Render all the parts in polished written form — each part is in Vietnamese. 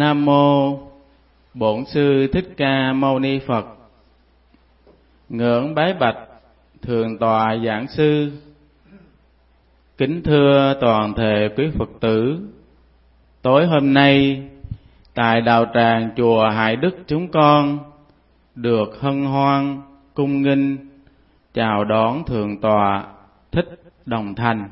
Nam mô Bổn Sư Thích Ca Mâu Ni Phật. Ngưỡng bái bạch Thượng tọa giảng sư. Kính thưa toàn thể quý Phật tử, tối hôm nay tại đạo tràng chùa Hải Đức chúng con được hân hoan cung nghinh chào đón Thượng tọa Thích Đồng Thành,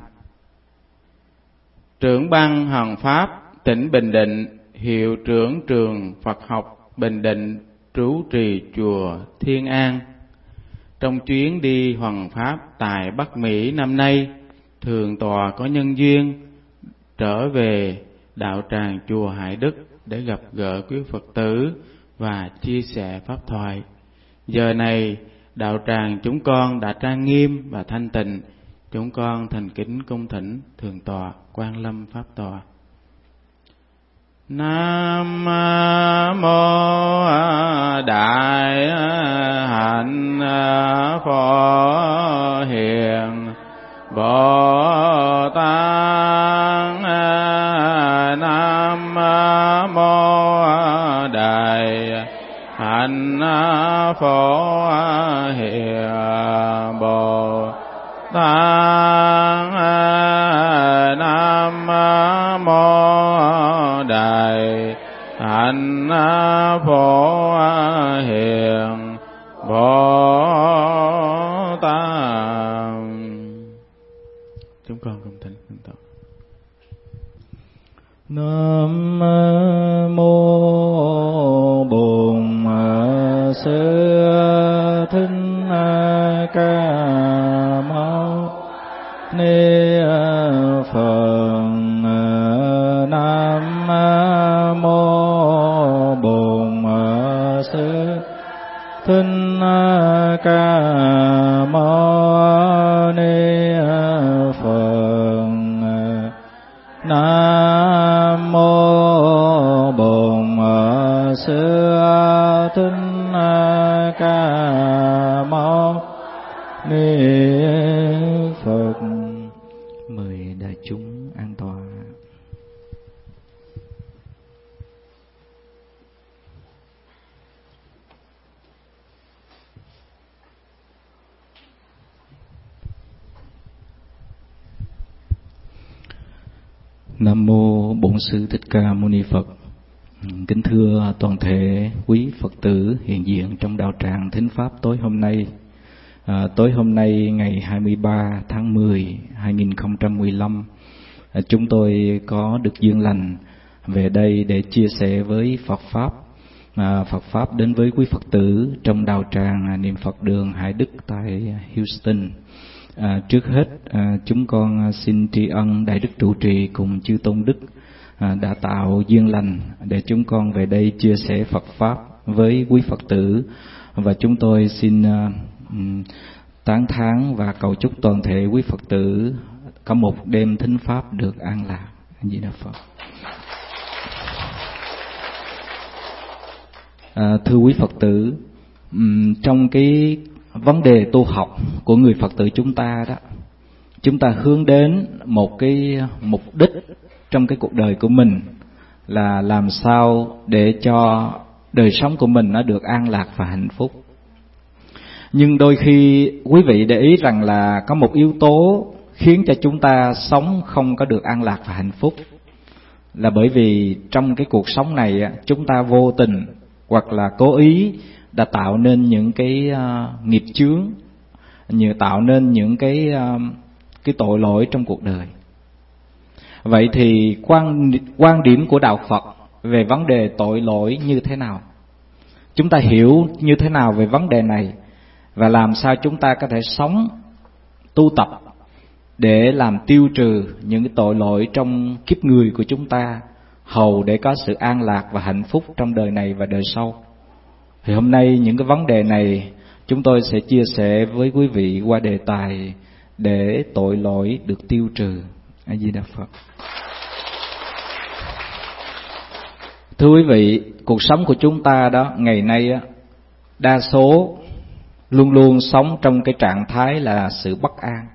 trưởng ban Hoằng Pháp tỉnh Bình Định, hiệu trưởng trường Phật học Bình Định, trú trì chùa Thiên An. Trong chuyến đi hoằng pháp tại Bắc Mỹ năm nay, Thượng tọa có nhân duyên trở về đạo tràng chùa Hải Đức để gặp gỡ quý Phật tử và chia sẻ pháp thoại. Giờ này đạo tràng chúng con đã trang nghiêm và thanh tịnh, chúng con thành kính cung thỉnh Thượng tọa Quan Lâm pháp tọa. Nam mô Đại Hạnh Phổ Hiền Bồ Tát. Nam mô Đại Hạnh Phổ Hiền Bồ Tát. Nam mô Đại Hạnh Phổ Hiền Bồ Tát. Chúng con cùng thỉnh Thượng tọa. Nam mô Bổn Sư Thích Ca Mâu Ni Phật. Nam mô Bổn Sư Thích Ca Mâu Ni Phật. Nam mô Bổn Sư Thích Ca Mâu Ni Phật. Mời đại chúng an tọa. Nam mô Bổn Sư Thích Ca Mâu Ni Phật. Kính thưa toàn thể quý Phật tử hiện diện trong đạo tràng thính pháp tối hôm nay. Tối hôm nay ngày 23 tháng 10 2015, chúng tôi có được duyên lành về đây để chia sẻ với Phật pháp. Phật pháp đến với quý Phật tử trong đạo tràng niệm Phật đường Hải Đức tại Houston. Trước hết chúng con xin tri ân Đại Đức trụ trì cùng chư tôn đức đã tạo duyên lành để chúng con về đây chia sẻ Phật pháp với quý Phật tử, và chúng tôi xin tán thán và cầu chúc toàn thể quý Phật tử có một đêm thính pháp được an lạc. A Di Đà Phật. Thưa quý Phật tử, trong cái vấn đề tu học của người Phật tử chúng ta đó, chúng ta hướng đến một cái mục đích trong cái cuộc đời của mình là làm sao để cho đời sống của mình nó được an lạc và hạnh phúc. Nhưng đôi khi quý vị để ý rằng là có một yếu tố khiến cho chúng ta sống không có được an lạc và hạnh phúc, là bởi vì trong cái cuộc sống này chúng ta vô tình hoặc là cố ý đã tạo nên những cái nghiệp chướng, tạo nên những cái tội lỗi trong cuộc đời. Vậy thì quan điểm của đạo Phật về vấn đề tội lỗi như thế nào? Chúng ta hiểu như thế nào về vấn đề này, và làm sao chúng ta có thể sống, tu tập để làm tiêu trừ những cái tội lỗi trong kiếp người của chúng ta, hầu để có sự an lạc và hạnh phúc trong đời này và đời sau. Thì hôm nay những cái vấn đề này chúng tôi sẽ chia sẻ với quý vị qua đề tài để tội lỗi được tiêu trừ. A Di Đà Phật. Thưa quý vị, cuộc sống của chúng ta đó ngày nay đa số luôn luôn sống trong cái trạng thái là sự bất an,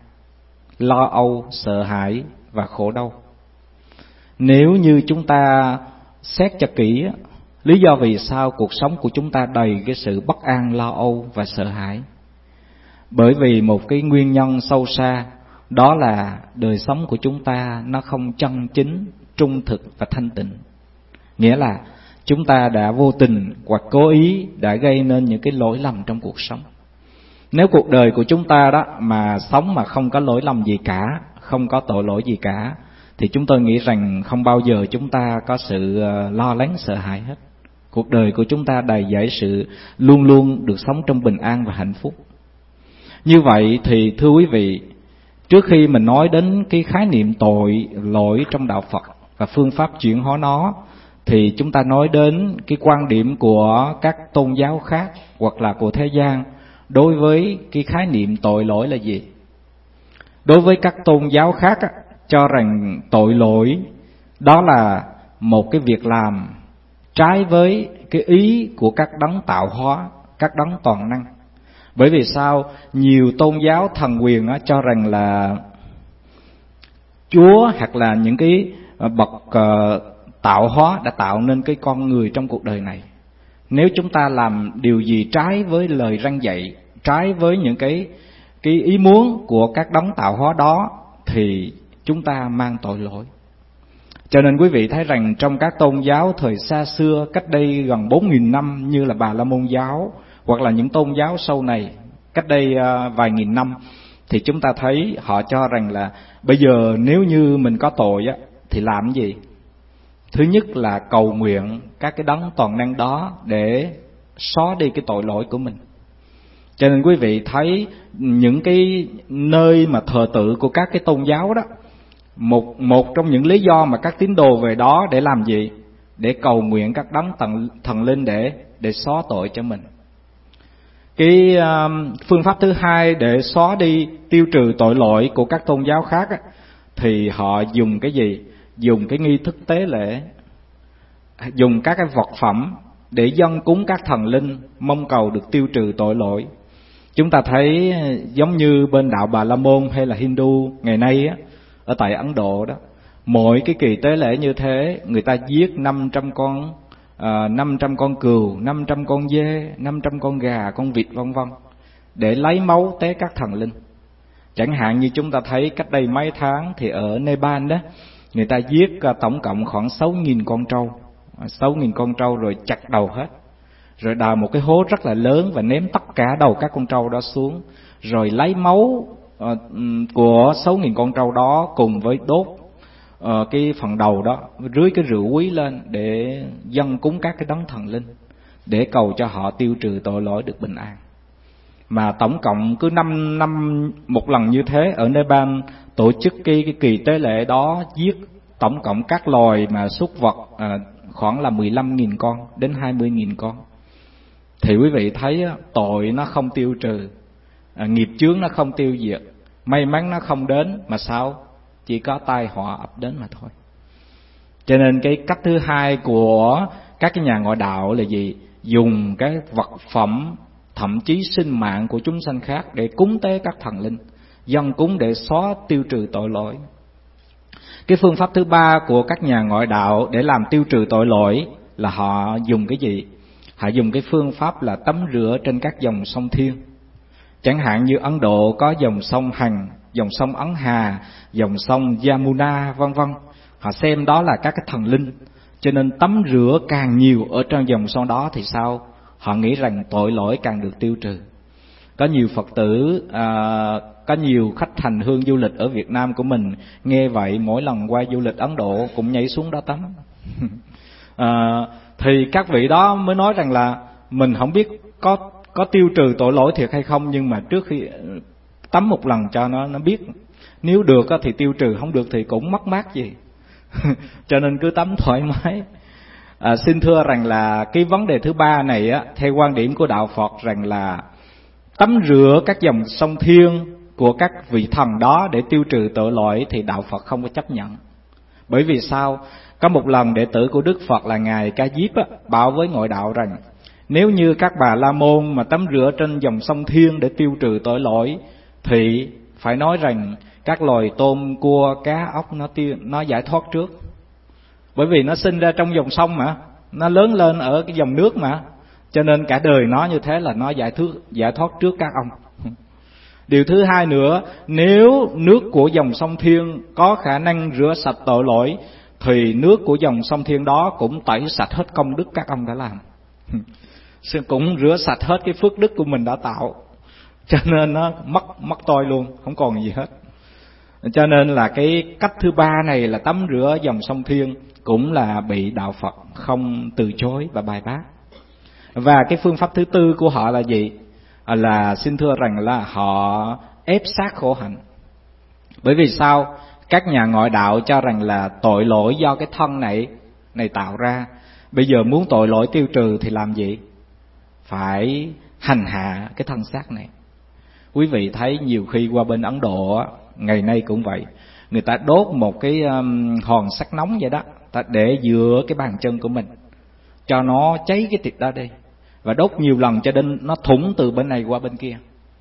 lo âu, sợ hãi và khổ đau. Nếu như chúng ta xét cho kỹ lý do vì sao cuộc sống của chúng ta đầy cái sự bất an, lo âu và sợ hãi. Bởi vì một cái nguyên nhân sâu xa, đó là đời sống của chúng ta nó không chân chính, trung thực và thanh tịnh. Nghĩa là chúng ta đã vô tình hoặc cố ý đã gây nên những cái lỗi lầm trong cuộc sống. Nếu cuộc đời của chúng ta đó mà sống mà không có lỗi lầm gì cả, không có tội lỗi gì cả, thì chúng tôi nghĩ rằng không bao giờ chúng ta có sự lo lắng sợ hãi hết. Cuộc đời của chúng ta đầy dẫy sự luôn luôn được sống trong bình an và hạnh phúc. Như vậy thì thưa quý vị, trước khi mình nói đến cái khái niệm tội lỗi trong đạo Phật và phương pháp chuyển hóa nó, thì chúng ta nói đến cái quan điểm của các tôn giáo khác hoặc là của thế gian đối với cái khái niệm tội lỗi là gì. Đối với các tôn giáo khác cho rằng tội lỗi đó là một cái việc làm trái với cái ý của các đấng tạo hóa, các đấng toàn năng. Bởi vì sao? Nhiều tôn giáo thần quyền cho rằng là Chúa hoặc là những cái bậc tạo hóa đã tạo nên cái con người trong cuộc đời này. Nếu chúng ta làm điều gì trái với lời răn dạy, trái với những cái ý muốn của các đấng tạo hóa đó, thì chúng ta mang tội lỗi. Cho nên quý vị thấy rằng trong các tôn giáo thời xa xưa, cách đây gần 4.000 năm như là Bà La Môn giáo, hoặc là những tôn giáo sau này cách đây vài nghìn năm, thì chúng ta thấy họ cho rằng là bây giờ nếu như mình có tội thì làm gì? Thứ nhất là cầu nguyện các cái đấng toàn năng đó để xóa đi cái tội lỗi của mình. Cho nên quý vị thấy những cái nơi mà thờ tự của các cái tôn giáo đó, một trong những lý do mà các tín đồ về đó để làm gì? Để cầu nguyện các đấng thần linh để xóa tội cho mình. Cái phương pháp thứ hai để xóa đi, tiêu trừ tội lỗi của các tôn giáo khác thì họ dùng cái gì? Dùng cái nghi thức tế lễ, dùng các cái vật phẩm để dâng cúng các thần linh, mong cầu được tiêu trừ tội lỗi. Chúng ta thấy giống như bên đạo Bà La Môn hay là Hindu ngày nay ở tại Ấn Độ đó, mỗi cái kỳ tế lễ như thế, người ta giết 500 con cừu, 500 con dê, 500 con gà, con vịt vân vân để lấy máu tế các thần linh. Chẳng hạn như chúng ta thấy cách đây mấy tháng thì ở Nepal đó, người ta giết tổng cộng khoảng 6.000 con trâu. 6.000 con trâu rồi chặt đầu hết, rồi đào một cái hố rất là lớn và ném tất cả đầu các con trâu đó xuống, rồi lấy máu của 6.000 con trâu đó cùng với đốt cái phần đầu đó, rưới cái rượu quý lên để dâng cúng các cái đấng thần linh, để cầu cho họ tiêu trừ tội lỗi được bình an. Mà tổng cộng cứ 5 năm một lần như thế, ở Nepal tổ chức cái kỳ tế lễ đó, giết tổng cộng các loài mà súc vật khoảng là 15.000 con đến 20.000 con. Thì quý vị thấy tội nó không tiêu trừ, nghiệp chướng nó không tiêu diệt, may mắn nó không đến, mà sao? Chỉ có tai họa ập đến mà thôi. Cho nên cái cách thứ hai của các cái nhà ngoại đạo là gì? Dùng cái vật phẩm, thậm chí sinh mạng của chúng sanh khác để cúng tế các thần linh, dâng cúng để xóa tiêu trừ tội lỗi. Cái phương pháp thứ ba của các nhà ngoại đạo để làm tiêu trừ tội lỗi là họ dùng cái gì? Họ dùng cái phương pháp là tắm rửa trên các dòng sông Thiên. Chẳng hạn như Ấn Độ có dòng sông Hằng, dòng sông Ấn Hà, dòng sông Yamuna vân vân. Họ xem đó là các cái thần linh, cho nên tắm rửa càng nhiều ở trong dòng sông đó thì sao? Họ nghĩ rằng tội lỗi càng được tiêu trừ. Có nhiều Phật tử, có nhiều khách hành hương du lịch ở Việt Nam của mình nghe vậy, mỗi lần qua du lịch Ấn Độ cũng nhảy xuống đó tắm. Thì các vị đó mới nói rằng là mình không biết có tiêu trừ tội lỗi thiệt hay không, nhưng mà trước khi tắm một lần cho nó biết, nếu được thì tiêu trừ, không được thì cũng mất mát gì. Cho nên cứ tắm thoải mái. Xin thưa rằng là cái vấn đề thứ ba này theo quan điểm của đạo Phật rằng là tắm rửa các dòng sông Thiên của các vị thần đó để tiêu trừ tội lỗi thì đạo Phật không có chấp nhận. Bởi vì sao? Có một lần đệ tử của Đức Phật là Ngài Ca Diếp bảo với ngoại đạo rằng nếu như các bà La Môn mà tắm rửa trên dòng sông Thiên để tiêu trừ tội lỗi thì phải nói rằng các loài tôm, cua, cá, ốc nó giải thoát trước. Bởi vì nó sinh ra trong dòng sông mà, nó lớn lên ở cái dòng nước mà, cho nên cả đời nó như thế là nó giải thoát trước các ông. Điều thứ hai nữa, nếu nước của dòng sông Thiên có khả năng rửa sạch tội lỗi, thì nước của dòng sông Thiên đó cũng tẩy sạch hết công đức các ông đã làm, cũng rửa sạch hết cái phước đức của mình đã tạo. Cho nên nó mất tôi luôn, không còn gì hết. Cho nên là cái cách thứ ba này là tắm rửa dòng sông Thiên cũng là bị đạo Phật không từ chối và bài bác. Và cái phương pháp thứ tư của họ là gì? Là xin thưa rằng là họ ép sát khổ hạnh. Bởi vì sao? Các nhà ngoại đạo cho rằng là tội lỗi do cái thân này tạo ra. Bây giờ muốn tội lỗi tiêu trừ thì làm gì? Phải hành hạ cái thân xác này. Quý vị thấy nhiều khi qua bên Ấn Độ ngày nay cũng vậy, người ta đốt một cái hòn sắt nóng vậy đó, ta để giữa cái bàn chân của mình cho nó cháy cái thịt đó đi, và đốt nhiều lần cho đến nó thủng từ bên này qua bên kia,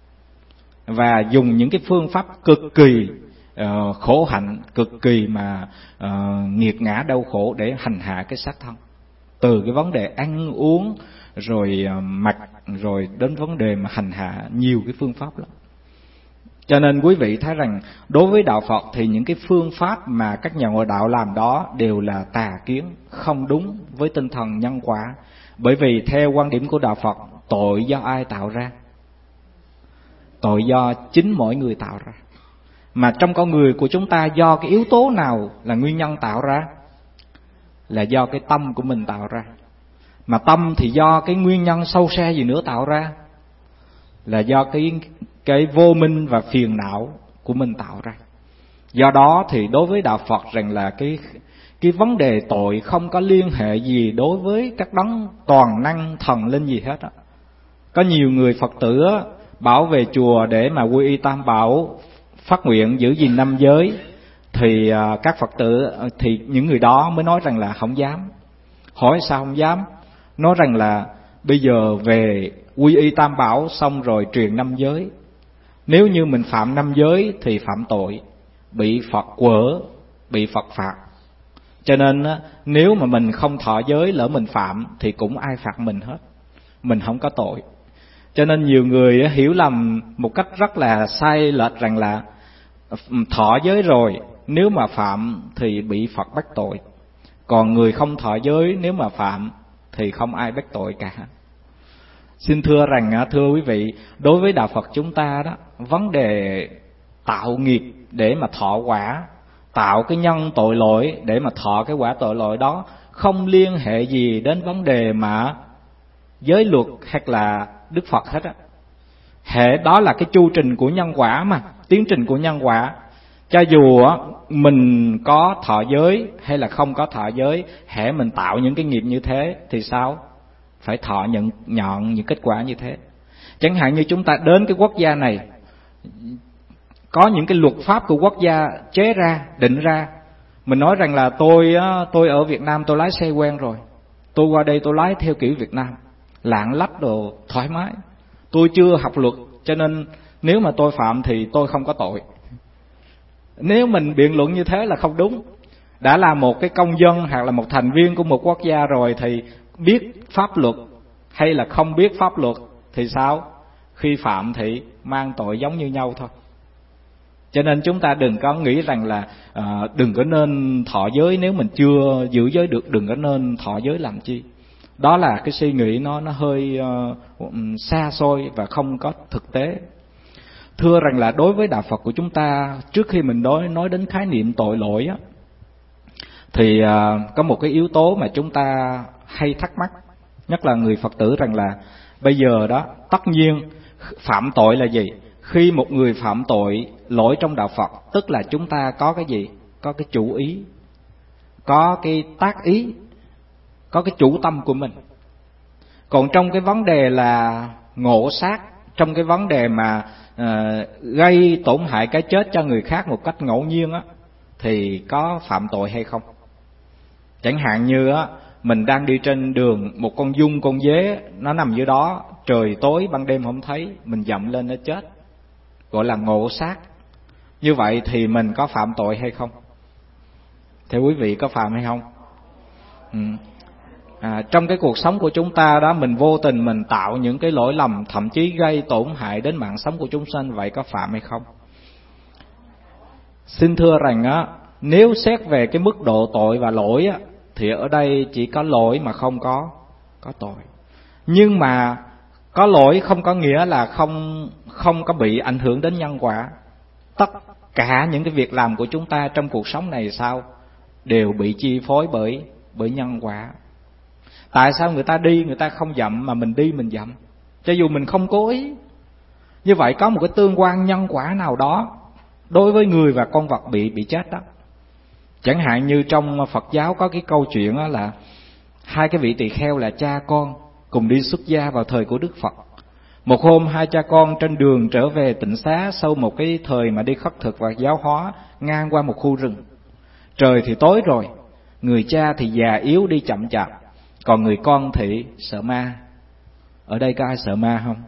và dùng những cái phương pháp cực kỳ khổ hạnh, cực kỳ mà nghiệt ngã đau khổ để hành hạ cái xác thân, từ cái vấn đề ăn uống rồi mặc, rồi đến vấn đề mà hành hạ, nhiều cái phương pháp lắm. Cho nên quý vị thấy rằng đối với đạo Phật thì những cái phương pháp mà các nhà ngoại đạo làm đó đều là tà kiến, không đúng với tinh thần nhân quả. Bởi vì theo quan điểm của đạo Phật, tội do ai tạo ra? Tội do chính mỗi người tạo ra. Mà trong con người của chúng ta do cái yếu tố nào là nguyên nhân tạo ra? Là do cái tâm của mình tạo ra. Mà tâm thì do cái nguyên nhân sâu xa gì nữa tạo ra? Là do cái vô minh và phiền não của mình tạo ra. Do đó thì đối với đạo Phật rằng là cái vấn đề tội không có liên hệ gì đối với các đấng toàn năng thần linh gì hết á. Có nhiều người Phật tử bảo về chùa để mà quy y Tam Bảo, phát nguyện giữ gìn 5 giới, thì các Phật tử thì những người đó mới nói rằng là không dám. Hỏi sao không dám? Nói rằng là bây giờ về quy y Tam Bảo xong rồi truyền 5 giới, nếu như mình phạm 5 giới thì phạm tội, bị Phật quở, bị Phật phạt. Cho nên nếu mà mình không thọ giới, lỡ mình phạm thì cũng ai phạt mình hết, mình không có tội. Cho nên nhiều người hiểu lầm một cách rất là sai lệch rằng là thọ giới rồi nếu mà phạm thì bị Phật bắt tội, còn người không thọ giới nếu mà phạm thì không ai bắt tội cả. Xin thưa rằng, thưa quý vị, đối với đạo Phật chúng ta đó, vấn đề tạo nghiệp để mà thọ quả, tạo cái nhân tội lỗi để mà thọ cái quả tội lỗi đó không liên hệ gì đến vấn đề mà giới luật hay là Đức Phật hết á. Hệ đó là cái chu trình của nhân quả mà, tiến trình của nhân quả. Cho dù mình có thọ giới hay là không có thọ giới, hễ mình tạo những cái nghiệp như thế thì sao? Phải thọ nhận những kết quả như thế. Chẳng hạn như chúng ta đến cái quốc gia này, có những cái luật pháp của quốc gia chế ra, định ra. Mình nói rằng là tôi ở Việt Nam tôi lái xe quen rồi, tôi qua đây tôi lái theo kiểu Việt Nam, lạng lách đồ thoải mái. Tôi chưa học luật, cho nên nếu mà tôi phạm thì tôi không có tội. Nếu mình biện luận như thế là không đúng. Đã là một cái công dân hoặc là một thành viên của một quốc gia rồi thì biết pháp luật hay là không biết pháp luật thì sao? Khi phạm thì mang tội giống như nhau thôi. Cho nên chúng ta đừng có nghĩ rằng là đừng có nên thọ giới, nếu mình chưa giữ giới được đừng có nên thọ giới làm chi. Đó là cái suy nghĩ nó hơi xa xôi và không có thực tế. Thưa rằng là đối với đạo Phật của chúng ta, trước khi mình nói đến khái niệm tội lỗi á, thì có một cái yếu tố mà chúng ta hay thắc mắc, nhất là người Phật tử, rằng là bây giờ đó, tất nhiên phạm tội là gì? Khi một người phạm tội lỗi trong đạo Phật, tức là chúng ta có cái gì? Có cái chủ ý, có cái tác ý, có cái chủ tâm của mình. Còn trong cái vấn đề là ngộ sát, trong cái vấn đề mà gây tổn hại cái chết cho người khác một cách ngẫu nhiên á, thì có phạm tội hay không? Chẳng hạn như á, mình đang đi trên đường, một con giun, con dế nó nằm dưới đó, trời tối ban đêm không thấy, mình dậm lên nó chết, gọi là ngộ sát. Như vậy thì mình có phạm tội hay không? Theo quý vị có phạm hay không? Trong cái cuộc sống của chúng ta đó, mình vô tình mình tạo những cái lỗi lầm, thậm chí gây tổn hại đến mạng sống của chúng sanh, vậy có phạm hay không? Xin thưa rằng á, nếu xét về cái mức độ tội và lỗi á, thì ở đây chỉ có lỗi mà không có tội. Nhưng mà có lỗi không có nghĩa là không có bị ảnh hưởng đến nhân quả. Tất cả những cái việc làm của chúng ta trong cuộc sống này đều bị chi phối bởi nhân quả. Tại sao người ta đi người ta không dậm mà mình đi mình dậm, cho dù mình không cố ý? Như vậy có một cái tương quan nhân quả nào đó đối với người và con vật bị chết đó. Chẳng hạn như trong Phật giáo có cái câu chuyện đó là hai cái vị tỳ kheo là cha con cùng đi xuất gia vào thời của Đức Phật. Một hôm hai cha con trên đường trở về tịnh xá sau một cái thời mà đi khất thực và giáo hóa, ngang qua một khu rừng. Trời thì tối rồi, người cha thì già yếu đi chậm chạp, còn người con thì sợ ma. Ở đây có ai sợ ma không?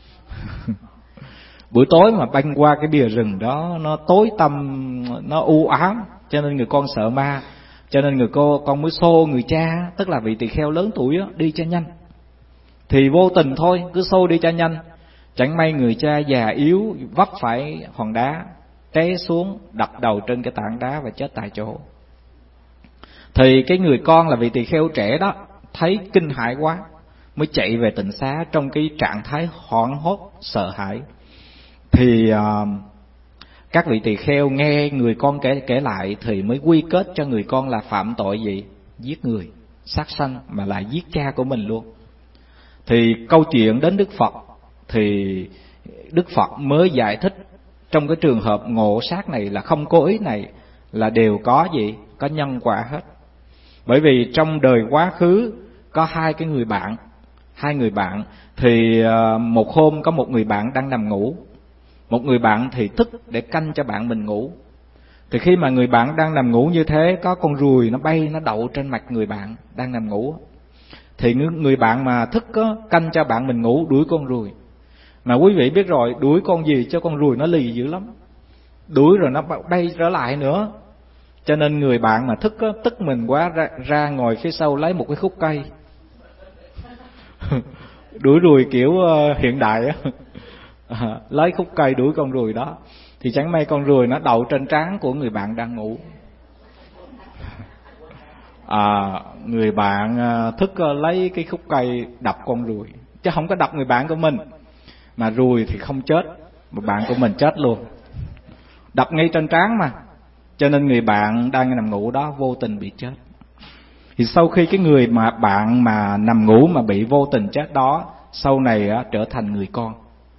Buổi tối mà băng qua cái bìa rừng đó, nó tối tăm, nó u ám, cho nên người con sợ ma. Cho nên người con mới xô người cha, tức là vị tỳ kheo lớn tuổi đó, đi cho nhanh. Thì vô tình thôi, cứ xô đi cho nhanh. Chẳng may người cha già yếu vấp phải hòn đá, té xuống đập đầu trên cái tảng đá và chết tại chỗ. Thì cái người con là vị tỳ kheo trẻ đó thấy kinh hãi quá, mới chạy về tịnh xá trong cái trạng thái hoảng hốt sợ hãi. Thì các vị tỳ kheo nghe người con kể lại thì mới quy kết cho người con là phạm tội gì? Giết người, sát sanh, mà lại giết cha của mình luôn. Thì câu chuyện đến Đức Phật, thì Đức Phật mới giải thích trong cái trường hợp ngộ sát này là không cố ý này là đều có gì? Có nhân quả hết. Bởi vì trong đời quá khứ có hai người bạn thì một hôm có một người bạn đang nằm ngủ, một người bạn thì thức để canh cho bạn mình ngủ. Thì khi mà người bạn đang nằm ngủ như thế, có con ruồi nó bay nó đậu trên mặt người bạn đang nằm ngủ. Thì người bạn mà thức canh cho bạn mình ngủ, đuổi con ruồi. Mà quý vị biết rồi, đuổi con gì cho con ruồi nó lì dữ lắm, đuổi rồi nó bay trở lại nữa. Cho nên người bạn mà thức tức mình quá, ra ngồi phía sau lấy một cái khúc cây đuổi ruồi kiểu hiện đại á. Lấy khúc cây đuổi con ruồi đó. Thì chẳng may con ruồi nó đậu trên trán của người bạn đang ngủ. Người bạn thức lấy cái khúc cây đập con ruồi, chứ không có đập người bạn của mình. Mà ruồi thì không chết, mà bạn của mình chết luôn, đập ngay trên trán mà. Cho nên người bạn đang nằm ngủ đó vô tình bị chết. Thì sau khi cái người mà bạn mà nằm ngủ mà bị vô tình chết đó, sau này trở thành người con.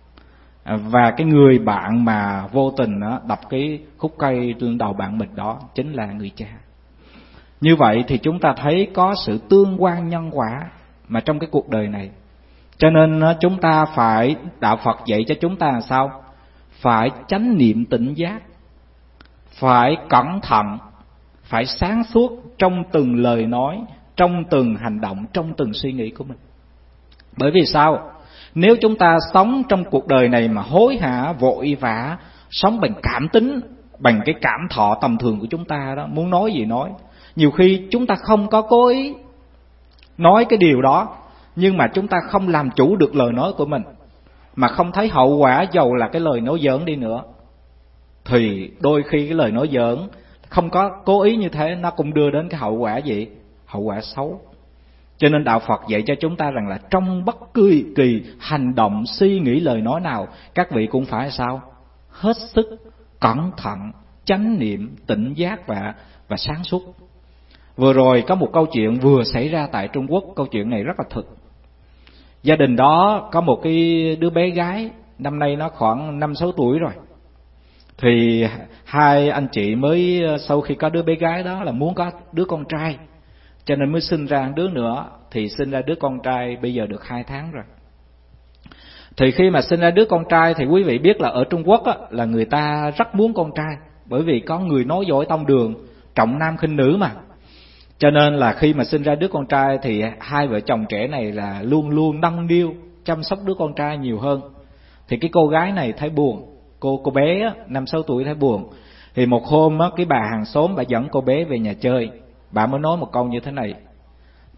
Và cái người bạn mà vô tình đập cái khúc cây lên đầu bạn mình đó chính là người cha. Như vậy thì chúng ta thấy có sự tương quan nhân quả mà trong cái cuộc đời này. Cho nên chúng ta phải, đạo Phật dạy cho chúng ta là sao? Phải chánh niệm tỉnh giác, phải cẩn thận, phải sáng suốt trong từng lời nói, trong từng hành động, trong từng suy nghĩ của mình. Bởi vì sao? Nếu chúng ta sống trong cuộc đời này mà hối hả, vội vã, sống bằng cảm tính, bằng cái cảm thọ tầm thường của chúng ta đó, muốn nói gì nói. Nhiều khi chúng ta không có cố ý nói cái điều đó, nhưng mà chúng ta không làm chủ được lời nói của mình, mà không thấy hậu quả dầu là cái lời nói giỡn đi nữa. Thì đôi khi cái lời nói giỡn không có cố ý như thế, nó cũng đưa đến cái hậu quả gì? Hậu quả xấu. Cho nên đạo Phật dạy cho chúng ta rằng là trong bất cứ kỳ hành động, suy nghĩ, lời nói nào, các vị cũng phải sao? Hết sức cẩn thận, chánh niệm, tỉnh giác và sáng suốt. Vừa rồi có một câu chuyện vừa xảy ra tại Trung Quốc, câu chuyện này rất là thực. Gia đình đó có một cái đứa bé gái, năm nay nó khoảng 5-6 tuổi rồi. Thì hai anh chị mới sau khi có đứa bé gái đó là muốn có đứa con trai, cho nên mới sinh ra đứa nữa. Thì sinh ra đứa con trai bây giờ được 2 tháng rồi. Thì khi mà sinh ra đứa con trai thì quý vị biết là ở Trung Quốc là người ta rất muốn con trai. Bởi vì có người nói dối tông đường, trọng nam khinh nữ mà. Cho nên là khi mà sinh ra đứa con trai thì hai vợ chồng trẻ này là luôn luôn nâng niu chăm sóc đứa con trai nhiều hơn. Thì cái cô gái này thấy buồn, cô bé 5-6 tuổi thấy buồn. Thì một hôm cái bà hàng xóm bà dẫn cô bé về nhà chơi, bà mới nói một câu như thế này: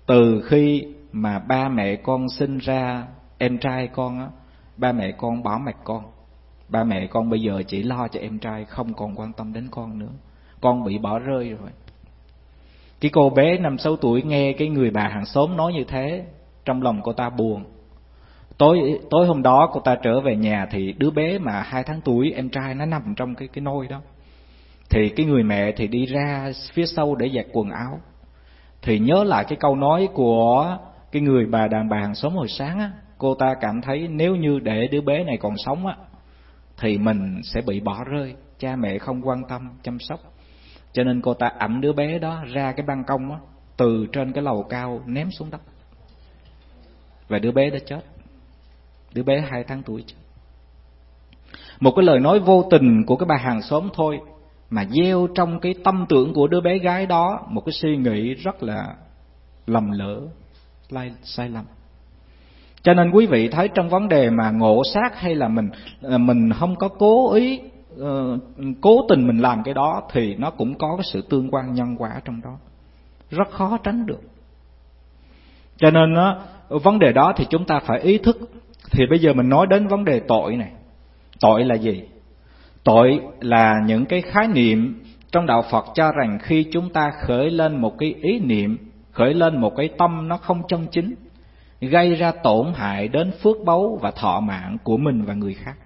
Từ khi mà ba mẹ con sinh ra em trai con á, ba mẹ con bỏ mặc con. Ba mẹ con bây giờ chỉ lo cho em trai, không còn quan tâm đến con nữa. Con bị bỏ rơi rồi. Cái cô bé 5-6 tuổi nghe cái người bà hàng xóm nói như thế, trong lòng cô ta buồn. Tối hôm đó cô ta trở về nhà thì đứa bé mà 2 tháng tuổi, em trai nó nằm trong cái nôi đó. Thì cái người mẹ thì đi ra phía sau để giặt quần áo. Thì nhớ lại cái câu nói của cái người đàn bà hàng xóm hồi sáng á, cô ta cảm thấy nếu như để đứa bé này còn sống á thì mình sẽ bị bỏ rơi, cha mẹ không quan tâm chăm sóc. Cho nên cô ta ẵm đứa bé đó ra cái ban công á, từ trên cái lầu cao ném xuống đất. Và đứa bé đã chết. Đứa bé 2 tháng tuổi chết. Một cái lời nói vô tình của cái bà hàng xóm thôi mà gieo trong cái tâm tưởng của đứa bé gái đó một cái suy nghĩ rất là lầm lỡ, sai lầm. Cho nên quý vị thấy trong vấn đề mà ngộ sát hay là mình không có cố ý, cố tình mình làm cái đó thì nó cũng có cái sự tương quan nhân quả trong đó, rất khó tránh được. Cho nên vấn đề đó thì chúng ta phải ý thức. Thì bây giờ mình nói đến vấn đề tội này. Tội là gì? Tội là những cái khái niệm trong đạo Phật cho rằng khi chúng ta khởi lên một cái ý niệm, khởi lên một cái tâm nó không chân chính, gây ra tổn hại đến phước báu và thọ mạng của mình và người khác.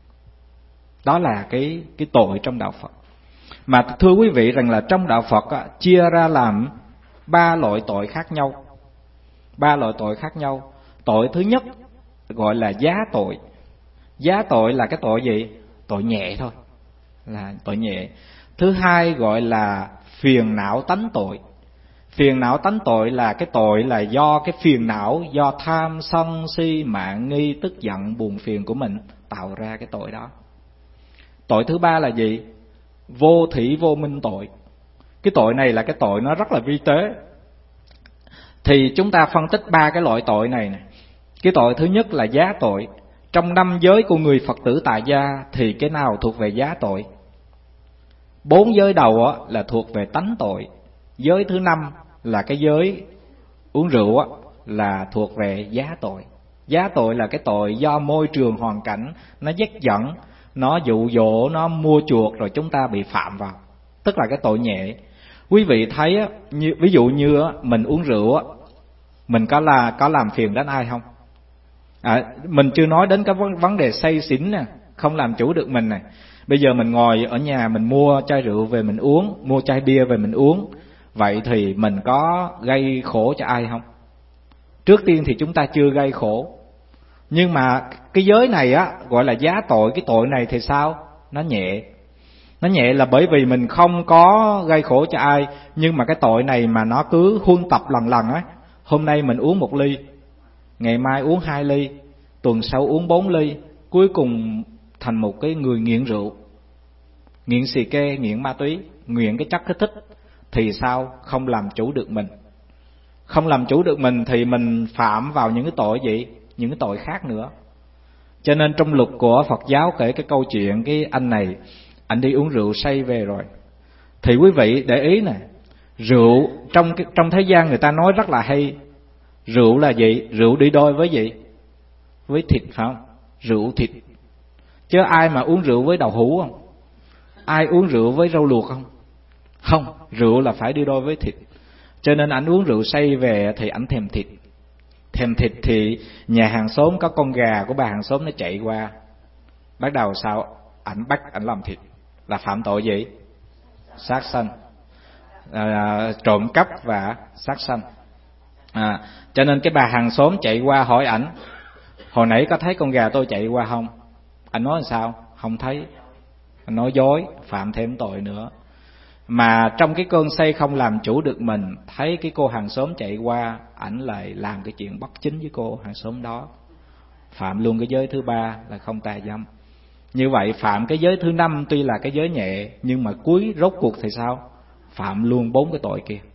Đó là cái tội trong đạo Phật. Mà thưa quý vị rằng là trong đạo Phật chia ra làm 3 loại tội khác nhau. 3 loại tội khác nhau. Tội thứ nhất gọi là giá tội. Giá tội là cái tội gì? Tội nhẹ thôi, là tội nhẹ. Thứ hai gọi là phiền não tánh tội. Phiền não tánh tội là cái tội là do cái phiền não, do tham sân si mạn nghi tức giận buồn phiền của mình tạo ra cái tội đó. Tội thứ ba là gì? Vô thỉ vô minh tội. Cái tội này là cái tội nó rất là vi tế. Thì chúng ta phân tích 3 cái loại tội này nè. Cái tội thứ nhất là giá tội. Trong 5 giới của người Phật tử tại gia thì cái nào thuộc về giá tội? 4 giới đầu là thuộc về tánh tội. Giới thứ 5 là cái giới uống rượu là thuộc về giá tội. Giá tội là cái tội do môi trường hoàn cảnh nó dắt dẫn, nó dụ dỗ, nó mua chuộc rồi chúng ta bị phạm vào, tức là cái tội nhẹ. Quý vị thấy ví dụ như mình uống rượu, mình có làm phiền đến ai không? Mình chưa nói đến cái vấn đề say xỉn nè, không làm chủ được mình nè. Bây giờ mình ngồi ở nhà mình mua chai rượu về mình uống, mua chai bia về mình uống, vậy thì mình có gây khổ cho ai không? Trước tiên thì chúng ta chưa gây khổ. Nhưng mà cái giới này gọi là giá tội. Cái tội này thì sao? Nó nhẹ. Nó nhẹ là bởi vì mình không có gây khổ cho ai. Nhưng mà cái tội này mà nó cứ huân tập lần hôm nay mình uống 1 ly, ngày mai uống 2 ly, tuần sau uống 4 ly, cuối cùng thành một cái người nghiện rượu, nghiện xì ke, nghiện ma túy, nghiện cái chất kích thích. Thì sao? Không làm chủ được mình. Không làm chủ được mình thì mình phạm vào những cái tội gì? Những cái tội khác nữa. Cho nên trong luật của Phật giáo kể cái câu chuyện cái anh này, anh đi uống rượu say về rồi. Thì quý vị để ý nè, rượu trong thế gian người ta nói rất là hay. Rượu là gì? Rượu đi đôi với gì? Với thịt, phải không? Rượu thịt. Chứ ai mà uống rượu với đậu hũ không? Ai uống rượu với rau luộc không? Không, rượu là phải đi đôi với thịt. Cho nên ảnh uống rượu say về thì ảnh thèm thịt. Thèm thịt thì nhà hàng xóm có con gà của bà hàng xóm nó chạy qua. Bắt đầu sao? Ảnh bắt ảnh làm thịt. Là phạm tội gì? Sát sanh, trộm cắp và sát sanh. Cho nên cái bà hàng xóm chạy qua hỏi ảnh, hồi nãy có thấy con gà tôi chạy qua không? Ảnh nói làm sao? Không thấy. Ảnh nói dối, phạm thêm tội nữa. Mà trong cái cơn say không làm chủ được mình, thấy cái cô hàng xóm chạy qua, ảnh lại làm cái chuyện bất chính với cô hàng xóm đó, phạm luôn cái giới thứ 3 là không tà dâm. Như vậy phạm cái giới thứ 5 tuy là cái giới nhẹ, nhưng mà rốt cuộc thì sao? Phạm luôn 4 cái tội kia.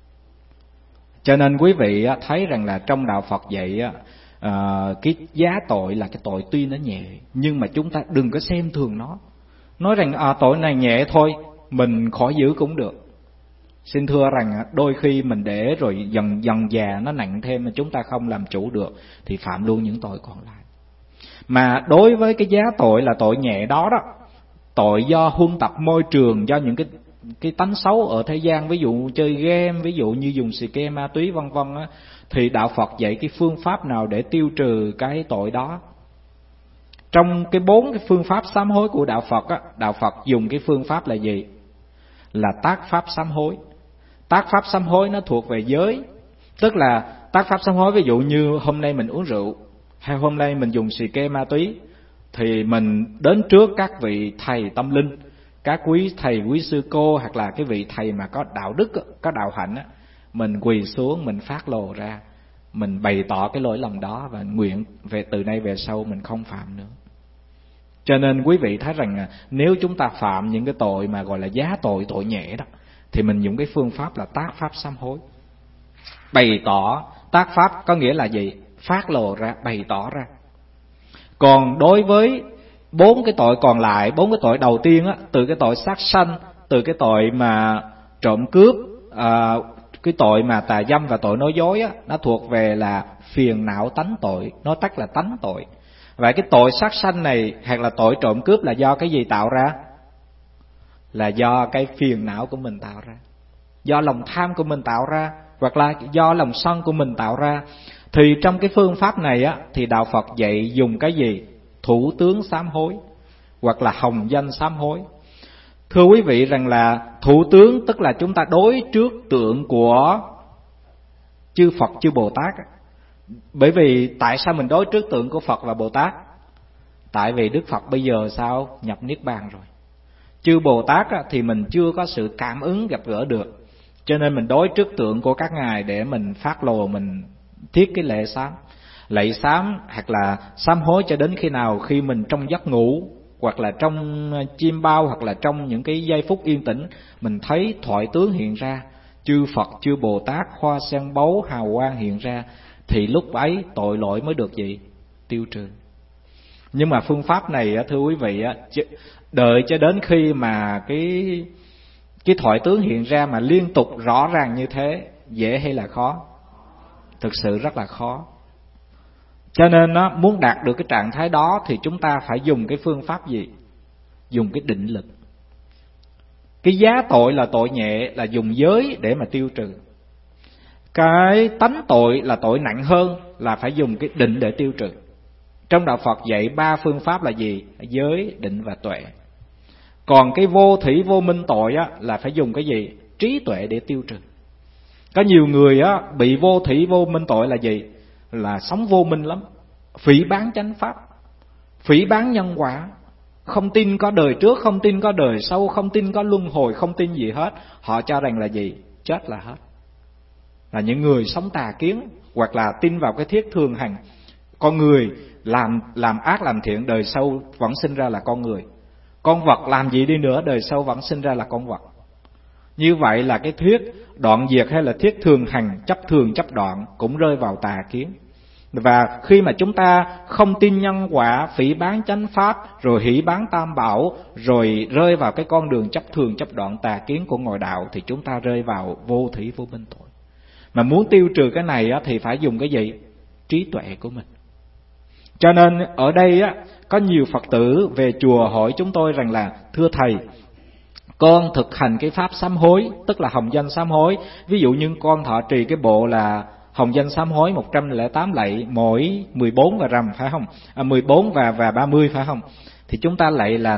Cho nên quý vị thấy rằng là trong đạo Phật dạy cái giá tội là cái tội tuy nó nhẹ, nhưng mà chúng ta đừng có xem thường nó. Nói rằng tội này nhẹ thôi, mình khỏi giữ cũng được. Xin thưa rằng đôi khi mình để rồi dần dần già nó nặng thêm mà chúng ta không làm chủ được thì phạm luôn những tội còn lại. Mà đối với cái giá tội là tội nhẹ đó đó, tội do huân tập môi trường, do những cái tánh xấu ở thế gian, ví dụ chơi game, ví dụ như dùng xì ke ma túy vân vân á, thì đạo Phật dạy cái phương pháp nào để tiêu trừ cái tội đó. Trong cái 4 cái phương pháp sám hối của đạo Phật á, đạo Phật dùng cái phương pháp là gì? Là tác pháp sám hối. Tác pháp sám hối nó thuộc về giới, tức là tác pháp sám hối ví dụ như hôm nay mình uống rượu, hay hôm nay mình dùng xì ke ma túy, thì mình đến trước các vị thầy tâm linh, các quý thầy quý sư cô, hoặc là cái vị thầy mà có đạo đức, có đạo hạnh á, mình quỳ xuống, mình phát lộ ra, mình bày tỏ cái lỗi lầm đó và nguyện về từ nay về sau mình không phạm nữa. Cho nên quý vị thấy rằng nếu chúng ta phạm những cái tội mà gọi là giá tội, tội nhẹ đó, thì mình dùng cái phương pháp là tác pháp sám hối. Bày tỏ, tác pháp có nghĩa là gì? Phát lộ ra, bày tỏ ra. Còn đối với 4 cái tội còn lại, 4 cái tội đầu tiên á, từ cái tội sát sanh, từ cái tội mà trộm cướp, cái tội mà tà dâm và tội nói dối á, nó thuộc về là phiền não tánh tội, nói tắt là tánh tội. Vậy cái tội sát sanh này hoặc là tội trộm cướp là do cái gì tạo ra? Là do cái phiền não của mình tạo ra, do lòng tham của mình tạo ra, hoặc là do lòng sân của mình tạo ra. Thì trong cái phương pháp này á, thì đạo Phật dạy dùng cái gì? Thủ tướng sám hối, hoặc là hồng danh sám hối. Thưa quý vị rằng là thủ tướng tức là chúng ta đối trước tượng của chư Phật, chư Bồ Tát. Bởi vì tại sao mình đối trước tượng của Phật và Bồ Tát? Tại vì Đức Phật bây giờ sao? Nhập Niết Bàn rồi. Chư Bồ Tát thì mình chưa có sự cảm ứng gặp gỡ được, cho nên mình đối trước tượng của các ngài để mình phát lộ, mình thiết cái lễ sám. Lạy sám hoặc là sám hối cho đến khi nào? Khi mình trong giấc ngủ, hoặc là trong chim bao, hoặc là trong những cái giây phút yên tĩnh, mình thấy thoại tướng hiện ra, chư Phật, chư Bồ Tát, hoa sen báu, hào quang hiện ra, thì lúc ấy tội lỗi mới được gì? Tiêu trừ. Nhưng mà phương pháp này thưa quý vị, đợi cho đến khi mà cái thoại tướng hiện ra mà liên tục rõ ràng như thế, dễ hay là khó? Thực sự rất là khó. Cho nên muốn đạt được cái trạng thái đó thì chúng ta phải dùng cái phương pháp gì? Dùng cái định lực. Cái giá tội là tội nhẹ, là dùng giới để mà tiêu trừ. Cái tánh tội là tội nặng hơn, là phải dùng cái định để tiêu trừ. Trong đạo Phật dạy 3 phương pháp là gì? Giới, định và tuệ. Còn cái vô thủy vô minh tội là phải dùng cái gì? Trí tuệ để tiêu trừ. Có nhiều người bị vô thủy vô minh tội là gì? Là sống vô minh lắm, phỉ báng chánh pháp, phỉ báng nhân quả, không tin có đời trước, không tin có đời sau, không tin có luân hồi, không tin gì hết. Họ cho rằng là gì? Chết là hết. Là những người sống tà kiến, hoặc là tin vào cái thiết thường hằng. Con người làm ác làm thiện, đời sau vẫn sinh ra là con người. Con vật làm gì đi nữa, đời sau vẫn sinh ra là con vật. Như vậy là cái thuyết đoạn diệt hay là thuyết thường hằng, chấp thường chấp đoạn cũng rơi vào tà kiến. Và khi mà chúng ta không tin nhân quả, phỉ báng chánh pháp, rồi hỷ báng tam bảo, rồi rơi vào cái con đường chấp thường chấp đoạn tà kiến của ngoại đạo, thì chúng ta rơi vào vô thủy vô minh tội. Mà muốn tiêu trừ cái này thì phải dùng cái gì? Trí tuệ của mình. Cho nên ở đây có nhiều Phật tử về chùa hỏi chúng tôi rằng là: thưa thầy, con thực hành cái pháp sám hối, tức là hồng danh sám hối. Ví dụ như con thọ trì cái bộ là hồng danh sám hối 108 lạy, mỗi 14 và rằm phải không? 14 và 30 phải không? Thì chúng ta lạy là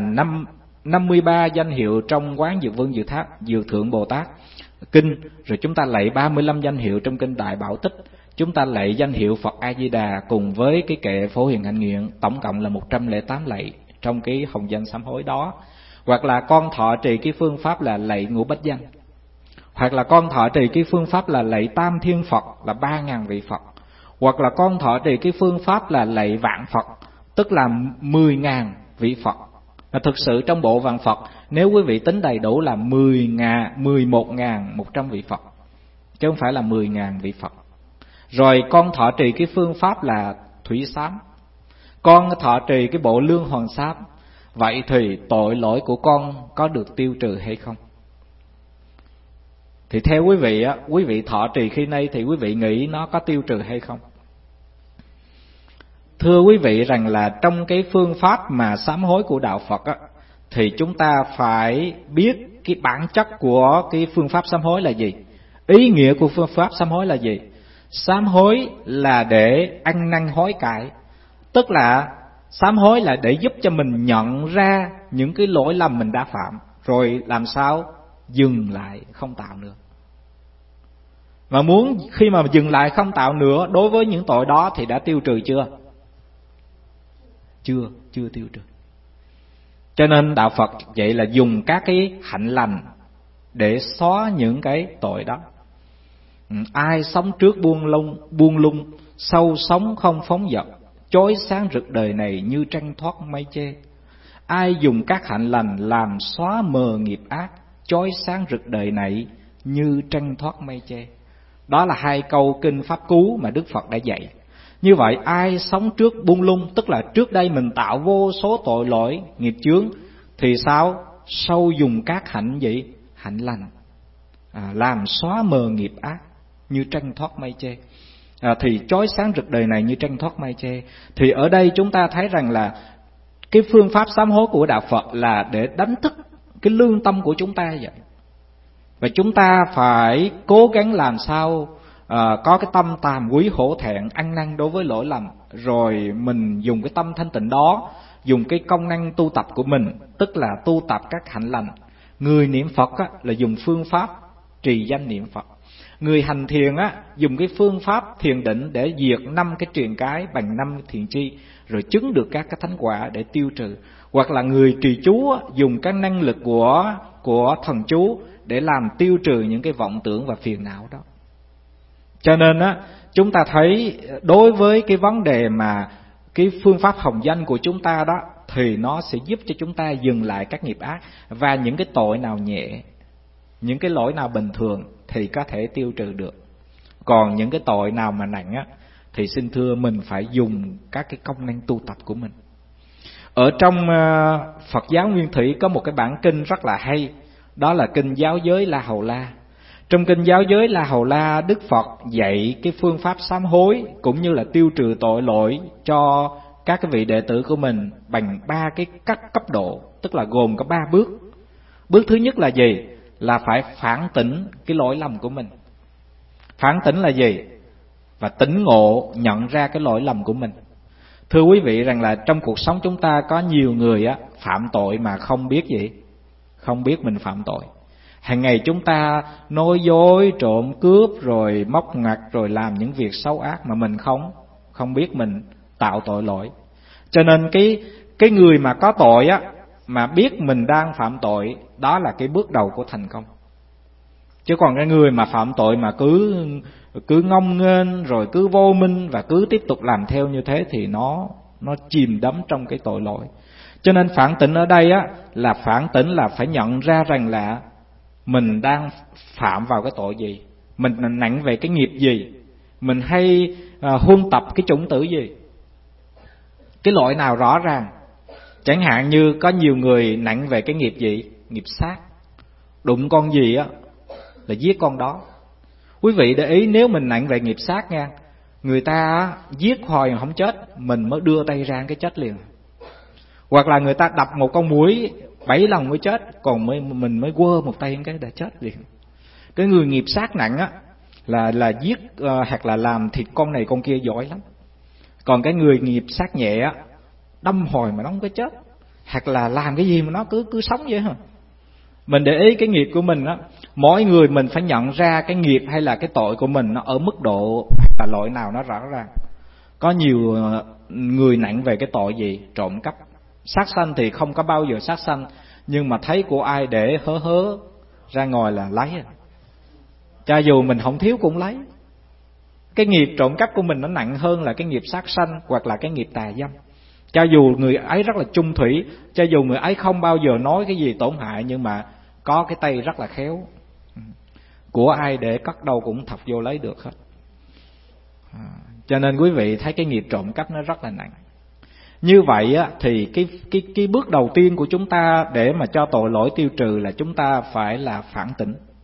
53 danh hiệu trong Quán Dược Vương Dược Thượng Bồ Tát kinh, rồi chúng ta lạy 35 danh hiệu trong kinh Đại Bảo Tích, chúng ta lạy danh hiệu Phật A Di Đà cùng với cái kệ Phổ Hiền Hạnh Nguyện, tổng cộng là 108 lạy trong cái hồng danh sám hối đó. Hoặc là con thọ trì cái phương pháp là lạy ngũ bách danh, hoặc là con thọ trì cái phương pháp là lạy tam thiên Phật là 3.000 vị Phật, hoặc là con thọ trì cái phương pháp là lạy vạn Phật, tức là 10.000 vị Phật. Và thực sự trong bộ vạn Phật, nếu quý vị tính đầy đủ là 11.100 vị Phật, chứ không phải là 10.000 vị Phật. Rồi con thọ trì cái phương pháp là thủy sám, con thọ trì cái bộ lương hoàng sám. Vậy thì tội lỗi của con có được tiêu trừ hay không? Thì theo quý vị á, quý vị thọ trì khi nay thì quý vị nghĩ nó có tiêu trừ hay không? Thưa quý vị rằng là trong cái phương pháp mà sám hối của đạo Phật á, thì chúng ta phải biết cái bản chất của cái phương pháp sám hối là gì, ý nghĩa của phương pháp sám hối là gì. Sám hối là để ăn năn hối cải, tức là sám hối là để giúp cho mình nhận ra những cái lỗi lầm mình đã phạm, rồi làm sao dừng lại không tạo nữa. Mà muốn khi mà dừng lại không tạo nữa đối với những tội đó thì đã tiêu trừ chưa? Chưa tiêu trừ. Cho nên đạo Phật vậy là dùng các cái hạnh lành để xóa những cái tội đó. Ai sống trước buông lung, sau sống không phóng dật, chói sáng rực đời này như trăng thoát mây che. Ai dùng các hạnh lành làm xóa mờ nghiệp ác, chói sáng rực đời này như trăng thoát mây che. Đó là hai câu kinh Pháp Cú mà Đức Phật đã dạy. Như vậy ai sống trước buông lung, tức là trước đây mình tạo vô số tội lỗi, nghiệp chướng, thì sao? Sau dùng các hạnh gì? Hạnh lành làm xóa mờ nghiệp ác như trăng thoát mây che, thì chói sáng rực đời này như trăng thoát mây che. Thì ở đây chúng ta thấy rằng là cái phương pháp sám hối của đạo Phật là để đánh thức cái lương tâm của chúng ta vậy. Và chúng ta phải cố gắng làm sao có cái tâm tàm quý hổ thẹn, ăn năn đối với lỗi lầm, rồi mình dùng cái tâm thanh tịnh đó, dùng cái công năng tu tập của mình, tức là tu tập các hạnh lành. Người niệm Phật á, là dùng phương pháp trì danh niệm Phật. Người hành thiền á, dùng cái phương pháp thiền định để diệt 5 cái triền cái bằng 5 thiền chi, rồi chứng được các cái thánh quả để tiêu trừ. Hoặc là người trì chú á, dùng cái năng lực của thần chú để làm tiêu trừ những cái vọng tưởng và phiền não đó. Cho nên á, chúng ta thấy đối với cái vấn đề mà cái phương pháp hồng danh của chúng ta đó, thì nó sẽ giúp cho chúng ta dừng lại các nghiệp ác, và những cái tội nào nhẹ, những cái lỗi nào bình thường thì có thể tiêu trừ được. Còn những cái tội nào mà nặng á, thì xin thưa mình phải dùng các cái công năng tu tập của mình. Ở trong Phật giáo Nguyên Thủy có một cái bản kinh rất là hay, đó là kinh Giáo Giới La Hầu La. Trong kinh Giáo Giới La Hầu La, Đức Phật dạy cái phương pháp sám hối cũng như là tiêu trừ tội lỗi cho các cái vị đệ tử của mình bằng 3 cái cấp độ, tức là gồm có 3 bước. Bước thứ nhất là gì? Là phải phản tỉnh cái lỗi lầm của mình. Phản tỉnh là gì? Và tỉnh ngộ nhận ra cái lỗi lầm của mình. Thưa quý vị rằng là trong cuộc sống chúng ta có nhiều người á phạm tội mà không biết gì, không biết mình phạm tội. Hàng ngày chúng ta nói dối, trộm cướp, rồi móc ngoặt, rồi làm những việc xấu ác mà mình không biết mình tạo tội lỗi. Cho nên cái người mà có tội á, mà biết mình đang phạm tội, đó là cái bước đầu của thành công. Chứ còn cái người mà phạm tội mà cứ ngông nghênh, rồi cứ vô minh và cứ tiếp tục làm theo như thế thì nó chìm đắm trong cái tội lỗi. Cho nên phản tỉnh ở đây á, là phản tỉnh là phải nhận ra rằng là mình đang phạm vào cái tội gì, mình nặng về cái nghiệp gì, mình hay huân tập cái chủng tử gì, cái lỗi nào rõ ràng. Chẳng hạn như có nhiều người nặng về cái nghiệp gì? Nghiệp sát. Đụng con gì á là giết con đó. Quý vị để ý, nếu mình nặng về nghiệp sát nha, người ta giết hoài mà không chết, mình mới đưa tay ra cái chết liền. Hoặc là người ta đập một con muỗi 7 lần mới chết, còn mình mới quơ một tay cái đã chết liền. Cái người nghiệp sát nặng á là giết hoặc là làm thịt con này con kia giỏi lắm. Còn cái người nghiệp sát nhẹ á, đâm hồi mà nó không có chết, hoặc là làm cái gì mà nó cứ sống vậy hả. Mình để ý cái nghiệp của mình á, mỗi người mình phải nhận ra cái nghiệp hay là cái tội của mình nó ở mức độ là lỗi nào nó rõ ràng. Có nhiều người nặng về cái tội gì? Trộm cắp. Sát sanh thì không có bao giờ sát sanh, nhưng mà thấy của ai để hớ ra ngoài là lấy. Cho dù mình không thiếu cũng lấy. Cái nghiệp trộm cắp của mình nó nặng hơn là cái nghiệp sát sanh hoặc là cái nghiệp tà dâm. Cho dù người ấy rất là chung thủy, cho dù người ấy không bao giờ nói cái gì tổn hại, nhưng mà có cái tay rất là khéo. Của ai để cất đâu cũng thọc vô lấy được hết. Cho nên quý vị thấy cái nghiệp trộm cắp nó rất là nặng. Như vậy á, thì cái bước đầu tiên của chúng ta để mà cho tội lỗi tiêu trừ là chúng ta phải là phản tỉnh.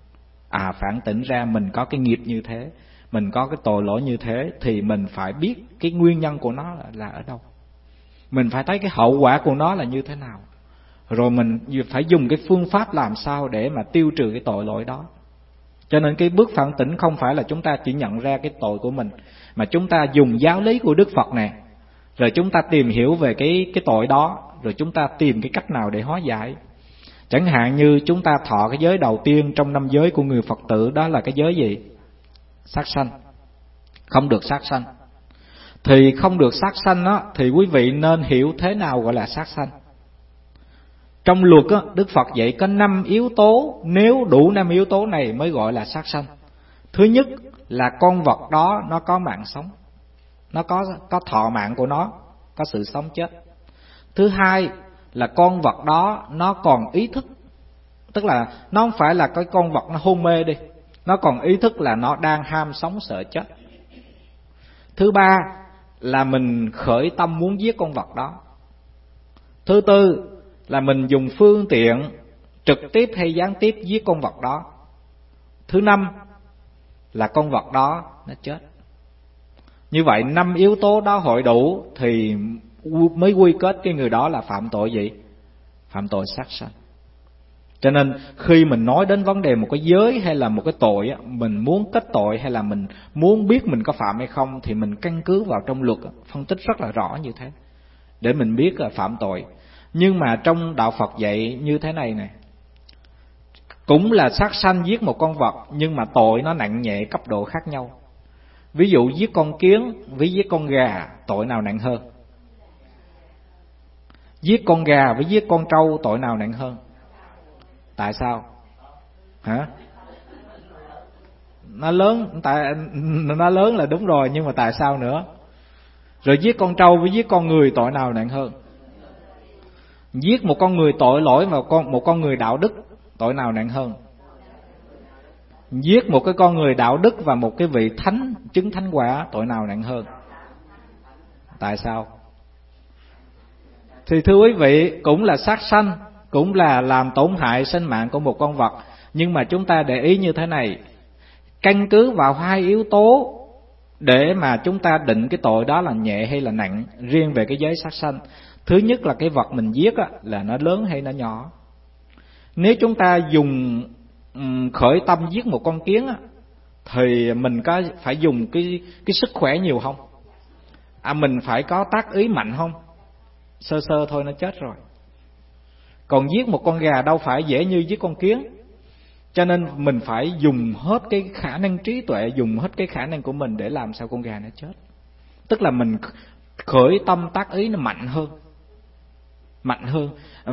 Phản tỉnh ra mình có cái nghiệp như thế, mình có cái tội lỗi như thế, thì mình phải biết cái nguyên nhân của nó là ở đâu. Mình phải thấy cái hậu quả của nó là như thế nào. Rồi mình phải dùng cái phương pháp làm sao để mà tiêu trừ cái tội lỗi đó. Cho nên cái bước phản tỉnh không phải là chúng ta chỉ nhận ra cái tội của mình, mà chúng ta dùng giáo lý của Đức Phật này, rồi chúng ta tìm hiểu về cái tội đó, rồi chúng ta tìm cái cách nào để hóa giải. Chẳng hạn như chúng ta thọ cái giới đầu tiên trong 5 giới của người Phật tử, đó là cái giới gì? Sát sanh. Không được sát sanh. Thì không được sát sanh á, thì quý vị nên hiểu thế nào gọi là sát sanh. Trong luật á, Đức Phật dạy có 5 yếu tố, nếu đủ 5 yếu tố này mới gọi là sát sanh. Thứ nhất là con vật đó nó có mạng sống, nó có thọ mạng của nó, có sự sống chết. Thứ hai là con vật đó nó còn ý thức, tức là nó không phải là cái con vật nó hôn mê đi, nó còn ý thức là nó đang ham sống sợ chết. Thứ ba là mình khởi tâm muốn giết con vật đó. Thứ tư là mình dùng phương tiện trực tiếp hay gián tiếp giết con vật đó. Thứ năm là con vật đó nó chết. Như vậy 5 yếu tố đó hội đủ thì mới quy kết cái người đó là phạm tội gì? Phạm tội sát sanh. Cho nên khi mình nói đến vấn đề một cái giới hay là một cái tội, mình muốn kết tội hay là mình muốn biết mình có phạm hay không, thì mình căn cứ vào trong luật phân tích rất là rõ như thế để mình biết là phạm tội. Nhưng mà trong đạo Phật dạy như thế này nè, cũng là sát sanh giết một con vật, nhưng mà tội nó nặng nhẹ cấp độ khác nhau. Ví dụ giết con kiến với giết con gà, tội nào nặng hơn? Giết con gà với giết con trâu, tội nào nặng hơn? Tại sao? Hả? Nó lớn là đúng rồi, nhưng mà tại sao nữa? Rồi giết con trâu với giết con người, tội nào nặng hơn? Giết một con người tội lỗi và một con người đạo đức, tội nào nặng hơn? Giết một cái con người đạo đức và một cái vị thánh chứng thánh quả, tội nào nặng hơn? Tại sao? Thì thưa quý vị, cũng là sát sanh, cũng là làm tổn hại sinh mạng của một con vật, nhưng mà chúng ta để ý như thế này, căn cứ vào 2 yếu tố để mà chúng ta định cái tội đó là nhẹ hay là nặng riêng về cái giới sát sanh. Thứ nhất là cái vật mình giết á, là nó lớn hay nó nhỏ. Nếu chúng ta dùng khởi tâm giết một con kiến á, thì mình có phải dùng cái sức khỏe nhiều không? Mình phải có tác ý mạnh không? Sơ sơ thôi nó chết rồi. Còn giết một con gà đâu phải dễ như giết con kiến. Cho nên mình phải dùng hết cái khả năng trí tuệ, dùng hết cái khả năng của mình để làm sao con gà nó chết. Tức là mình khởi tâm tác ý nó mạnh hơn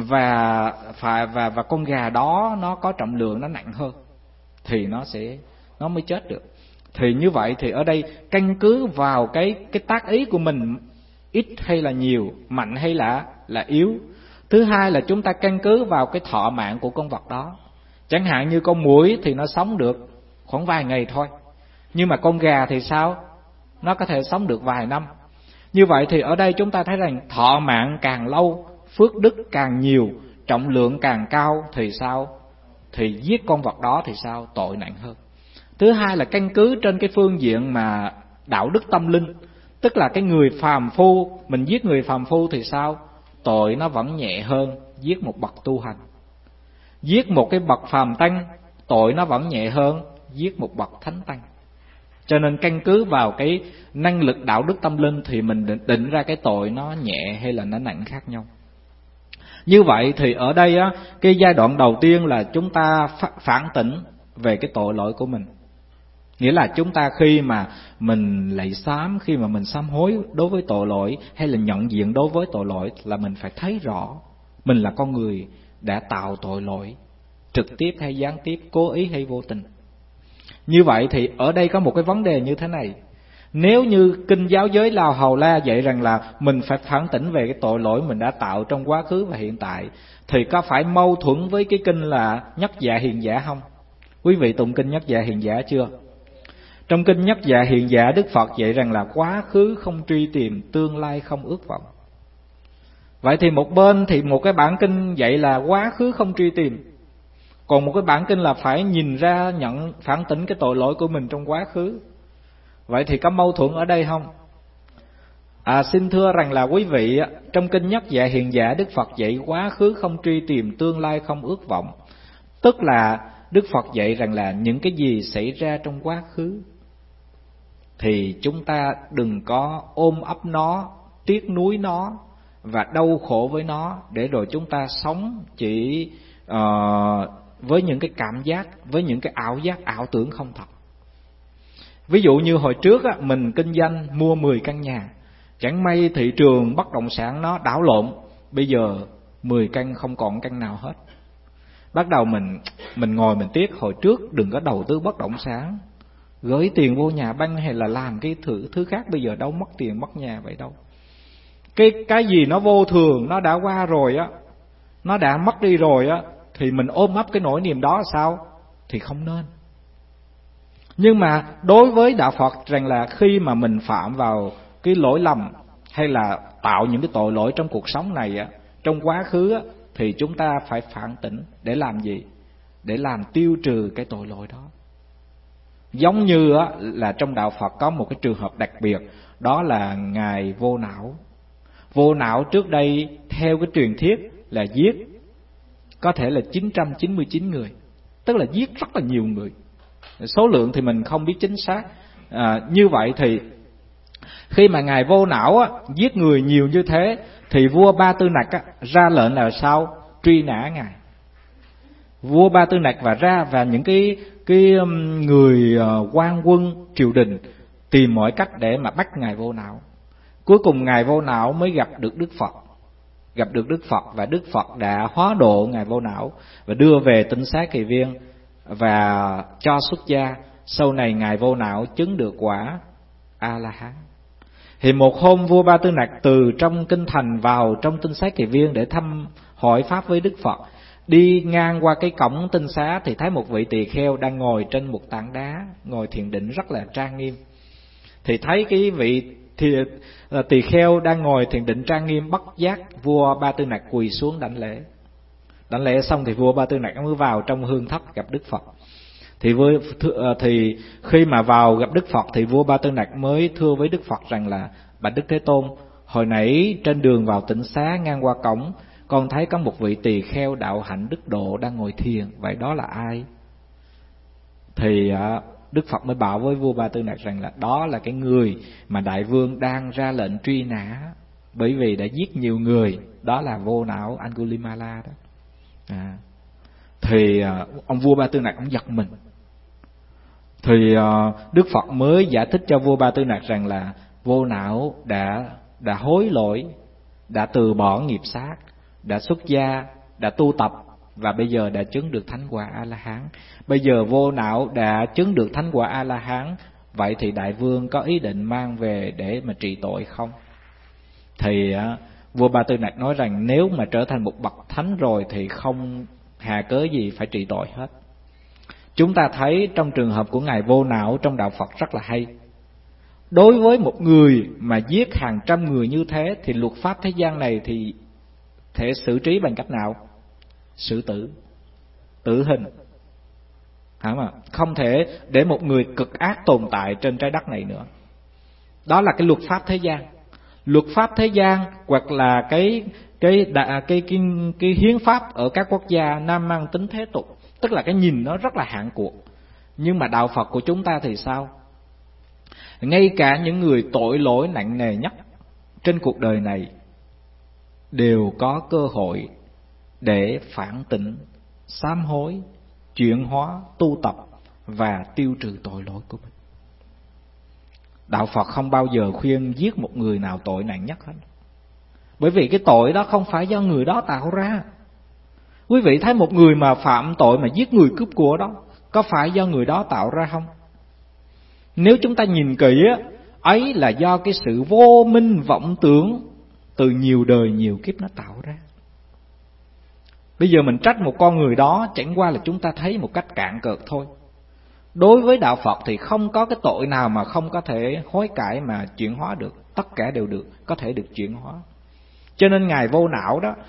và con gà đó nó có trọng lượng, nó nặng hơn thì nó mới chết được. Thì như vậy thì ở đây căn cứ vào cái tác ý của mình, ít hay là nhiều, mạnh hay là yếu. Thứ hai là chúng ta căn cứ vào cái thọ mạng của con vật đó. Chẳng hạn như con muỗi thì nó sống được khoảng vài ngày thôi, nhưng mà con gà thì sao? Nó có thể sống được vài năm. Như vậy thì ở đây chúng ta thấy rằng thọ mạng càng lâu, phước đức càng nhiều, trọng lượng càng cao thì sao? Thì giết con vật đó thì sao? Tội nặng hơn. Thứ hai là căn cứ trên cái phương diện mà đạo đức tâm linh, tức là cái người phàm phu, mình giết người phàm phu thì sao? Tội nó vẫn nhẹ hơn giết một bậc tu hành. Giết một cái bậc phàm tăng, tội nó vẫn nhẹ hơn giết một bậc thánh tăng. Cho nên căn cứ vào cái năng lực đạo đức tâm linh thì mình định ra cái tội nó nhẹ hay là nó nặng khác nhau. Như vậy thì ở đây á, cái giai đoạn đầu tiên là chúng ta phản tỉnh về cái tội lỗi của mình. Nghĩa là chúng ta khi mà mình lạy sám, khi mà mình sám hối đối với tội lỗi hay là nhận diện đối với tội lỗi, là mình phải thấy rõ mình là con người đã tạo tội lỗi, trực tiếp hay gián tiếp, cố ý hay vô tình. Như vậy thì ở đây có một cái vấn đề như thế này. Nếu như kinh giáo giới La Hầu La dạy rằng là mình phải phản tỉnh về cái tội lỗi mình đã tạo trong quá khứ và hiện tại, thì có phải mâu thuẫn với cái kinh là Nhất Dạ Hiền Giả không? Quý vị tụng kinh Nhất Dạ Hiền Giả chưa? Trong kinh Nhất Dạ Hiền Giả, Đức Phật dạy rằng là quá khứ không truy tìm, tương lai không ước vọng. Vậy thì một bên thì một cái bản kinh dạy là quá khứ không truy tìm, Còn một cái bản kinh là phải nhìn ra nhận phản tỉnh cái tội lỗi của mình trong quá khứ. Vậy thì có mâu thuẫn ở đây không? Xin thưa rằng là quý vị, trong kinh Nhất Dạ Hiền Giả, Đức Phật dạy quá khứ không truy tìm, tương lai không ước vọng. Tức là Đức Phật dạy rằng là những cái gì xảy ra trong quá khứ thì chúng ta đừng có ôm ấp nó, tiếc nuối nó và đau khổ với nó, để rồi chúng ta sống chỉ với những cái cảm giác, với những cái ảo giác, ảo tưởng không thật. Ví dụ như hồi trước mình kinh doanh mua 10 căn nhà, chẳng may thị trường bất động sản nó đảo lộn, bây giờ 10 căn không còn căn nào hết. Bắt đầu mình ngồi mình tiếc hồi trước đừng có đầu tư bất động sản, gửi tiền vô nhà băng hay là làm cái thứ khác, bây giờ đâu mất tiền mất nhà vậy đâu. Cái gì nó vô thường, nó đã qua rồi á, nó đã mất đi rồi á, thì mình ôm ấp cái nỗi niềm đó sao? Thì không nên. Nhưng mà đối với đạo Phật rằng là khi mà mình phạm vào cái lỗi lầm hay là tạo những cái tội lỗi trong cuộc sống này á, trong quá khứ á, thì chúng ta phải phản tỉnh để làm gì? Để làm tiêu trừ cái tội lỗi đó. Giống như á, là trong đạo Phật có một cái trường hợp đặc biệt, đó là Ngài Vô Não. Vô Não trước đây theo cái truyền thuyết là giết có thể là 999 người, tức là giết rất là nhiều người. Số lượng thì mình không biết chính xác. Như vậy thì khi mà Ngài Vô Não á, giết người nhiều như thế thì vua Ba Tư Nặc á, ra lệnh là sao? Truy nã Ngài. Vua Ba Tư Nặc và những cái người quan quân triều đình tìm mọi cách để mà bắt Ngài Vô Não. Cuối cùng Ngài Vô Não mới gặp được Đức Phật. Gặp được Đức Phật và Đức Phật đã hóa độ Ngài Vô Não và đưa về Tinh Xá Kỳ Viên và cho xuất gia. Sau này Ngài Vô Não chứng được quả A-la-hán. Thì một hôm vua Ba Tư Nặc từ trong kinh thành vào trong Tinh Xá Kỳ Viên để thăm hỏi pháp với Đức Phật. Đi ngang qua cái cổng tinh xá thì thấy một vị tỳ kheo đang ngồi trên một tảng đá, ngồi thiền định rất là trang nghiêm. Thì thấy cái vị tỳ kheo đang ngồi thiền định trang nghiêm, bất giác vua Ba Tư Nặc quỳ xuống đảnh lễ. Đảnh lễ xong thì vua Ba Tư Nặc mới vào trong hương thất gặp Đức Phật. Thì khi mà vào gặp Đức Phật thì vua Ba Tư Nặc mới thưa với Đức Phật rằng là: bạch Đức Thế Tôn, hồi nãy trên đường vào tịnh xá ngang qua cổng, con thấy có một vị tỳ kheo đạo hạnh đức độ đang ngồi thiền, vậy đó là ai? Thì Đức Phật mới bảo với vua Ba Tư Nặc rằng là đó là cái người mà đại vương đang ra lệnh truy nã, bởi vì đã giết nhiều người, đó là Vô Não Angulimala đó. Thì ông vua Ba Tư Nặc ông giật mình. Thì Đức Phật mới giải thích cho vua Ba Tư Nặc rằng là Vô Não đã hối lỗi, đã từ bỏ nghiệp sát, đã xuất gia, đã tu tập và bây giờ đã chứng được thánh quả A-la-hán. Bây giờ Vô Não đã chứng được thánh quả A-la-hán, vậy thì đại vương có ý định mang về để mà trị tội không? Thì vua Ba Tư Nặc nói rằng nếu mà trở thành một bậc thánh rồi thì không hà cớ gì phải trị tội hết. Chúng ta thấy trong trường hợp của Ngài Vô Não trong đạo Phật rất là hay. Đối với một người mà giết hàng trăm người như thế thì luật pháp thế gian này thì thể xử trí bằng cách nào? Xử tử, tử hình. Không thể để một người cực ác tồn tại trên trái đất này nữa. Đó là cái luật pháp thế gian. Luật pháp thế gian hoặc là cái hiến pháp ở các quốc gia nam mang tính thế tục, tức là cái nhìn nó rất là hạn cuộc. Nhưng mà đạo Phật của chúng ta thì sao? Ngay cả những người tội lỗi nặng nề nhất trên cuộc đời này đều có cơ hội để phản tỉnh, sám hối, chuyển hóa, tu tập và tiêu trừ tội lỗi của mình. Đạo Phật không bao giờ khuyên giết một người nào tội nặng nhất hết. Bởi vì cái tội đó không phải do người đó tạo ra. Quý vị thấy một người mà phạm tội mà giết người cướp của đó, có phải do người đó tạo ra không? Nếu chúng ta nhìn kỹ ấy là do cái sự vô minh vọng tưởng từ nhiều đời nhiều kiếp nó tạo ra. Bây giờ mình trách một con người đó chẳng qua là chúng ta thấy một cách cạn cợt thôi. Đối với đạo Phật thì không có cái tội nào mà không có thể hối cải mà chuyển hóa được. Tất cả đều có thể được chuyển hóa. Cho nên Ngài Vô Não đó,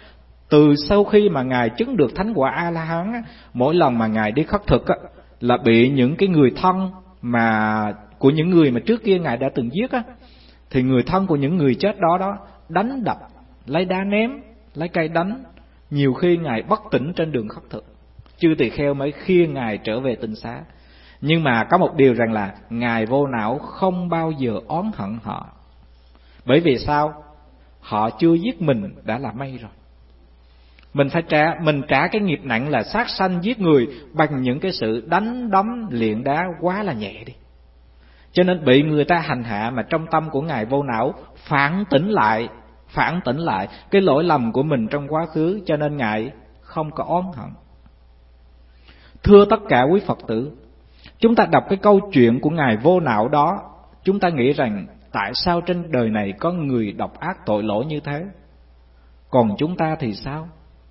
Từ sau khi mà Ngài chứng được thánh quả A-la-hán á, mỗi lần mà Ngài đi khất thực á, là bị những cái người thân mà của những người mà trước kia Ngài đã từng giết á, thì người thân của những người chết đó đánh đập, lấy đá ném, lấy cây đánh. Nhiều khi Ngài bất tỉnh trên đường khất thực, chư tỳ kheo mới khiêng Ngài trở về tinh xá. Nhưng mà có một điều rằng là Ngài Vô Não không bao giờ oán hận họ. Bởi vì sao? Họ chưa giết mình đã là may rồi. Mình trả cái nghiệp nặng là sát sanh giết người bằng những cái sự đánh đấm liệng đá quá là nhẹ đi. Cho nên bị người ta hành hạ mà trong tâm của Ngài Vô Não phản tỉnh lại cái lỗi lầm của mình trong quá khứ, cho nên Ngài không có oán hận. Thưa tất cả quý Phật tử, chúng ta đọc cái câu chuyện của Ngài Vô Não đó, chúng ta nghĩ rằng tại sao trên đời này có người độc ác tội lỗi như thế? Còn chúng ta thì sao?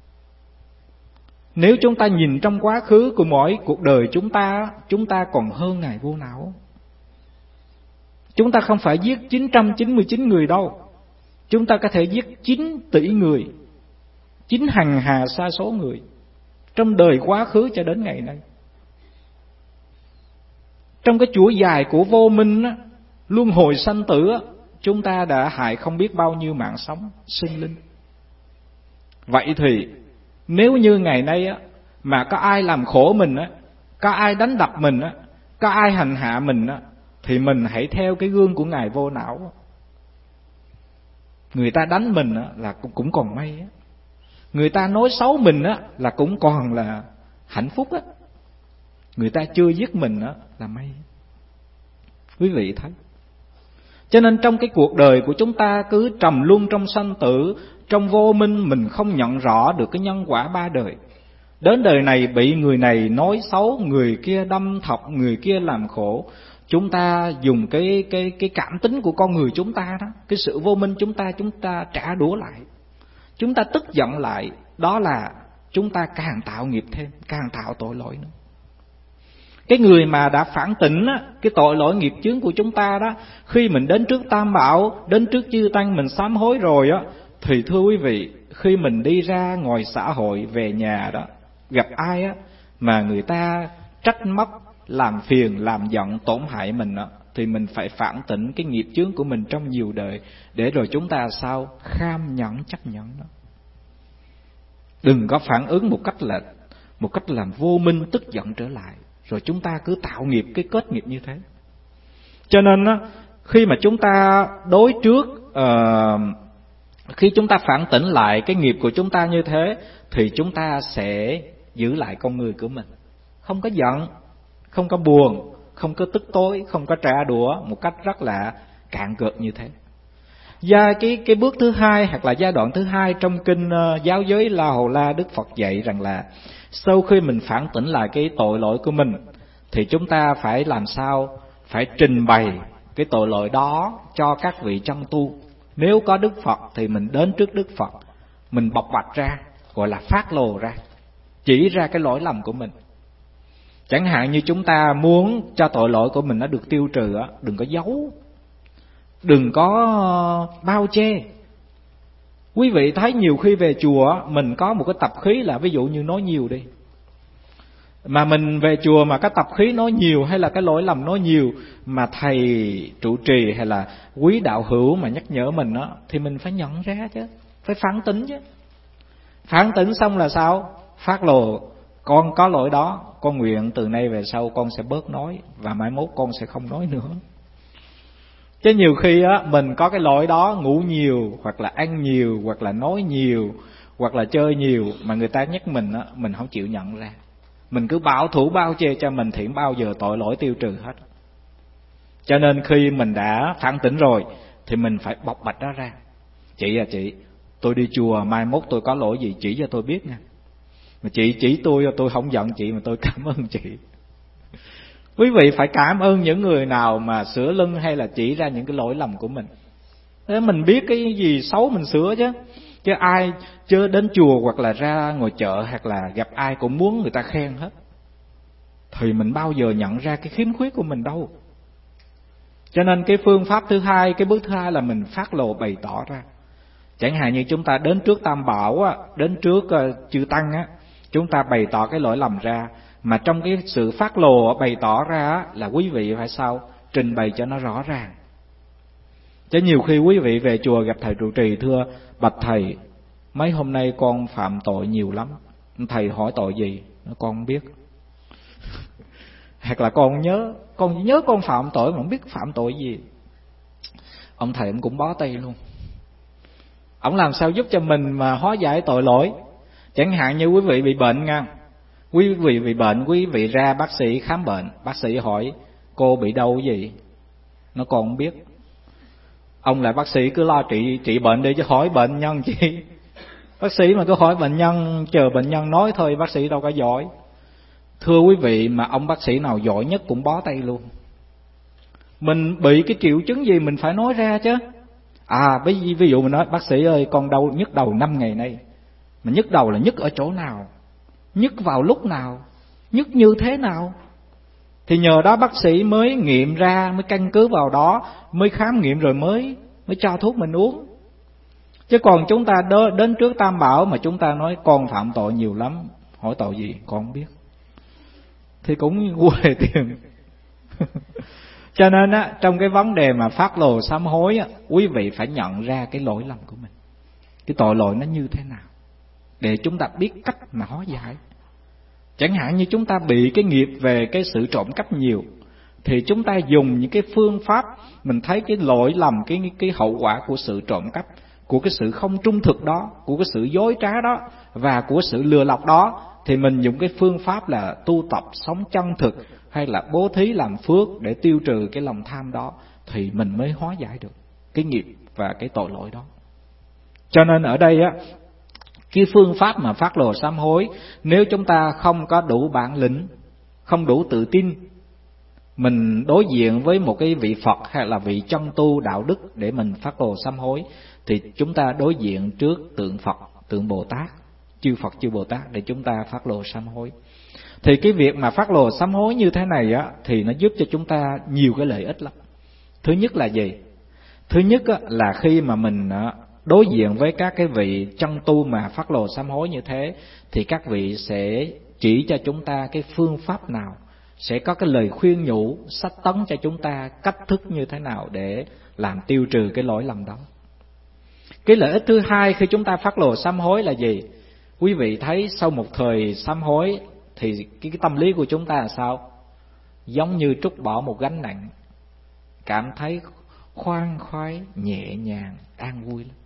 Nếu chúng ta nhìn trong quá khứ của mỗi cuộc đời chúng ta còn hơn Ngài Vô Não. Chúng ta không phải giết 999 người đâu. Chúng ta có thể giết 9 tỷ người, 9 hằng hà sa số người trong đời quá khứ cho đến ngày nay. Trong cái chuỗi dài của vô minh á, luân hồi sanh tử á, chúng ta đã hại không biết bao nhiêu mạng sống, sinh linh. Vậy thì nếu như ngày nay á, mà có ai làm khổ mình á, có ai đánh đập mình á, có ai hành hạ mình á, thì mình hãy theo cái gương của Ngài Vô Não. Người ta đánh mình á, là cũng còn may á. Người ta nói xấu mình á, là cũng còn là hạnh phúc á. Người ta chưa giết mình á, là may. Quý vị thấy. Cho nên trong cái cuộc đời của chúng ta cứ trầm luân trong sanh tử, trong vô minh, mình không nhận rõ được cái nhân quả ba đời. Đến đời này bị người này nói xấu, người kia đâm thọc, người kia làm khổ. Chúng ta dùng cái cảm tính của con người chúng ta đó, cái sự vô minh chúng ta trả đũa lại. Chúng ta tức giận lại, đó là chúng ta càng tạo nghiệp thêm, càng tạo tội lỗi nữa. Cái người mà đã phản tỉnh á, cái tội lỗi nghiệp chướng của chúng ta đó, khi mình đến trước Tam Bảo, đến trước chư Tăng mình sám hối rồi á, thì thưa quý vị, khi mình đi ra ngoài xã hội về nhà đó, gặp ai á mà người ta trách móc, làm phiền, làm giận, tổn hại mình á, thì mình phải phản tỉnh cái nghiệp chướng của mình trong nhiều đời, để rồi chúng ta sao kham nhẫn chấp nhận nó. Đừng có phản ứng một cách làm vô minh, tức giận trở lại, rồi chúng ta cứ tạo nghiệp, cái kết nghiệp như thế. Cho nên á, khi mà chúng ta đối trước, khi chúng ta phản tỉnh lại cái nghiệp của chúng ta như thế, thì chúng ta sẽ giữ lại con người của mình, không có giận, không có buồn, không có tức tối, không có trả đũa một cách rất là cạn cợt như thế. Và cái bước thứ hai hoặc là giai đoạn thứ hai trong kinh Giáo giới La Hầu La, Đức Phật dạy rằng là sau khi mình phản tỉnh lại cái tội lỗi của mình, thì chúng ta phải làm sao? Phải trình bày cái tội lỗi đó cho các vị chân tu. Nếu có Đức Phật thì mình đến trước Đức Phật, mình bộc bạch ra, gọi là phát lộ ra, chỉ ra cái lỗi lầm của mình. Chẳng hạn như chúng ta muốn cho tội lỗi của mình nó được tiêu trừ á, đừng có giấu, đừng có bao che. Quý vị thấy nhiều khi về chùa mình có một cái tập khí là ví dụ như nói nhiều đi. Mà mình về chùa mà cái tập khí nói nhiều hay là cái lỗi lầm nói nhiều mà thầy trụ trì hay là quý đạo hữu mà nhắc nhở mình á, thì mình phải nhận ra chứ, phải phản tỉnh chứ. Phản tỉnh xong là sao? Phát lộ, con có lỗi đó, con nguyện từ nay về sau con sẽ bớt nói và mai mốt con sẽ không nói nữa. Chứ nhiều khi á mình có cái lỗi đó, ngủ nhiều hoặc là ăn nhiều hoặc là nói nhiều hoặc là chơi nhiều, mà người ta nhắc mình á, mình không chịu nhận ra. Mình cứ bảo thủ bao che cho mình thì bao giờ tội lỗi tiêu trừ hết. Cho nên khi mình đã phản tỉnh rồi thì mình phải bộc bạch nó ra. Chị à chị, tôi đi chùa mai mốt tôi có lỗi gì chỉ cho tôi biết nha. Mà chị chỉ tôi không giận chị mà tôi cảm ơn chị. Quý vị phải cảm ơn những người nào mà sửa lưng hay là chỉ ra những cái lỗi lầm của mình. Thế mình biết cái gì xấu mình sửa chứ. Chứ ai chưa đến chùa hoặc là ra ngồi chợ hoặc là gặp ai cũng muốn người ta khen hết, thì mình bao giờ nhận ra cái khiếm khuyết của mình đâu. Cho nên cái phương pháp thứ hai, cái bước thứ hai là mình phát lộ bày tỏ ra. Chẳng hạn như chúng ta đến trước Tam Bảo á, đến trước chư Tăng á, chúng ta bày tỏ cái lỗi lầm ra, mà trong cái sự phát lồ bày tỏ ra á, là quý vị phải sao? Trình bày cho nó rõ ràng. Chứ nhiều khi quý vị về chùa gặp thầy trụ trì, thưa bạch thầy, mấy hôm nay con phạm tội nhiều lắm. Thầy hỏi tội gì? Con không biết. Hoặc là con nhớ con phạm tội mà không biết phạm tội gì. Ông thầy ông cũng bó tay luôn. Ông làm sao giúp cho mình mà hóa giải tội lỗi? Chẳng hạn như quý vị bị bệnh nha, quý vị bị bệnh, quý vị ra bác sĩ khám bệnh, bác sĩ hỏi cô bị đâu gì, nó còn không biết. Ông là bác sĩ cứ lo trị bệnh đi chứ hỏi bệnh nhân chi. Bác sĩ mà cứ hỏi bệnh nhân, chờ bệnh nhân nói thôi, bác sĩ đâu có giỏi. Thưa quý vị, mà ông bác sĩ nào giỏi nhất cũng bó tay luôn. Mình bị cái triệu chứng gì mình phải nói ra chứ. Ví dụ mình nói bác sĩ ơi, con đau nhức đầu 5 ngày nay. Mà nhức đầu là nhức ở chỗ nào, nhức vào lúc nào, nhức như thế nào, thì nhờ đó bác sĩ mới nghiệm ra, mới căn cứ vào đó, mới khám nghiệm rồi mới cho thuốc mình uống. Chứ còn chúng ta đến trước Tam Bảo mà chúng ta nói con phạm tội nhiều lắm, hỏi tội gì con không biết, thì cũng quê tiền. Cho nên á, trong cái vấn đề mà phát lồ sám hối á, quý vị phải nhận ra cái lỗi lầm của mình, cái tội lỗi nó như thế nào, để chúng ta biết cách mà hóa giải. Chẳng hạn như chúng ta bị cái nghiệp về cái sự trộm cắp nhiều, thì chúng ta dùng những cái phương pháp, mình thấy cái lỗi lầm, cái hậu quả của sự trộm cắp, của cái sự không trung thực đó, của cái sự dối trá đó, và của sự lừa lọc đó, thì mình dùng cái phương pháp là tu tập sống chân thực, hay là bố thí làm phước để tiêu trừ cái lòng tham đó, thì mình mới hóa giải được cái nghiệp và cái tội lỗi đó. Cho nên ở đây á, cái phương pháp mà phát lồ sám hối, nếu chúng ta không có đủ bản lĩnh, không đủ tự tin, mình đối diện với một cái vị Phật hay là vị chân tu đạo đức để mình phát lồ sám hối, thì chúng ta đối diện trước tượng Phật, tượng Bồ Tát, chư Phật chư Bồ Tát để chúng ta phát lồ sám hối. Thì cái việc mà phát lồ sám hối như thế này á, thì nó giúp cho chúng ta nhiều cái lợi ích lắm. Thứ nhất là gì? Thứ nhất á, là khi mà mình đối diện với các cái vị chân tu mà phát lồ sám hối như thế, thì các vị sẽ chỉ cho chúng ta cái phương pháp nào, sẽ có cái lời khuyên nhủ, sách tấn cho chúng ta cách thức như thế nào để làm tiêu trừ cái lỗi lầm đó. Cái lợi ích thứ hai khi chúng ta phát lồ sám hối là gì? Quý vị thấy sau một thời sám hối thì cái tâm lý của chúng ta là sao? Giống như trút bỏ một gánh nặng, cảm thấy khoan khoái, nhẹ nhàng, an vui lắm.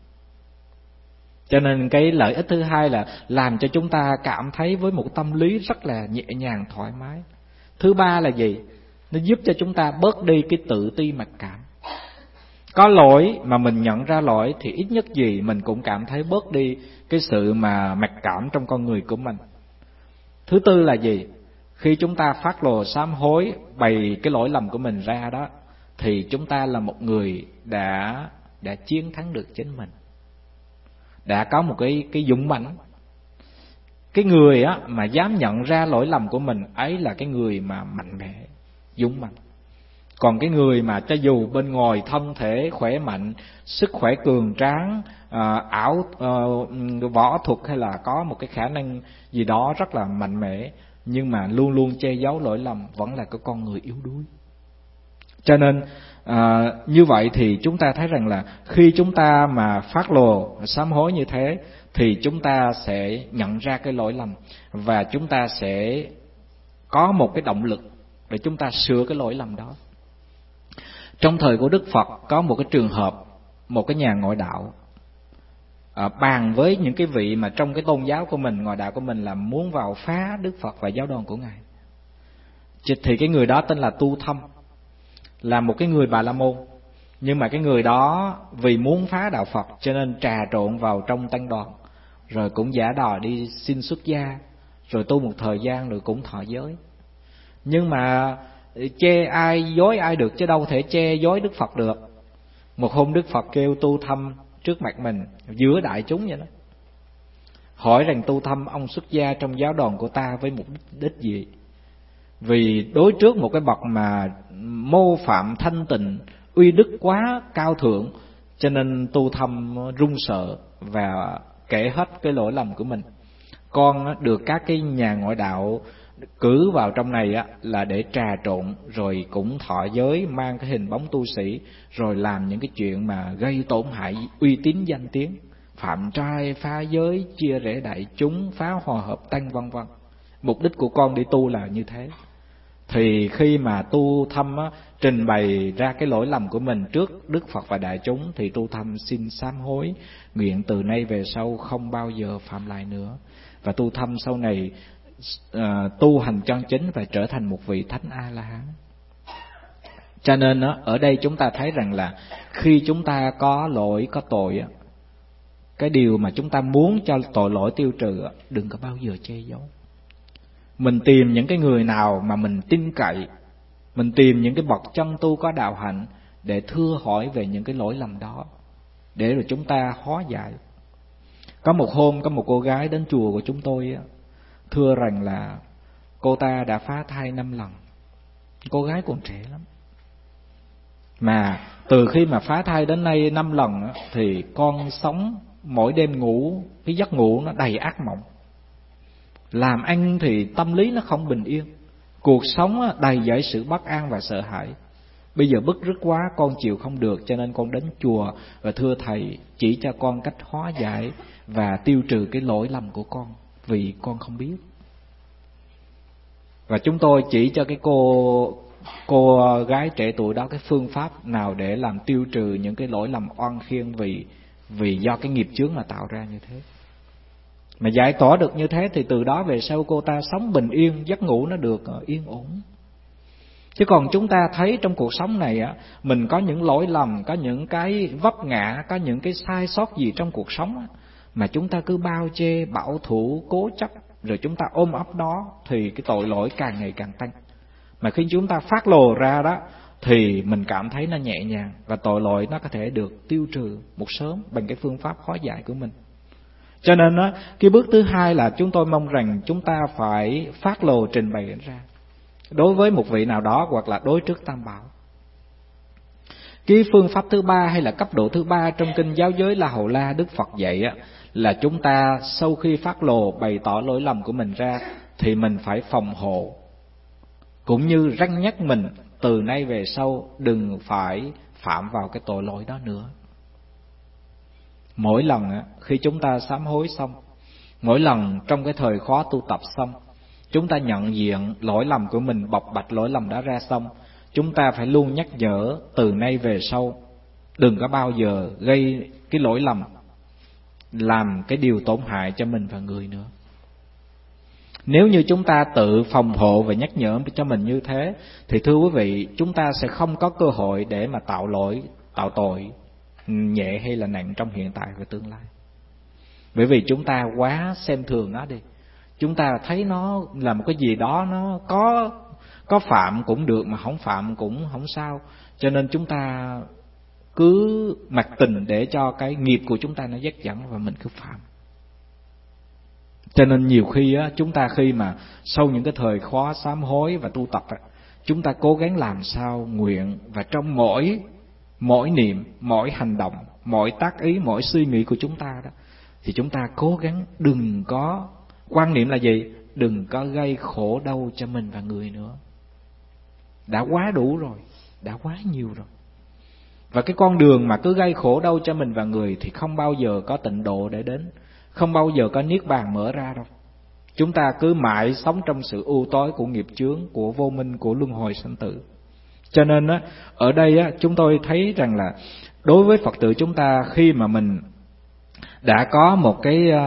Cho nên cái lợi ích thứ hai là làm cho chúng ta cảm thấy với một tâm lý rất là nhẹ nhàng, thoải mái. Thứ ba là gì? Nó giúp cho chúng ta bớt đi cái tự ti mặc cảm. Có lỗi mà mình nhận ra lỗi thì ít nhất gì mình cũng cảm thấy bớt đi cái sự mà mặc cảm trong con người của mình. Thứ tư là gì? Khi chúng ta phát lồ sám hối, bày cái lỗi lầm của mình ra đó, thì chúng ta là một người đã chiến thắng được chính mình, đã có một cái dũng mãnh. Cái người á mà dám nhận ra lỗi lầm của mình ấy là cái người mà mạnh mẽ, dũng mãnh. Còn cái người mà cho dù bên ngoài thân thể khỏe mạnh, sức khỏe cường tráng, võ thuật hay là có một cái khả năng gì đó rất là mạnh mẽ, nhưng mà luôn luôn che giấu lỗi lầm, vẫn là cái con người yếu đuối. Cho nên như vậy thì chúng ta thấy rằng là khi chúng ta mà phát lồ sám hối như thế, thì chúng ta sẽ nhận ra cái lỗi lầm, và chúng ta sẽ có một cái động lực để chúng ta sửa cái lỗi lầm đó. Trong thời của Đức Phật có một cái trường hợp, một cái nhà ngoại đạo bàn với những cái vị mà trong cái tôn giáo của mình, ngoại đạo của mình, là muốn vào phá Đức Phật và giáo đoàn của Ngài. Thì cái người đó tên là Tu Thâm, là một cái người Bà La Môn. Nhưng mà cái người đó vì muốn phá đạo Phật cho nên trà trộn vào trong tăng đoàn, rồi cũng giả đò đi xin xuất gia, rồi tu một thời gian rồi cũng thọ giới. Nhưng mà chê ai dối ai được, chứ đâu thể chê dối Đức Phật được. Một hôm Đức Phật kêu Tu Thâm trước mặt mình, giữa đại chúng vậy đó, hỏi rằng Tu Thâm, ông xuất gia trong giáo đoàn của ta với mục đích gì? Vì đối trước một cái bậc mà mô phạm thanh tịnh, uy đức quá cao thượng, cho nên tu thâm run sợ và kể hết cái lỗi lầm của mình. Con được các cái nhà ngoại đạo cử vào trong này là để trà trộn, rồi cũng thọ giới, mang cái hình bóng tu sĩ, rồi làm những cái chuyện mà gây tổn hại uy tín danh tiếng, phạm trai, phá giới, chia rẽ đại chúng, phá hòa hợp tăng, vân vân. Mục đích của con đi tu là như thế. Thì khi mà tu thâm trình bày ra cái lỗi lầm của mình trước Đức Phật và đại chúng, thì tu thâm xin sám hối, nguyện từ nay về sau không bao giờ phạm lại nữa. Và tu thâm sau này tu hành chân chính và trở thành một vị thánh A-la-hán. Cho nên ở đây chúng ta thấy rằng là khi chúng ta có lỗi, có tội, cái điều mà chúng ta muốn cho tội lỗi tiêu trừ, đừng có bao giờ che giấu. Mình tìm những cái người nào mà mình tin cậy, mình tìm những cái bậc chân tu có đạo hạnh để thưa hỏi về những cái lỗi lầm đó, để rồi chúng ta hóa giải. Có một hôm có một cô gái đến chùa của chúng tôi thưa rằng là cô ta đã phá thai 5 lần. Cô gái còn trẻ lắm, mà từ khi mà phá thai đến nay 5 lần thì con sống mỗi đêm ngủ, cái giấc ngủ nó đầy ác mộng. Làm ăn thì tâm lý nó không bình yên, cuộc sống đầy dẫy sự bất an và sợ hãi. Bây giờ bứt rứt quá, con chịu không được, cho nên con đến chùa và thưa thầy chỉ cho con cách hóa giải và tiêu trừ cái lỗi lầm của con, vì con không biết. Và chúng tôi chỉ cho cái cô gái trẻ tuổi đó cái phương pháp nào để làm tiêu trừ những cái lỗi lầm oan khiên vì do cái nghiệp chướng mà tạo ra như thế. Mà giải tỏa được như thế thì từ đó về sau cô ta sống bình yên, giấc ngủ nó được yên ổn. Chứ còn chúng ta thấy trong cuộc sống này mình có những lỗi lầm, có những cái vấp ngã, có những cái sai sót gì trong cuộc sống mà chúng ta cứ bao che, bảo thủ, cố chấp, rồi chúng ta ôm ấp đó, thì cái tội lỗi càng ngày càng tăng. Mà khi chúng ta phát lộ ra đó thì mình cảm thấy nó nhẹ nhàng, và tội lỗi nó có thể được tiêu trừ một sớm bằng cái phương pháp hóa giải của mình. Cho nên cái bước thứ hai là chúng tôi mong rằng chúng ta phải phát lộ trình bày ra đối với một vị nào đó, hoặc là đối trước Tam Bảo. Cái phương pháp thứ ba hay là cấp độ thứ ba trong kinh giáo giới La Hầu La, Đức Phật dạy là chúng ta sau khi phát lộ bày tỏ lỗi lầm của mình ra thì mình phải phòng hộ, cũng như răn nhắc mình từ nay về sau đừng phải phạm vào cái tội lỗi đó nữa. Mỗi lần khi chúng ta sám hối xong, mỗi lần trong cái thời khóa tu tập xong, chúng ta nhận diện lỗi lầm của mình, bộc bạch lỗi lầm đó ra xong, chúng ta phải luôn nhắc nhở từ nay về sau đừng có bao giờ gây cái lỗi lầm làm cái điều tổn hại cho mình và người nữa. Nếu như chúng ta tự phòng hộ và nhắc nhở cho mình như thế thì thưa quý vị, chúng ta sẽ không có cơ hội để mà tạo lỗi, tạo tội nhẹ hay là nặng trong hiện tại và tương lai. Bởi vì chúng ta quá xem thường nó đi. Chúng ta thấy nó là một cái gì đó nó có phạm cũng được, mà không phạm cũng không sao. Cho nên chúng ta cứ mặc tình để cho cái nghiệp của chúng ta nó dắt dẫn và mình cứ phạm. Cho nên nhiều khi chúng ta khi mà sau những cái thời khóa sám hối và tu tập, chúng ta cố gắng làm sao nguyện, và trong mỗi niệm, mỗi hành động, mỗi tác ý, mỗi suy nghĩ của chúng ta đó, thì chúng ta cố gắng đừng có, quan niệm là gì? Đừng có gây khổ đau cho mình và người nữa. Đã quá đủ rồi, đã quá nhiều rồi. Và cái con đường mà cứ gây khổ đau cho mình và người thì không bao giờ có tịnh độ để đến, không bao giờ có niết bàn mở ra đâu. Chúng ta cứ mãi sống trong sự u tối của nghiệp chướng, của vô minh, của luân hồi sanh tử. Cho nên ở đây chúng tôi thấy rằng là đối với Phật tử chúng ta, khi mà mình đã có một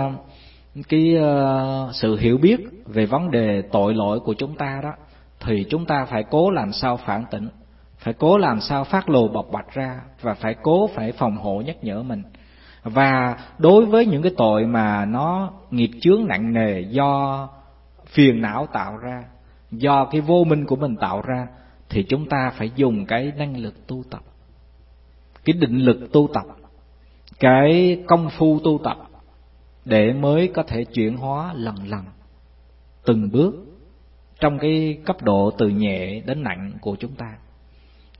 cái sự hiểu biết về vấn đề tội lỗi của chúng ta đó, thì chúng ta phải cố làm sao phản tỉnh, phải cố làm sao phát lộ bộc bạch ra, và phải cố phải phòng hộ nhắc nhở mình. Và đối với những cái tội mà nó nghiệp chướng nặng nề do phiền não tạo ra, do cái vô minh của mình tạo ra, thì chúng ta phải dùng cái năng lực tu tập, cái định lực tu tập, cái công phu tu tập để mới có thể chuyển hóa lần lần, từng bước trong cái cấp độ từ nhẹ đến nặng của chúng ta.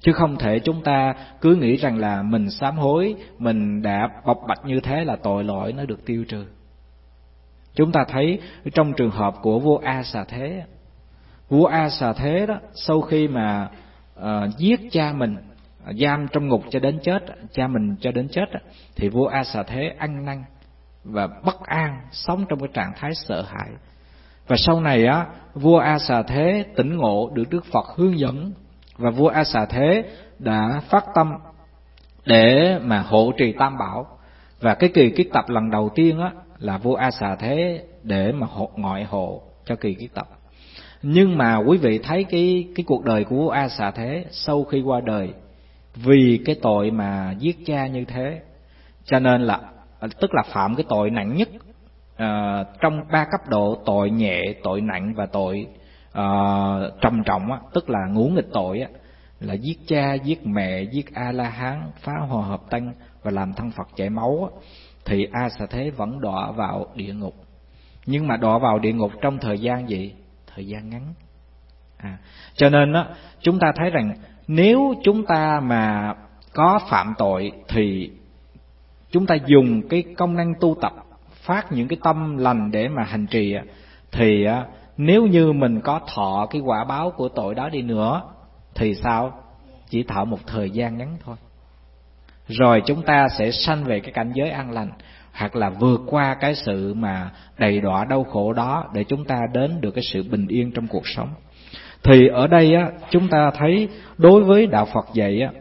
Chứ không thể chúng ta cứ nghĩ rằng là mình sám hối, mình đã bộc bạch như thế là tội lỗi nó được tiêu trừ. Chúng ta thấy trong trường hợp của vua A Xà Thế. Vua A Xà Thế đó, sau khi mà giết cha mình, giam trong ngục cho đến chết, cha mình cho đến chết, thì vua A Xà Thế ăn năn và bất an, sống trong cái trạng thái sợ hãi. Và sau này á, vua A Xà Thế tỉnh ngộ, được Đức Phật hướng dẫn, và vua A Xà Thế đã phát tâm để mà hộ trì Tam Bảo. Và cái kỳ kiết tập lần đầu tiên á là vua A Xà Thế để mà ngoại hộ cho kỳ kiết tập. Nhưng mà quý vị thấy cái cuộc đời của vua A Xà Thế sau khi qua đời, vì cái tội mà giết cha như thế, cho nên là tức là phạm cái tội nặng nhất trong 3 cấp độ: tội nhẹ, tội nặng và tội trầm trọng á, tức là ngũ nghịch tội á, là giết cha, giết mẹ, giết A La Hán, phá hòa hợp tăng và làm thân Phật chảy máu á, thì A Xà Thế vẫn đọa vào địa ngục. Nhưng mà đọa vào địa ngục trong thời gian gì? Thời gian ngắn. Cho nên á, chúng ta thấy rằng nếu chúng ta mà có phạm tội thì chúng ta dùng cái công năng tu tập, phát những cái tâm lành để mà hành trì, thì nếu như mình có thọ cái quả báo của tội đó đi nữa thì sao? Chỉ thọ một thời gian ngắn thôi, rồi chúng ta sẽ sanh về cái cảnh giới an lành, hoặc là vượt qua cái sự mà đầy đọa đau khổ đó để chúng ta đến được cái sự bình yên trong cuộc sống. Thì ở đây á, chúng ta thấy đối với đạo Phật dạy á,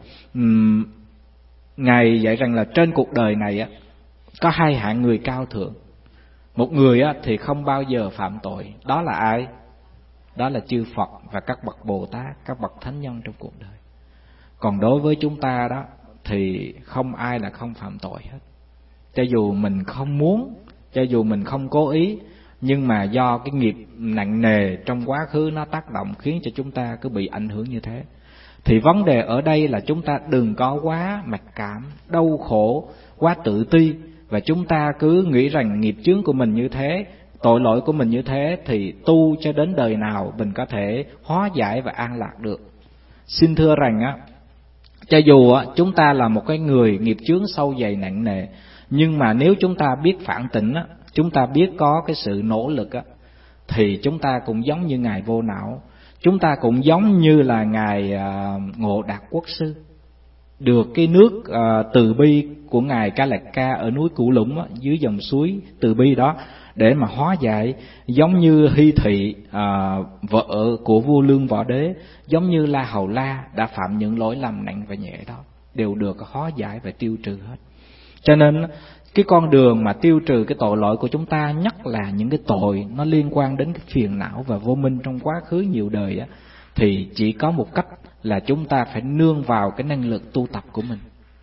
Ngài dạy rằng là trên cuộc đời này á có 2 hạng người cao thượng. Một người á thì không bao giờ phạm tội, đó là ai? Đó là chư Phật và các bậc Bồ Tát, các bậc thánh nhân trong cuộc đời. Còn đối với chúng ta đó thì không ai là không phạm tội hết. Cho dù mình không muốn, cho dù mình không cố ý, nhưng mà do cái nghiệp nặng nề trong quá khứ nó tác động khiến cho chúng ta cứ bị ảnh hưởng như thế. Thì vấn đề ở đây là chúng ta đừng có quá mặc cảm, đau khổ, quá tự ti, và chúng ta cứ nghĩ rằng nghiệp chướng của mình như thế, tội lỗi của mình như thế thì tu cho đến đời nào mình có thể hóa giải và an lạc được. Xin thưa rằng á, cho dù chúng ta là một cái người nghiệp chướng sâu dày nặng nề, nhưng mà nếu chúng ta biết phản tỉnh á, chúng ta biết có cái sự nỗ lực á, thì chúng ta cũng giống như Ngài Vô Não, chúng ta cũng giống như là Ngài Ngộ Đạt Quốc Sư, được cái nước từ bi của Ngài Ca Lạt Ca ở núi Cửu Lũng á, dưới dòng suối từ bi đó để mà hóa giải, giống như Hy Thị vợ của vua Lương Võ Đế, giống như La Hầu La đã phạm những lỗi lầm nặng và nhẹ đó, đều được hóa giải và tiêu trừ hết. Cho nên cái con đường mà tiêu trừ cái tội lỗi của chúng ta, nhất là những cái tội nó liên quan đến cái phiền não và vô minh trong quá khứ nhiều đời á, thì chỉ có một cách là chúng ta phải nương vào cái năng lực tu tập của mình.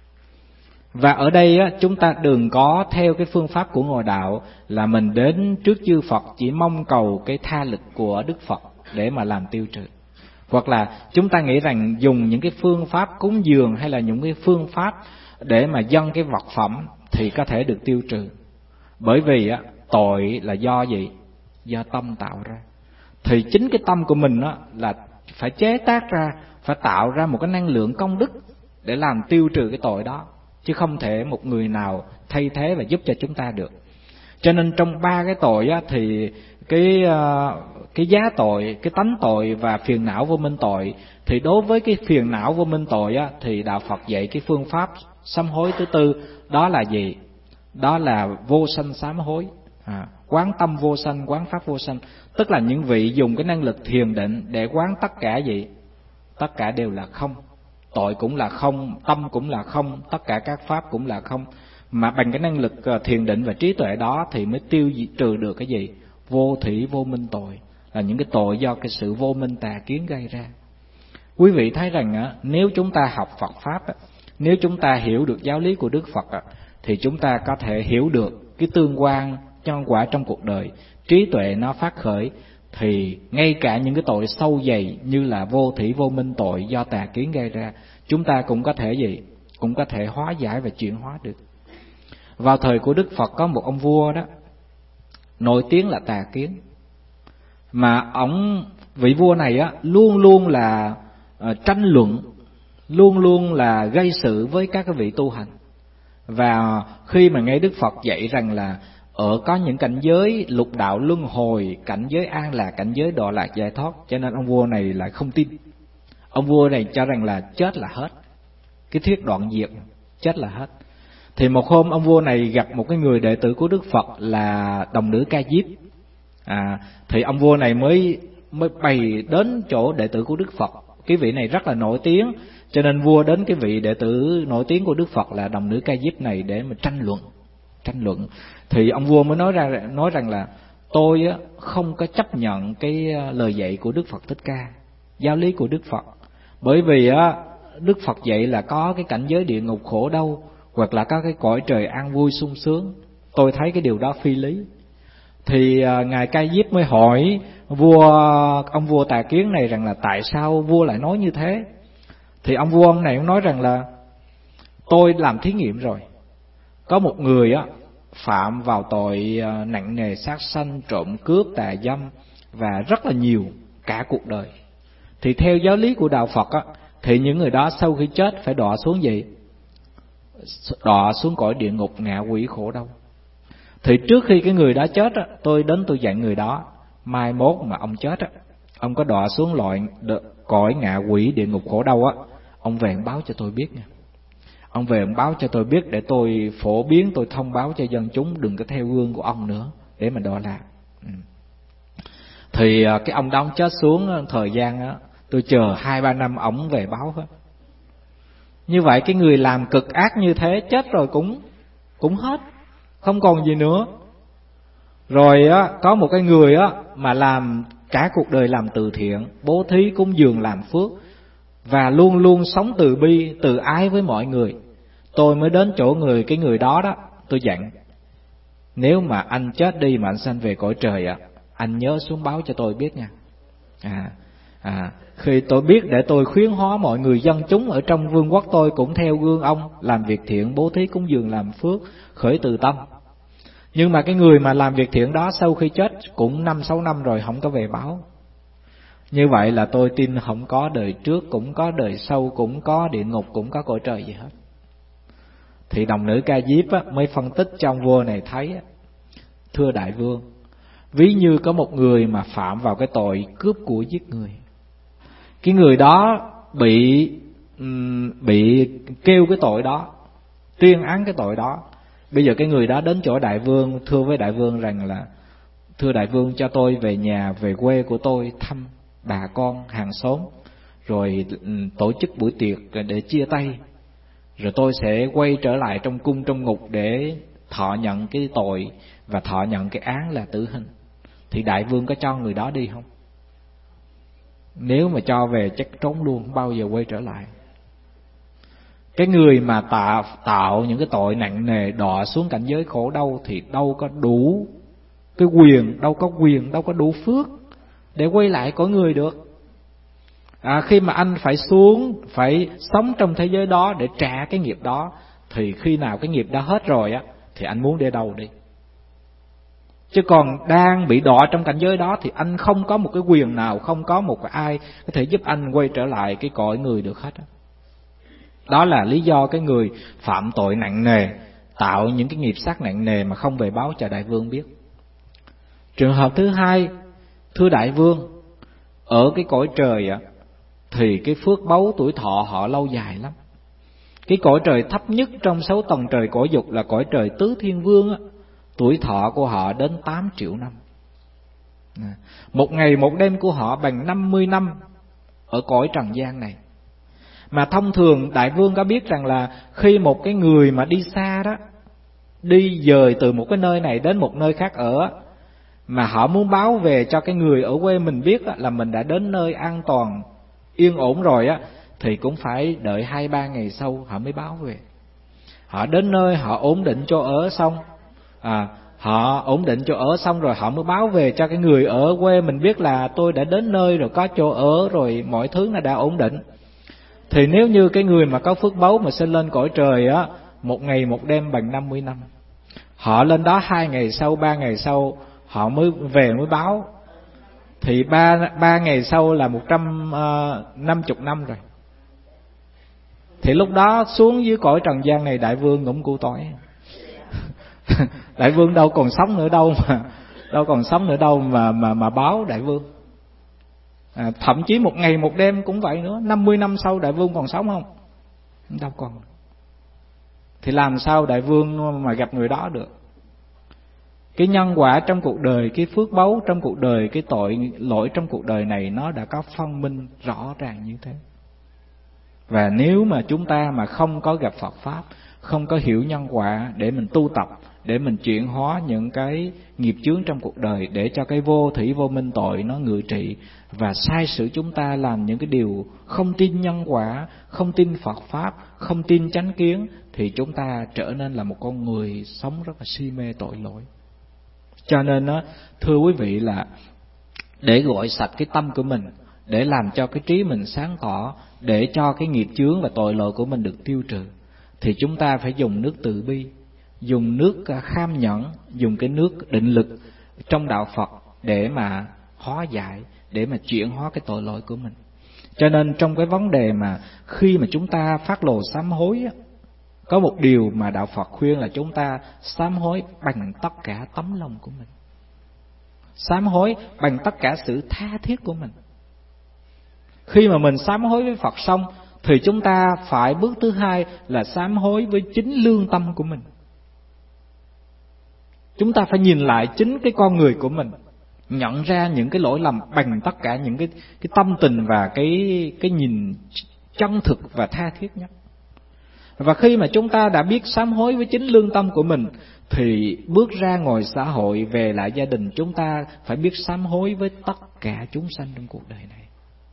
Và ở đây á, chúng ta đừng có theo cái phương pháp của Ngồi Đạo là mình đến trước chư Phật chỉ mong cầu cái tha lực của Đức Phật để mà làm tiêu trừ. Hoặc là chúng ta nghĩ rằng dùng những cái phương pháp cúng dường hay là những cái phương pháp để mà dâng cái vật phẩm thì có thể được tiêu trừ. Bởi vì á, tội là do gì? Do tâm tạo ra. Thì chính cái tâm của mình á, là phải chế tác ra, phải tạo ra một cái năng lượng công đức để làm tiêu trừ cái tội đó, chứ không thể một người nào thay thế và giúp cho chúng ta được. Cho nên trong 3 cái tội á, thì cái giá tội, cái tánh tội và phiền não vô minh tội, thì đối với cái phiền não vô minh tội á, thì đạo Phật dạy cái phương pháp sám hối thứ tư, đó là gì? Đó là vô sanh sám hối, quán tâm vô sanh, quán pháp vô sanh. Tức là những vị dùng cái năng lực thiền định để quán tất cả gì? Tất cả đều là không. Tội cũng là không, tâm cũng là không, tất cả các pháp cũng là không. Mà bằng cái năng lực thiền định và trí tuệ đó thì mới tiêu trừ được cái gì? Vô thủy vô minh tội, là những cái tội do cái sự vô minh tà kiến gây ra. Quý vị thấy rằng nếu chúng ta học Phật Pháp, nếu chúng ta hiểu được giáo lý của Đức Phật, thì chúng ta có thể hiểu được cái tương quan nhân quả trong cuộc đời. Trí tuệ nó phát khởi, thì ngay cả những cái tội sâu dày như là vô thủy vô minh tội do tà kiến gây ra, chúng ta cũng có thể gì? Cũng có thể hóa giải và chuyển hóa được. Vào thời của Đức Phật có một ông vua đó, nổi tiếng là tà kiến. Mà vị vua này á, luôn luôn là tranh luận luôn luôn là gây sự với các cái vị tu hành. Và khi mà nghe Đức Phật dạy rằng là có những cảnh giới lục đạo luân hồi, cảnh giới an lạc, cảnh giới đọa lạc giải thoát, cho nên ông vua này lại không tin. Ông vua này cho rằng là chết là hết, cái thuyết đoạn diệt, chết là hết. Thì một hôm ông vua này gặp một cái người đệ tử của Đức Phật là đồng nữ Ca Diếp. Thì ông vua này mới bày đến chỗ đệ tử của Đức Phật. Cái vị này rất là nổi tiếng, cho nên vua đến cái vị đệ tử nổi tiếng của Đức Phật là đồng nữ Ca Diếp này để mà tranh luận. Thì ông vua mới nói rằng là tôi không có chấp nhận cái lời dạy của Đức Phật Thích Ca, giáo lý của Đức Phật. Bởi vì Đức Phật dạy là có cái cảnh giới địa ngục khổ đau, hoặc là có cái cõi trời an vui sung sướng. Tôi thấy cái điều đó phi lý. Thì ngài Ca Diếp mới hỏi ông vua tà kiến này rằng là tại sao vua lại nói như thế. Thì ông vua này cũng nói rằng là tôi làm thí nghiệm rồi, có một người phạm vào tội nặng nề sát sanh, trộm cướp, tà dâm và rất là nhiều cả cuộc đời. Thì theo giáo lý của đạo Phật thì những người đó sau khi chết phải đọa xuống gì? Đọa xuống cõi địa ngục ngạ quỷ khổ đau. Thì trước khi cái người đó chết tôi đến tôi dạy người đó, mai mốt mà ông chết ông có đọa xuống cõi ngạ quỷ địa ngục khổ đau ông về ông báo cho tôi biết nha. Ông về ông báo cho tôi biết để tôi phổ biến, tôi thông báo cho dân chúng đừng có theo gương của ông nữa để mà đọa lạc. Thì cái ông đó ông chết xuống, thời gian tôi chờ 2-3 năm ổng về báo hết. Như vậy cái người làm cực ác như thế chết rồi cũng hết, không còn gì nữa. Rồi có một cái người mà làm cả cuộc đời làm từ thiện, bố thí cúng dường làm phước, và luôn luôn sống từ bi, từ ái với mọi người. Tôi mới đến chỗ cái người đó tôi dặn, nếu mà anh chết đi mà anh sanh về cõi trời anh nhớ xuống báo cho tôi biết nha. Khi tôi biết để tôi khuyến hóa mọi người dân chúng ở trong vương quốc tôi cũng theo gương ông, làm việc thiện, bố thí cúng dường làm phước, khởi từ tâm. Nhưng mà cái người mà làm việc thiện đó sau khi chết cũng 5-6 năm rồi không có về báo. Như vậy là tôi tin không có đời trước, cũng có đời sau, cũng có địa ngục, cũng có cõi trời gì hết. Thì đồng nữ Ca Diếp mới phân tích cho ông vua này thấy, thưa đại vương, ví như có một người mà phạm vào cái tội cướp của giết người. Cái người đó bị kêu cái tội đó, tuyên án cái tội đó. Bây giờ cái người đó đến chỗ đại vương, thưa với đại vương rằng là thưa đại vương, cho tôi về nhà, về quê của tôi thăm bà con hàng xóm, rồi tổ chức buổi tiệc để chia tay, rồi tôi sẽ quay trở lại trong cung trong ngục để thọ nhận cái tội và thọ nhận cái án là tử hình. Thì đại vương có cho người đó đi không? Nếu mà cho về chắc trốn luôn, không bao giờ quay trở lại. Cái người mà tạo những cái tội nặng nề, đọa xuống cảnh giới khổ đau thì đâu có đủ cái quyền, đâu có đủ phước để quay lại cõi người được. Khi mà anh phải sống trong thế giới đó để trả cái nghiệp đó, thì khi nào cái nghiệp đó hết rồi thì anh muốn đi đâu đi. Chứ còn đang bị đọa trong cảnh giới đó thì anh không có một cái quyền nào, không có một ai có thể giúp anh quay trở lại cái cõi người được hết. Đó là lý do cái người phạm tội nặng nề, tạo những cái nghiệp sát nặng nề mà không về báo cho đại vương biết. Trường hợp thứ hai, thưa đại vương, ở cái cõi trời thì cái phước báu tuổi thọ họ lâu dài lắm. Cái cõi trời thấp nhất trong 6 tầng trời cõi dục là cõi trời Tứ Thiên Vương tuổi thọ của họ đến 8 triệu năm. Một ngày một đêm của họ bằng 50 năm ở cõi trần gian này. Mà thông thường đại vương có biết rằng là khi một cái người mà đi xa đó, đi dời từ một cái nơi này đến một nơi khác ở, mà họ muốn báo về cho cái người ở quê mình biết là mình đã đến nơi an toàn, yên ổn rồi thì cũng phải đợi 2-3 ngày sau họ mới báo về. Họ đến nơi họ ổn định chỗ ở xong, họ ổn định chỗ ở xong rồi họ mới báo về cho cái người ở quê mình biết là tôi đã đến nơi rồi, có chỗ ở rồi, mọi thứ là đã ổn định. Thì nếu như cái người mà có phước báu mà sinh lên cõi trời một ngày một đêm bằng 50 năm, họ lên đó 2 ngày sau, 3 ngày sau họ mới về mới báo, thì 3 ngày sau là 150 năm rồi. thì lúc đó xuống dưới cõi trần gian này Đại Vương cũng cu tỏi. Đại Vương đâu còn sống nữa đâu mà báo Đại Vương. Thậm chí một ngày một đêm cũng vậy nữa. 50 năm sau Đại Vương còn sống không? Đâu còn. Thì làm sao Đại Vương mà gặp người đó được? Cái nhân quả trong cuộc đời, cái phước báu trong cuộc đời, cái tội lỗi trong cuộc đời này nó đã có phân minh rõ ràng như thế. Và nếu mà chúng ta mà không có gặp Phật Pháp, không có hiểu nhân quả để mình tu tập, để mình chuyển hóa những cái nghiệp chướng trong cuộc đời, để cho cái vô thủy vô minh tội nó ngự trị, và sai sử chúng ta làm những cái điều không tin nhân quả, không tin Phật Pháp, không tin chánh kiến, thì chúng ta trở nên là một con người sống rất là si mê tội lỗi. Cho nên đó, thưa quý vị, là để gọi sạch cái tâm của mình, để làm cho cái trí mình sáng tỏ, để cho cái nghiệp chướng và tội lỗi của mình được tiêu trừ, thì chúng ta phải dùng nước từ bi, dùng nước kham nhẫn, dùng cái nước định lực trong đạo Phật để mà hóa giải, để mà chuyển hóa cái tội lỗi của mình. Cho nên trong cái vấn đề mà khi mà chúng ta phát lộ sám hối á, có một điều mà đạo Phật khuyên là chúng ta sám hối bằng tất cả tấm lòng của mình, sám hối bằng tất cả sự tha thiết của mình. Khi mà mình sám hối với Phật xong thì chúng ta phải bước thứ hai là sám hối với chính lương tâm của mình. Chúng ta phải nhìn lại chính cái con người của mình, nhận ra những cái lỗi lầm bằng tất cả những cái tâm tình và cái nhìn chân thực và tha thiết nhất. Và khi mà chúng ta đã biết sám hối với chính lương tâm của mình, thì bước ra ngoài xã hội, về lại gia đình, chúng ta phải biết sám hối với tất cả chúng sanh trong cuộc đời này.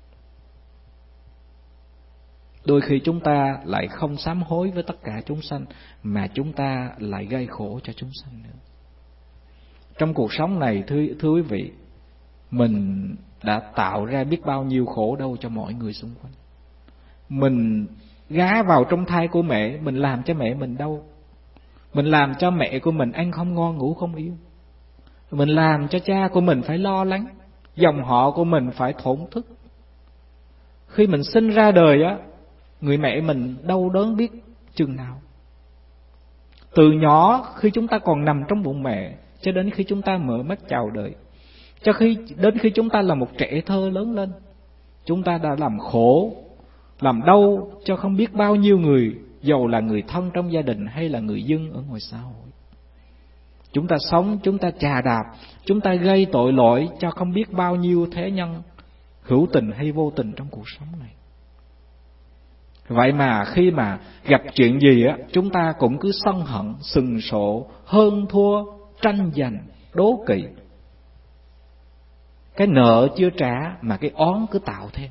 Đôi khi chúng ta lại không sám hối với tất cả chúng sanh, mà chúng ta lại gây khổ cho chúng sanh nữa. Trong cuộc sống này, thưa quý vị, mình đã tạo ra biết bao nhiêu khổ đau cho mọi người xung quanh. Mình gá vào trong thai của mẹ, mình làm cho mẹ mình đau. Mình làm cho mẹ của mình ăn không ngon, ngủ không yên. Mình làm cho cha của mình phải lo lắng, dòng họ của mình phải thổn thức. Khi mình sinh ra đời á, người mẹ mình đau đớn biết chừng nào. Từ nhỏ khi chúng ta còn nằm trong bụng mẹ, cho đến khi chúng ta mở mắt chào đời, đến khi chúng ta là một trẻ thơ lớn lên, chúng ta đã làm khổ, làm đau cho không biết bao nhiêu người, dầu là người thân trong gia đình hay là người dân ở ngoài xã hội. Chúng ta sống, chúng ta chà đạp, chúng ta gây tội lỗi cho không biết bao nhiêu thế nhân, hữu tình hay vô tình trong cuộc sống này. Vậy mà khi mà gặp chuyện gì á, chúng ta cũng cứ sân hận, sừng sộ, hơn thua, tranh giành, đố kỵ. Cái nợ chưa trả mà cái oán cứ tạo thêm.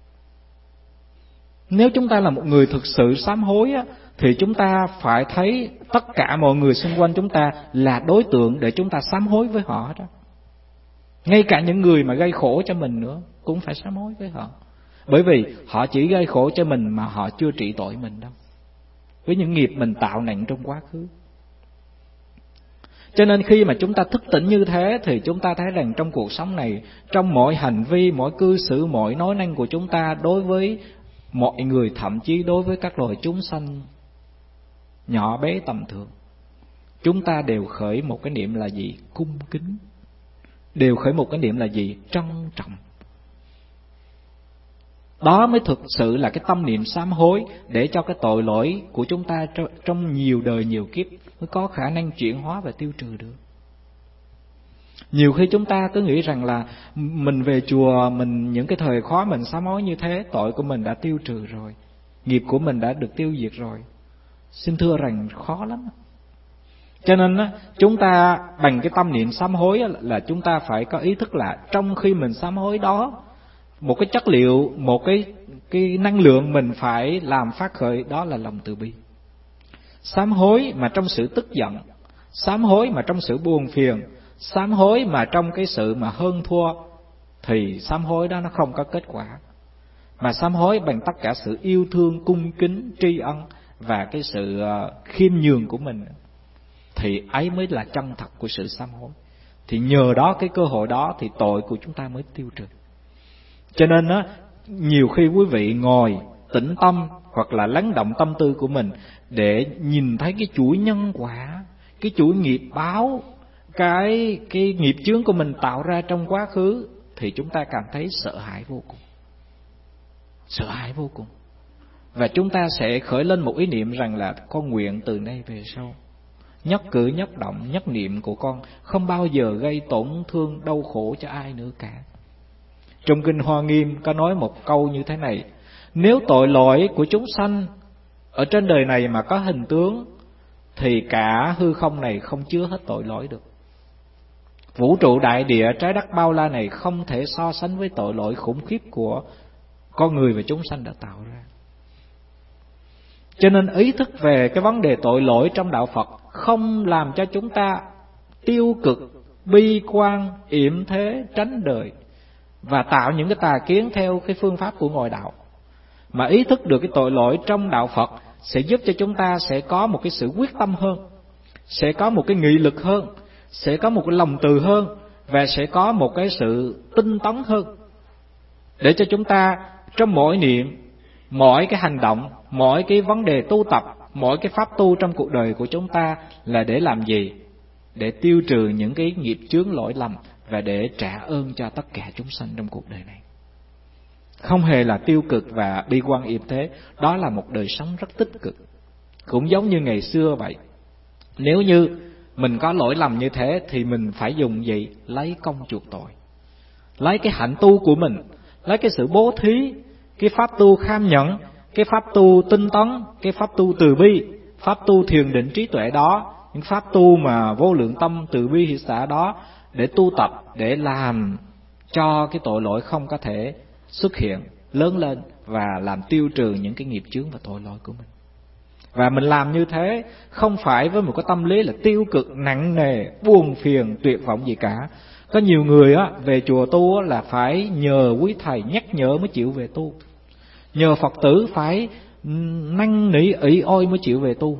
Nếu chúng ta là một người thực sự sám hối á, thì chúng ta phải thấy tất cả mọi người xung quanh chúng ta là đối tượng để chúng ta sám hối với họ đó. Ngay cả những người mà gây khổ cho mình nữa cũng phải sám hối với họ. Bởi vì họ chỉ gây khổ cho mình mà họ chưa trị tội mình đâu, với những nghiệp mình tạo nặng trong quá khứ. Cho nên khi mà chúng ta thức tỉnh như thế, thì chúng ta thấy rằng trong cuộc sống này, trong mọi hành vi, mọi cư xử, mọi nói năng của chúng ta đối với mọi người, thậm chí đối với các loài chúng sanh nhỏ bé tầm thường, chúng ta đều khởi một cái niệm là gì? Cung kính. Đều khởi một cái niệm là gì? Trân trọng. Đó mới thực sự là cái tâm niệm sám hối, để cho cái tội lỗi của chúng ta trong nhiều đời nhiều kiếp mới có khả năng chuyển hóa và tiêu trừ được. Nhiều khi chúng ta cứ nghĩ rằng là mình về chùa, mình những cái thời khó mình sám hối như thế, tội của mình đã tiêu trừ rồi, nghiệp của mình đã được tiêu diệt rồi. Xin thưa rằng khó lắm. Cho nên chúng ta bằng cái tâm niệm sám hối là chúng ta phải có ý thức là trong khi mình sám hối đó, một cái chất liệu, một cái năng lượng mình phải làm phát khởi, đó là lòng từ bi. Sám hối mà trong sự tức giận, sám hối mà trong sự buồn phiền, sám hối mà trong cái sự mà hơn thua, thì sám hối đó nó không có kết quả. Mà sám hối bằng tất cả sự yêu thương, cung kính, tri ân và cái sự khiêm nhường của mình, thì ấy mới là chân thật của sự sám hối. Thì nhờ đó, cái cơ hội đó, thì tội của chúng ta mới tiêu trừ. Cho nên nhiều khi quý vị ngồi tĩnh tâm hoặc là lắng động tâm tư của mình để nhìn thấy cái chuỗi nhân quả, cái chuỗi nghiệp báo, cái nghiệp chướng của mình tạo ra trong quá khứ, thì chúng ta cảm thấy sợ hãi vô cùng. Sợ hãi vô cùng. Và chúng ta sẽ khởi lên một ý niệm rằng là con nguyện từ nay về sau, nhất cử nhất động nhất niệm của con không bao giờ gây tổn thương đau khổ cho ai nữa cả. Trong Kinh Hoa Nghiêm có nói một câu như thế này: nếu tội lỗi của chúng sanh ở trên đời này mà có hình tướng, thì cả hư không này không chứa hết tội lỗi được. Vũ trụ đại địa trái đất bao la này không thể so sánh với tội lỗi khủng khiếp của con người và chúng sanh đã tạo ra. Cho nên ý thức về cái vấn đề tội lỗi trong đạo Phật không làm cho chúng ta tiêu cực, bi quan, yểm thế, tránh đời và tạo những cái tà kiến theo cái phương pháp của ngoại đạo. Mà ý thức được cái tội lỗi trong đạo Phật sẽ giúp cho chúng ta sẽ có một cái sự quyết tâm hơn, sẽ có một cái nghị lực hơn, sẽ có một cái lòng từ hơn, và sẽ có một cái sự tinh tấn hơn, để cho chúng ta trong mỗi niệm, mỗi cái hành động, mỗi cái vấn đề tu tập, mỗi cái pháp tu trong cuộc đời của chúng ta là để làm gì? Để tiêu trừ những cái nghiệp chướng lỗi lầm và để trả ơn cho tất cả chúng sanh trong cuộc đời này. Không hề là tiêu cực và bi quan yểm thế. Đó là một đời sống rất tích cực. Cũng giống như ngày xưa vậy. Nếu như mình có lỗi lầm như thế thì mình phải dùng gì? Lấy công chuộc tội. Lấy cái hạnh tu của mình, lấy cái sự bố thí, cái pháp tu kham nhẫn, cái pháp tu tinh tấn, cái pháp tu từ bi, pháp tu thiền định trí tuệ đó, những pháp tu mà vô lượng tâm từ bi hỷ xả đó, để tu tập, để làm cho cái tội lỗi không có thể xuất hiện, lớn lên và làm tiêu trừ những cái nghiệp chướng và tội lỗi của mình. Và mình làm như thế không phải với một cái tâm lý là tiêu cực, nặng nề, buồn phiền, tuyệt vọng gì cả. Có nhiều người á về chùa tu á là phải nhờ quý thầy nhắc nhở mới chịu về tu, nhờ Phật tử phải năn nỉ ỷ ôi mới chịu về tu.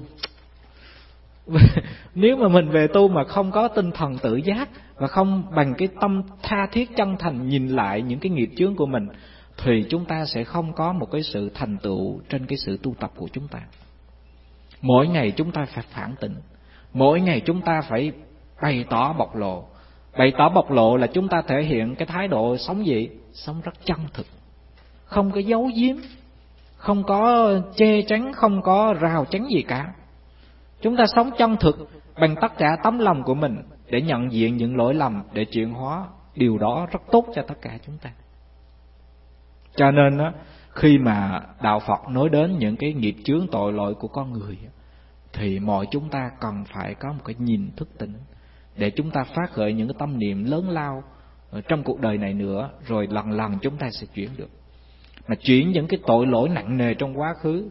Nếu mà mình về tu mà không có tinh thần tự giác và không bằng cái tâm tha thiết chân thành nhìn lại những cái nghiệp chướng của mình, thì chúng ta sẽ không có một cái sự thành tựu trên cái sự tu tập của chúng ta. Mỗi ngày chúng ta phải phản tỉnh, mỗi ngày chúng ta phải bày tỏ bộc lộ. Bày tỏ bộc lộ là chúng ta thể hiện cái thái độ sống gì? Sống rất chân thực, không có giấu giếm, không có che chắn, không có rào chắn gì cả. Chúng ta sống chân thực bằng tất cả tấm lòng của mình để nhận diện những lỗi lầm, để chuyển hóa. Điều đó rất tốt cho tất cả chúng ta. Cho nên á, khi mà đạo Phật nói đến những cái nghiệp chướng tội lỗi của con người, thì mọi chúng ta cần phải có một cái nhìn thức tỉnh, để chúng ta phát khởi những cái tâm niệm lớn lao ở trong cuộc đời này nữa, rồi lần lần chúng ta sẽ chuyển được. Mà chuyển những cái tội lỗi nặng nề trong quá khứ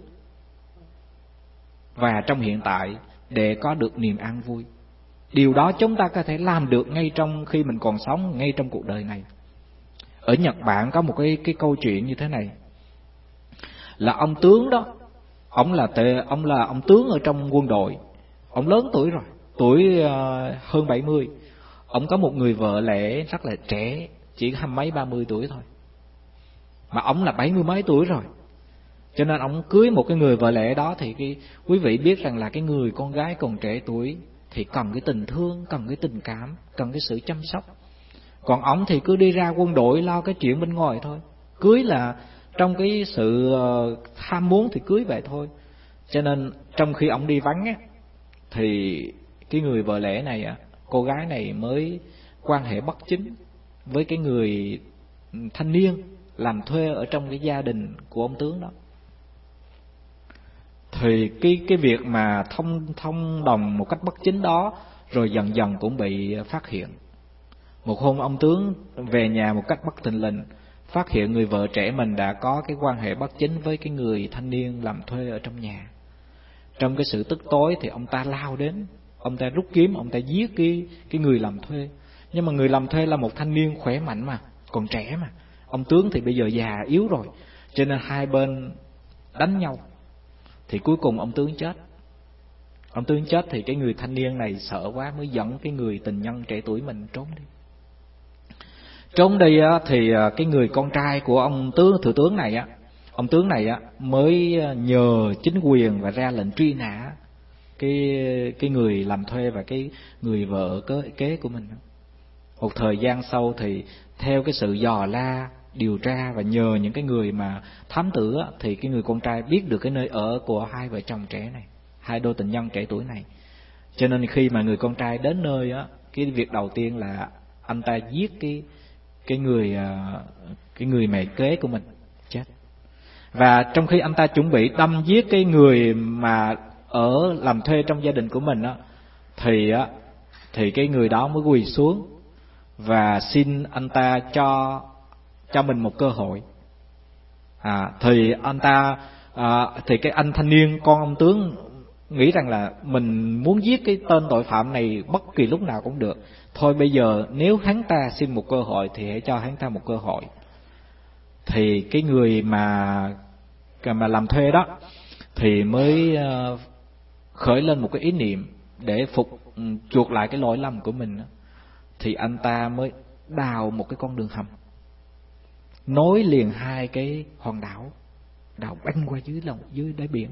và trong hiện tại để có được niềm an vui. Điều đó chúng ta có thể làm được ngay trong khi mình còn sống, ngay trong cuộc đời này. Ở Nhật Bản có một cái câu chuyện như thế này, là ông tướng đó, ông là ông tướng ở trong quân đội, ông lớn tuổi rồi, tuổi hơn 70. Ông có một người vợ lẽ rất là trẻ, chỉ 20 mấy 30 tuổi thôi, mà ông là 70 mấy tuổi rồi. Cho nên ông cưới một cái người vợ lẽ đó, thì quý vị biết rằng là cái người con gái còn trẻ tuổi thì cần cái tình thương, cần cái tình cảm, cần cái sự chăm sóc. Còn ông thì cứ đi ra quân đội lo cái chuyện bên ngoài thôi. Cưới là trong cái sự tham muốn thì cưới vậy thôi. Cho nên trong khi ông đi vắng á, thì cái người vợ lẽ này, cô gái này mới quan hệ bất chính với cái người thanh niên làm thuê ở trong cái gia đình của ông tướng đó. Thì cái việc mà thông đồng một cách bất chính đó rồi dần dần cũng bị phát hiện. Một hôm ông tướng về nhà một cách bất thình lình, phát hiện người vợ trẻ mình đã có cái quan hệ bất chính với cái người thanh niên làm thuê ở trong nhà. Trong cái sự tức tối thì ông ta lao đến, ông ta rút kiếm, ông ta giết cái người làm thuê. Nhưng mà người làm thuê là một thanh niên khỏe mạnh mà, còn trẻ mà. Ông tướng thì bây giờ già yếu rồi, cho nên hai bên đánh nhau. Thì cuối cùng ông tướng chết. Ông tướng chết thì cái người thanh niên này sợ quá mới dẫn cái người tình nhân trẻ tuổi mình trốn đi. Trốn đi thì cái người con trai của ông thừa tướng này, ông tướng này á mới nhờ chính quyền và ra lệnh truy nã cái người làm thuê và cái người vợ kế của mình. Một thời gian sau thì theo cái sự dò la điều tra và nhờ những cái người mà thám tử á, thì cái người con trai biết được cái nơi ở của hai vợ chồng trẻ này, hai đôi tình nhân trẻ tuổi này. Cho nên khi mà người con trai đến nơi á, cái việc đầu tiên là anh ta giết cái người mẹ kế của mình chết. Và trong khi anh ta chuẩn bị đâm giết cái người mà ở làm thuê trong gia đình của mình á, thì cái người đó mới quỳ xuống và xin anh ta cho mình một cơ hội. Thì anh ta thì cái anh thanh niên con ông tướng nghĩ rằng là mình muốn giết cái tên tội phạm này bất kỳ lúc nào cũng được. Thôi bây giờ nếu hắn ta xin một cơ hội thì hãy cho hắn ta một cơ hội. Thì cái người mà làm thuê đó thì mới khởi lên một cái ý niệm để chuộc lại cái lỗi lầm của mình. Thì anh ta mới đào một cái con đường hầm nối liền hai cái hòn đảo, đào băng qua dưới đáy biển.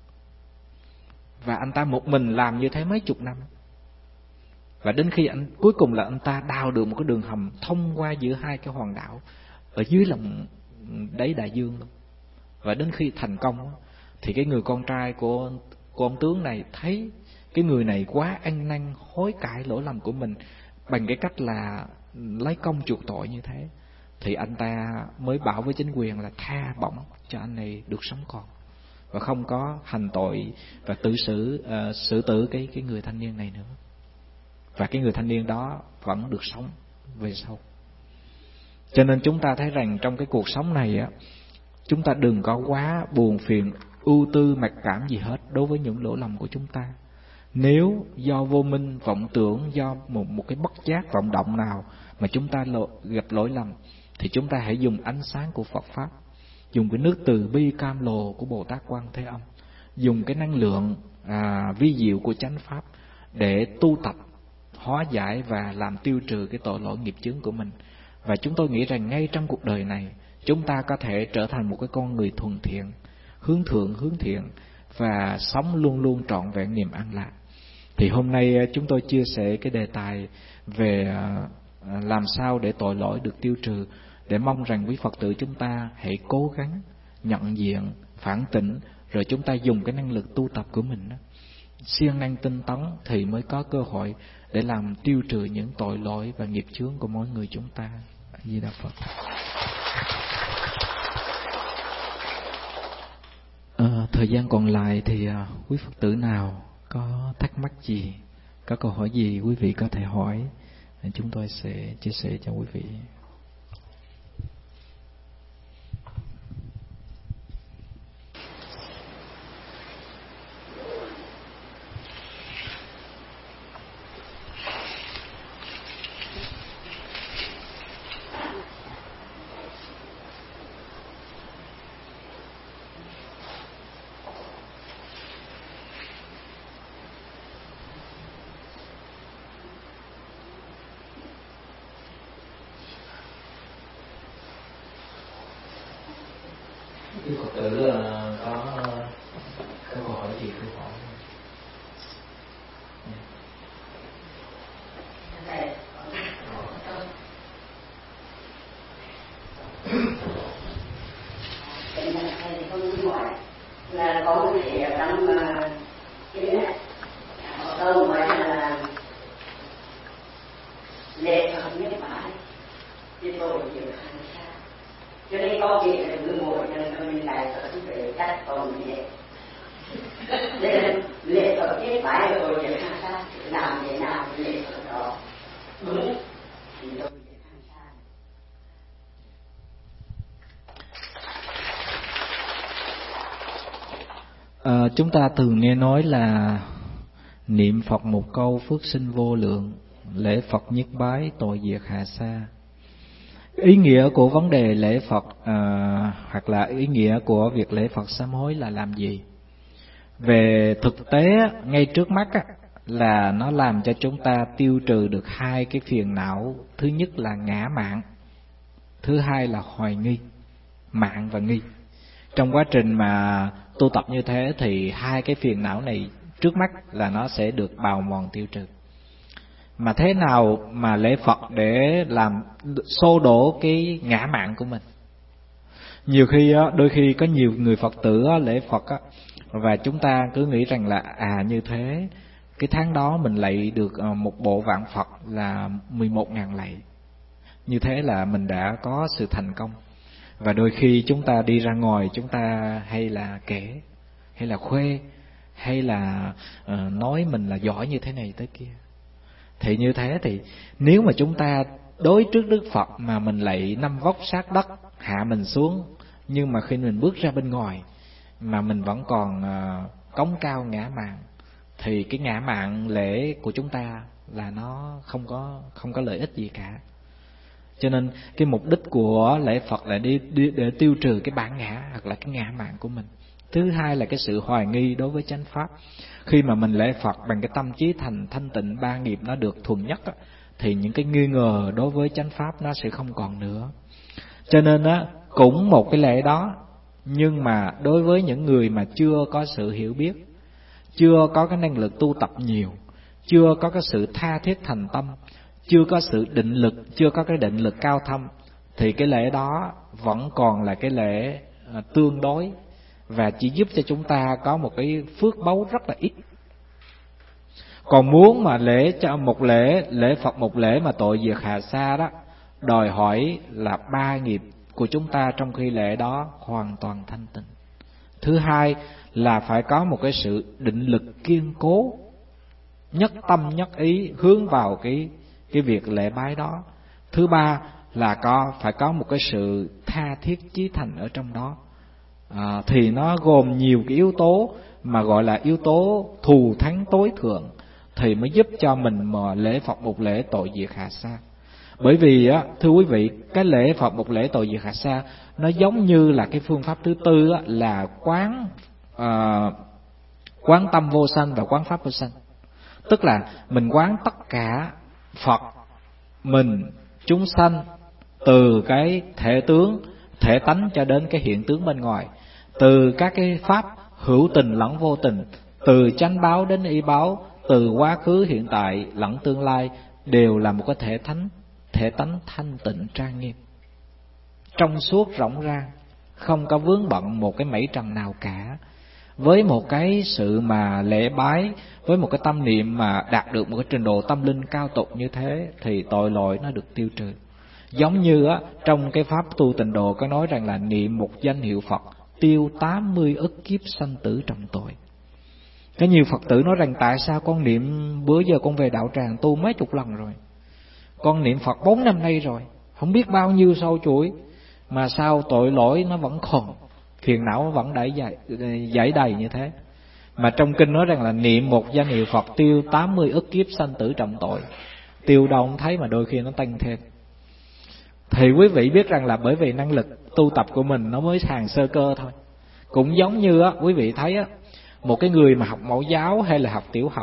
Và anh ta một mình làm như thế mấy chục năm. Và đến khi cuối cùng là anh ta đào được một cái đường hầm thông qua giữa hai cái hòn đảo ở dưới lòng đáy đại dương luôn. Và đến khi thành công thì cái người con trai của ông tướng này thấy cái người này quá ăn năn hối cải lỗi lầm của mình bằng cái cách là lấy công chuộc tội như thế, thì anh ta mới bảo với chính quyền là tha bổng cho anh này được sống còn và không có hành tội và xử tử cái người thanh niên này nữa. Và cái người thanh niên đó vẫn được sống về sau. Cho nên chúng ta thấy rằng trong cái cuộc sống này á, chúng ta đừng có quá buồn phiền, ưu tư, mặc cảm gì hết đối với những lỗi lầm của chúng ta. Nếu do vô minh, vọng tưởng, do một cái bất giác vọng động nào mà chúng ta gặp lỗi lầm, thì chúng ta hãy dùng ánh sáng của Phật Pháp, dùng cái nước từ bi cam lồ của Bồ Tát Quan Thế Âm, dùng cái năng lượng vi diệu của chánh Pháp để tu tập, hóa giải và làm tiêu trừ cái tội lỗi nghiệp chướng của mình. Và chúng tôi nghĩ rằng ngay trong cuộc đời này, chúng ta có thể trở thành một cái con người thuần thiện, hướng thượng, hướng thiện và sống luôn luôn trọn vẹn niềm an lạc. Thì hôm nay chúng tôi chia sẻ cái đề tài về làm sao để tội lỗi được tiêu trừ, để mong rằng quý Phật tử chúng ta hãy cố gắng nhận diện, phản tỉnh, rồi chúng ta dùng cái năng lực tu tập của mình siêng năng tinh tấn thì mới có cơ hội để làm tiêu trừ những tội lỗi và nghiệp chướng của mỗi người chúng ta. A Di Đà Phật. Thời gian còn lại thì quý Phật tử nào có thắc mắc gì, có câu hỏi gì quý vị có thể hỏi, chúng tôi sẽ chia sẻ cho quý vị. Quý Phật tử có câu hỏi gì cứ hỏi. Thầy không hỏi là có một thể ở trong cái này câu nói là lệ hợp nhất bái thì tôi chịu hành xa, cho nên có gì là cứ ngồi cho nên mình lại có thể cắt còn nhẹ nên lệ hợp nhất bái rồi chịu hành xa, làm thế nào lệ hợp đó đúng thì tôi chịu hành xa. Chúng ta thường nghe nói là niệm Phật một câu phước sinh vô lượng, lễ Phật nhất bái tội diệt hạ sa. Ý nghĩa của vấn đề lễ Phật hoặc là ý nghĩa của việc lễ Phật sám hối là làm gì? Về thực tế ngay trước mắt là nó làm cho chúng ta tiêu trừ được hai cái phiền não. Thứ nhất là ngã mạn, thứ hai là hoài nghi, mạn và nghi. Trong quá trình mà tu tập như thế thì hai cái phiền não này trước mắt là nó sẽ được bào mòn tiêu trừ. Mà thế nào mà lễ Phật để làm xô đổ cái ngã mạn của mình? Nhiều khi đôi khi có nhiều người Phật tử lễ Phật và chúng ta cứ nghĩ rằng là như thế cái tháng đó mình lạy được một bộ vạn Phật là 11.000 lạy, như thế là mình đã có sự thành công. Và đôi khi chúng ta đi ra ngoài, chúng ta hay là kể, hay là khoe, hay là nói mình là giỏi như thế này tới kia. Thì như thế thì nếu mà chúng ta đối trước Đức Phật mà mình lạy 5 vóc sát đất hạ mình xuống, nhưng mà khi mình bước ra bên ngoài mà mình vẫn còn cống cao ngã mạn, thì cái ngã mạn lễ của chúng ta là nó không có lợi ích gì cả. Cho nên cái mục đích của lễ Phật là để tiêu trừ cái bản ngã hoặc là cái ngã mạn của mình. Thứ hai là cái sự hoài nghi đối với chánh pháp. Khi mà mình lễ Phật bằng cái tâm trí thanh tịnh, ba nghiệp nó được thuần nhất thì những cái nghi ngờ đối với chánh pháp nó sẽ không còn nữa. Cho nên cũng một cái lễ đó, nhưng mà đối với những người mà chưa có sự hiểu biết, chưa có cái năng lực tu tập nhiều, chưa có cái sự tha thiết thành tâm, chưa có sự định lực, chưa có cái định lực cao thâm, thì cái lễ đó vẫn còn là cái lễ tương đối và chỉ giúp cho chúng ta có một cái phước báu rất là ít. Còn muốn mà lễ Phật một lễ mà tội diệt hà sa đó, đòi hỏi là 3 nghiệp của chúng ta trong khi lễ đó hoàn toàn thanh tịnh. Thứ hai là phải có một cái sự định lực kiên cố, nhất tâm nhất ý hướng vào cái việc lễ bái đó. Thứ ba là phải có một cái sự tha thiết chí thành ở trong đó. Thì nó gồm nhiều cái yếu tố mà gọi là yếu tố thù thắng tối thượng, thì mới giúp cho mình mà lễ Phật một lễ tội diệt hạ sa. Bởi vì thưa quý vị, cái lễ Phật một lễ tội diệt hạ sa nó giống như là cái phương pháp thứ tư là quán tâm vô sanh và quán pháp vô sanh. Tức là mình quán tất cả Phật, mình, chúng sanh, từ cái thể tướng, thể tánh cho đến cái hiện tướng bên ngoài, từ các cái pháp hữu tình lẫn vô tình, từ chánh báo đến y báo, từ quá khứ hiện tại lẫn tương lai, đều là một cái thể tánh thanh tịnh trang nghiêm, trong suốt rộng rang, không có vướng bận một cái mảy trần nào cả. Với một cái sự mà lễ bái, với một cái tâm niệm mà đạt được một cái trình độ tâm linh cao tục như thế, thì tội lỗi nó được tiêu trừ. Giống như trong cái pháp tu tịnh độ có nói rằng là niệm một danh hiệu Phật tiêu 80 ức kiếp sanh tử trọng tội. Có nhiều Phật tử nói rằng tại sao con niệm, bữa giờ con về đạo tràng tu mấy chục lần rồi, con niệm Phật 4 năm nay rồi, không biết bao nhiêu sâu chuỗi, mà sao tội lỗi nó vẫn còn, phiền não nó vẫn dãi đầy như thế. Mà trong kinh nói rằng là niệm một danh hiệu Phật tiêu 80 ức kiếp sanh tử trọng tội. Tiêu đâu không thấy mà đôi khi nó tăng thêm. Thì quý vị biết rằng là bởi vì năng lực tu tập của mình nó mới hàng sơ cơ thôi. Cũng giống như quý vị thấy một cái người mà học mẫu giáo hay là học tiểu học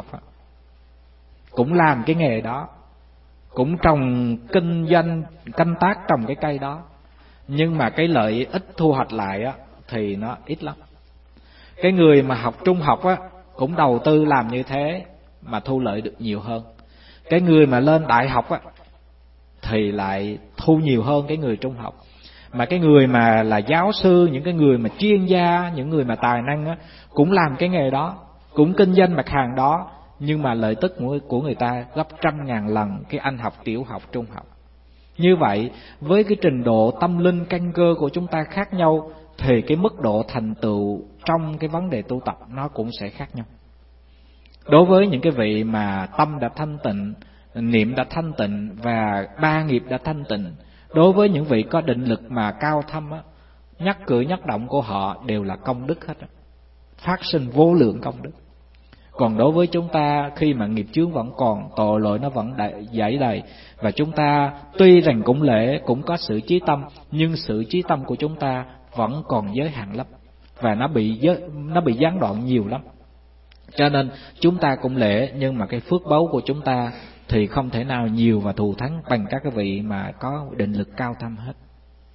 cũng làm cái nghề đó, cũng trồng kinh doanh canh tác trồng cái cây đó, nhưng mà cái lợi ích thu hoạch lại thì nó ít lắm. Cái người mà học trung học cũng đầu tư làm như thế mà thu lợi được nhiều hơn. Cái người mà lên đại học thì lại thu nhiều hơn cái người trung học. Mà cái người mà là giáo sư, những cái người mà chuyên gia, những người mà tài năng cũng làm cái nghề đó, cũng kinh doanh mặt hàng đó, nhưng mà lợi tức của người ta gấp 100.000 lần cái anh học tiểu học, trung học. Như vậy, với cái trình độ tâm linh căn cơ của chúng ta khác nhau, thì cái mức độ thành tựu trong cái vấn đề tu tập nó cũng sẽ khác nhau. Đối với những cái vị mà tâm đã thanh tịnh, niệm đã thanh tịnh và ba nghiệp đã thanh tịnh, đối với những vị có định lực mà cao thâm nhất cử nhất động của họ đều là công đức hết, phát sinh vô lượng công đức. Còn đối với chúng ta, khi mà nghiệp chướng vẫn còn, tội lỗi nó vẫn dãi đầy, và chúng ta tuy rằng cũng lễ, cũng có sự chí tâm, nhưng sự chí tâm của chúng ta vẫn còn giới hạn lắm, và nó bị gián đoạn nhiều lắm. Cho nên chúng ta cũng lễ, nhưng mà cái phước báu của chúng ta thì không thể nào nhiều và thù thắng bằng các cái vị mà có định lực cao thâm hết.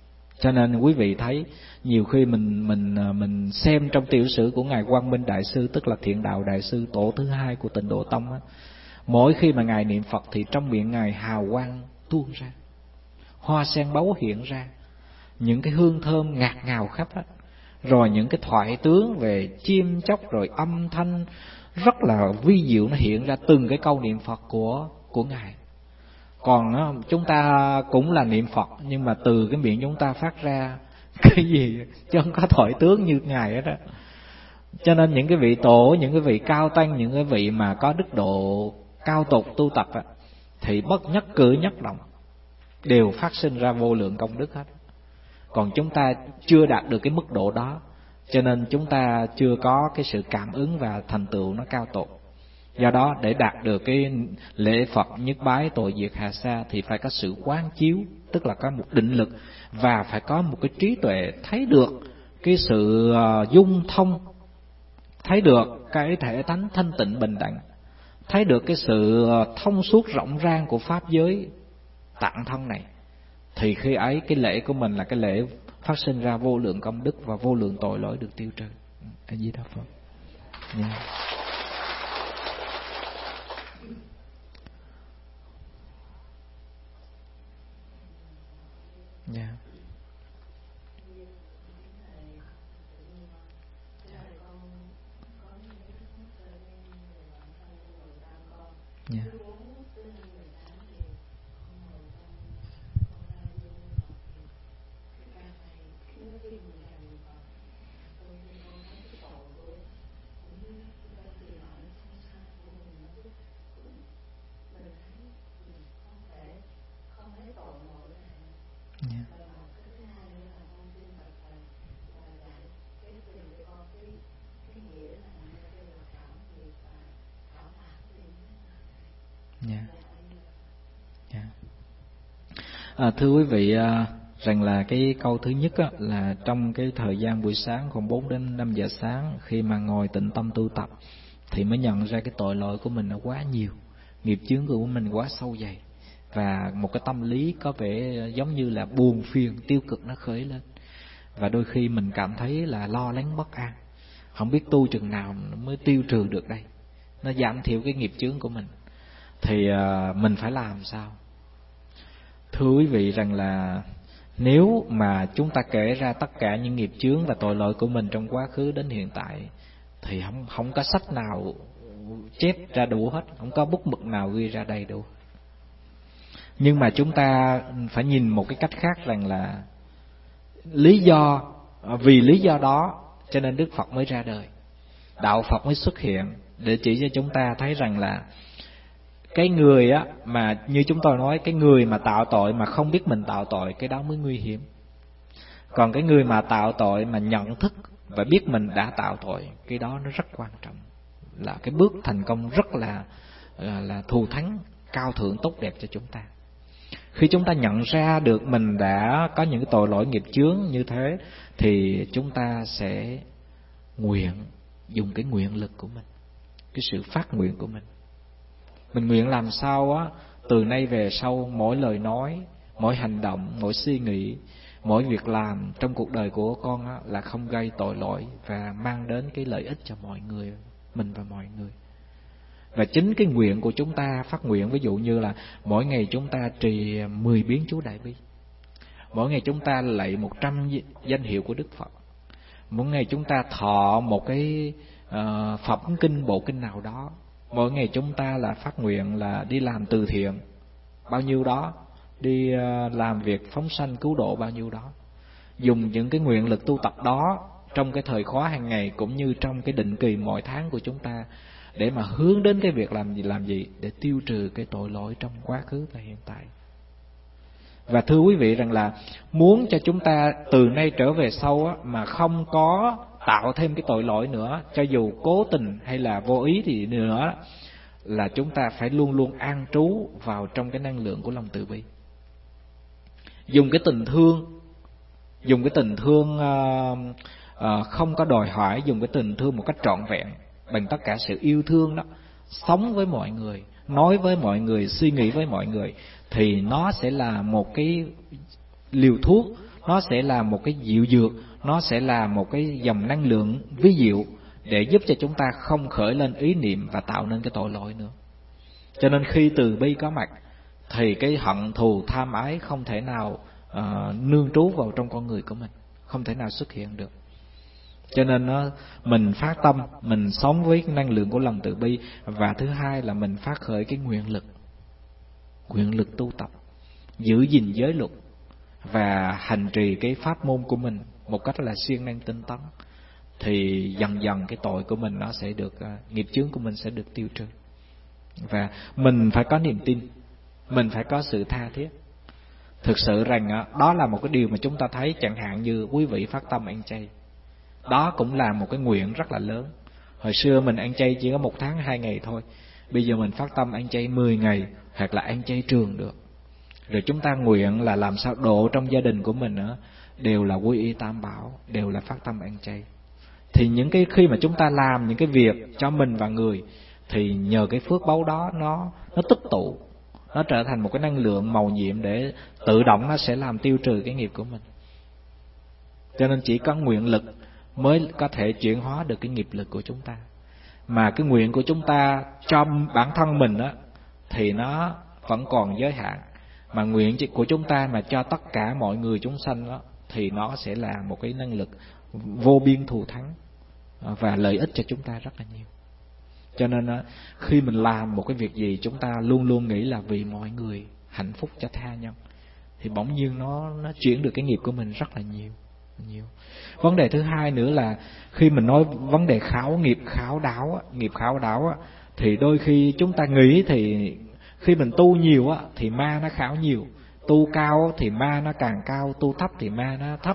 Cho nên quý vị thấy nhiều khi mình xem trong tiểu sử của ngài Quang Minh Đại sư, tức là Thiện Đạo Đại sư tổ thứ hai của Tịnh Độ Tông á, mỗi khi mà ngài niệm Phật thì trong miệng ngài hào quang tuôn ra, hoa sen báu hiện ra, những cái hương thơm ngạt ngào khắp á, rồi những cái thoại tướng về chim chóc, rồi âm thanh rất là vi diệu nó hiện ra từng cái câu niệm Phật của ngài. Còn chúng ta cũng là niệm Phật, nhưng mà từ cái miệng chúng ta phát ra cái gì chứ không có thoại tướng như ngài hết đó. Cho nên những cái vị tổ, những cái vị cao tăng, những cái vị mà có đức độ cao tột tu tập á, thì bất nhất cử nhất động đều phát sinh ra vô lượng công đức hết. Còn chúng ta chưa đạt được cái mức độ đó, cho nên chúng ta chưa có cái sự cảm ứng và thành tựu nó cao tột. Do đó để đạt được cái lễ Phật nhất bái tội diệt hạ sa thì phải có sự quán chiếu, tức là có một định lực, và phải có một cái trí tuệ thấy được cái sự dung thông, thấy được cái thể tánh thanh tịnh bình đẳng, thấy được cái sự thông suốt rộng rang của pháp giới tạng thân này. Thì khi ấy cái lễ của mình là cái lễ phát sinh ra vô lượng công đức và vô lượng tội lỗi được tiêu trừ. A Di Đà Phật. Yeah. Yeah. Yeah. Thưa quý vị, rằng là cái câu thứ nhất á, là trong cái thời gian buổi sáng khoảng 4 đến 5 giờ sáng, khi mà ngồi tịnh tâm tu tập thì mới nhận ra cái tội lỗi của mình nó quá nhiều, nghiệp chướng của mình quá sâu dày, và một cái tâm lý có vẻ giống như là buồn phiền tiêu cực nó khởi lên, và đôi khi mình cảm thấy là lo lắng bất an, không biết tu chừng nào mới tiêu trừ được đây, nó giảm thiểu cái nghiệp chướng của mình. Thì mình phải làm sao? Thưa quý vị, rằng là nếu mà chúng ta kể ra tất cả những nghiệp chướng và tội lỗi của mình trong quá khứ đến hiện tại thì không có sách nào chép ra đủ hết, không có bút mực nào ghi ra đầy đủ. Nhưng mà chúng ta phải nhìn một cái cách khác, rằng là vì lý do đó cho nên Đức Phật mới ra đời, đạo Phật mới xuất hiện để chỉ cho chúng ta thấy rằng là cái người á, mà như chúng tôi nói, cái người mà tạo tội mà không biết mình tạo tội, cái đó mới nguy hiểm. Còn cái người mà tạo tội mà nhận thức và biết mình đã tạo tội, cái đó nó rất quan trọng, là cái bước thành công rất là thù thắng, cao thượng, tốt đẹp cho chúng ta. Khi chúng ta nhận ra được mình đã có những cái tội lỗi nghiệp chướng như thế, thì chúng ta sẽ dùng cái nguyện lực của mình, cái sự phát nguyện của mình. Mình nguyện làm sao á, từ nay về sau mỗi lời nói, mỗi hành động, mỗi suy nghĩ, mỗi việc làm trong cuộc đời của con á, là không gây tội lỗi và mang đến cái lợi ích cho mọi người, mình và mọi người. Và chính cái nguyện của chúng ta phát nguyện, ví dụ như là mỗi ngày chúng ta trì 10 biến chú Đại Bi, mỗi ngày chúng ta lạy 100 danh hiệu của Đức Phật, mỗi ngày chúng ta thọ một cái phẩm kinh, bộ kinh nào đó, mỗi ngày chúng ta là phát nguyện là đi làm từ thiện bao nhiêu đó, đi làm việc phóng sanh cứu độ bao nhiêu đó. Dùng những cái nguyện lực tu tập đó trong cái thời khóa hàng ngày, cũng như trong cái định kỳ mỗi tháng của chúng ta, để mà hướng đến cái việc làm gì để tiêu trừ cái tội lỗi trong quá khứ và hiện tại. Và thưa quý vị, rằng là muốn cho chúng ta từ nay trở về sau á, mà không có tạo thêm cái tội lỗi nữa, cho dù cố tình hay là vô ý thì nữa, là chúng ta phải luôn luôn an trú vào trong cái năng lượng của lòng từ bi. Dùng cái tình thương không có đòi hỏi, dùng cái tình thương một cách trọn vẹn, bằng tất cả sự yêu thương đó, sống với mọi người, nói với mọi người, suy nghĩ với mọi người, thì nó sẽ là một cái liều thuốc nó sẽ là một cái dịu dược, nó sẽ là một cái dòng năng lượng ví diệu để giúp cho chúng ta không khởi lên ý niệm và tạo nên cái tội lỗi nữa. Cho nên khi từ bi có mặt thì cái hận thù tham ái không thể nào nương trú vào trong con người của mình, không thể nào xuất hiện được. Cho nên mình phát tâm, mình sống với năng lượng của lòng từ bi. Và thứ hai là mình phát khởi cái nguyện lực tu tập, giữ gìn giới luật và hành trì cái pháp môn của mình một cách là siêng năng tinh tấn, thì dần dần cái tội của mình nó sẽ được, nghiệp chướng của mình sẽ được tiêu trừ. Và mình phải có niềm tin, mình phải có sự tha thiết. Thực sự rằng đó là một cái điều mà chúng ta thấy, chẳng hạn như quý vị phát tâm ăn chay, đó cũng là một cái nguyện rất là lớn. Hồi xưa mình ăn chay chỉ có 1 tháng 2 ngày thôi, bây giờ mình phát tâm ăn chay 10 ngày hoặc là ăn chay trường được. Rồi chúng ta nguyện là làm sao độ trong gia đình của mình đều là quy y Tam Bảo, đều là phát tâm ăn chay. Thì những cái khi mà chúng ta làm những cái việc cho mình và người, thì nhờ cái phước báu đó nó tích tụ, nó trở thành một cái năng lượng màu nhiệm để tự động nó sẽ làm tiêu trừ cái nghiệp của mình. Cho nên chỉ có nguyện lực mới có thể chuyển hóa được cái nghiệp lực của chúng ta. Mà cái nguyện của chúng ta cho bản thân mình thì nó vẫn còn giới hạn. Mà nguyện của chúng ta mà cho tất cả mọi người chúng sanh thì nó sẽ là một cái năng lực vô biên thù thắng và lợi ích cho chúng ta rất là nhiều. Cho nên khi mình làm một cái việc gì, chúng ta luôn luôn nghĩ là vì mọi người hạnh phúc cho tha nhân, thì bỗng nhiên nó chuyển được cái nghiệp của mình rất là nhiều. Vấn đề thứ hai nữa là khi mình nói vấn đề nghiệp khảo đảo thì đôi khi chúng ta nghĩ thì khi mình tu nhiều thì ma nó khảo nhiều, tu cao thì ma nó càng cao, tu thấp thì ma nó thấp.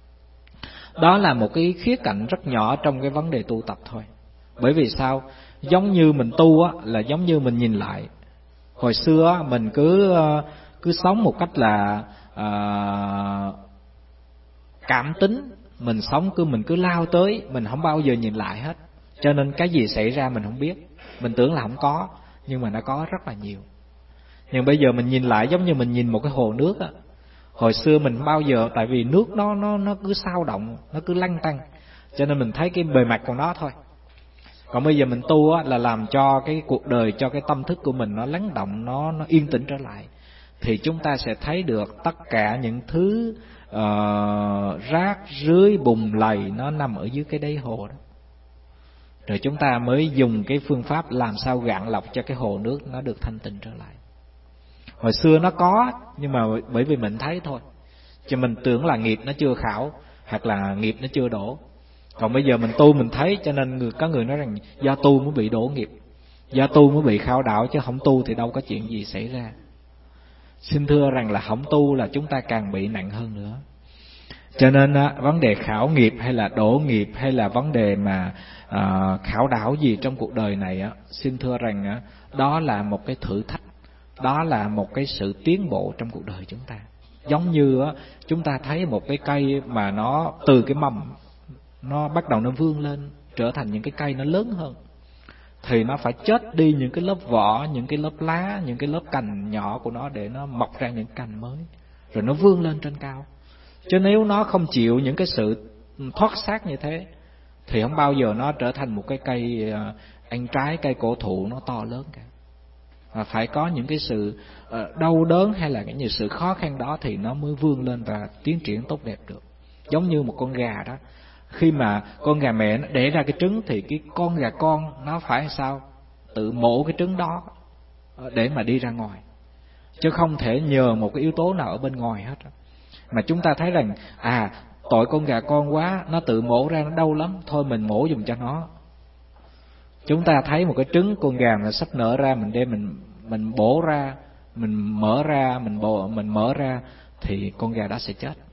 Đó là một cái khía cạnh rất nhỏ trong cái vấn đề tu tập thôi. Bởi vì sao? Giống như mình tu là giống như mình nhìn lại. Hồi xưa mình cứ sống một cách là cảm tính, mình sống mình cứ lao tới, mình không bao giờ nhìn lại hết. Cho nên cái gì xảy ra mình không biết, mình tưởng là không có, nhưng mà nó có rất là nhiều. Nhưng bây giờ mình nhìn lại giống như mình nhìn một cái hồ nước Hồi xưa mình không bao giờ, tại vì nước nó cứ xao động, nó cứ lăn tăn, cho nên mình thấy cái bề mặt của nó thôi. Còn bây giờ mình tu là làm cho cái cuộc đời, cho cái tâm thức của mình nó lắng động, nó yên tĩnh trở lại, thì chúng ta sẽ thấy được tất cả những thứ rác rưới bùn lầy nó nằm ở dưới cái đáy hồ đó. Rồi chúng ta mới dùng cái phương pháp làm sao gạn lọc cho cái hồ nước nó được thanh tịnh trở lại. Hồi xưa nó có, nhưng mà bởi vì mình thấy thôi, chứ mình tưởng là nghiệp nó chưa khảo, hoặc là nghiệp nó chưa đổ. Còn bây giờ mình tu mình thấy, cho nên có người nói rằng do tu mới bị đổ nghiệp, do tu mới bị khảo đảo, chứ không tu thì đâu có chuyện gì xảy ra. Xin thưa rằng là không tu là chúng ta càng bị nặng hơn nữa. Cho nên vấn đề khảo nghiệp hay là đổ nghiệp, hay là vấn đề mà khảo đảo gì trong cuộc đời này xin thưa rằng đó là một cái thử thách, đó là một cái sự tiến bộ trong cuộc đời chúng ta. Giống như chúng ta thấy một cái cây mà nó từ cái mầm nó bắt đầu nó vươn lên trở thành những cái cây nó lớn hơn, thì nó phải chết đi những cái lớp vỏ, những cái lớp lá, những cái lớp cành nhỏ của nó để nó mọc ra những cành mới, rồi nó vươn lên trên cao. Chứ nếu nó không chịu những cái sự thoát xác như thế thì không bao giờ nó trở thành một cái cây ăn trái, cây cổ thụ nó to lớn cả. Và phải có những cái sự đau đớn hay là những sự khó khăn đó thì nó mới vươn lên và tiến triển tốt đẹp được. Giống như một con gà đó, khi mà con gà mẹ nó đẻ ra cái trứng thì cái con gà con nó phải sao? Tự mổ cái trứng đó để mà đi ra ngoài, chứ không thể nhờ một cái yếu tố nào ở bên ngoài hết. Mà chúng ta thấy rằng tội con gà con quá, nó tự mổ ra nó đau lắm, thôi mình mổ giùm cho nó. Chúng ta thấy một cái trứng con gà mà sắp nở ra, mình đem mình bổ ra, mình mở ra thì con gà đó sẽ chết.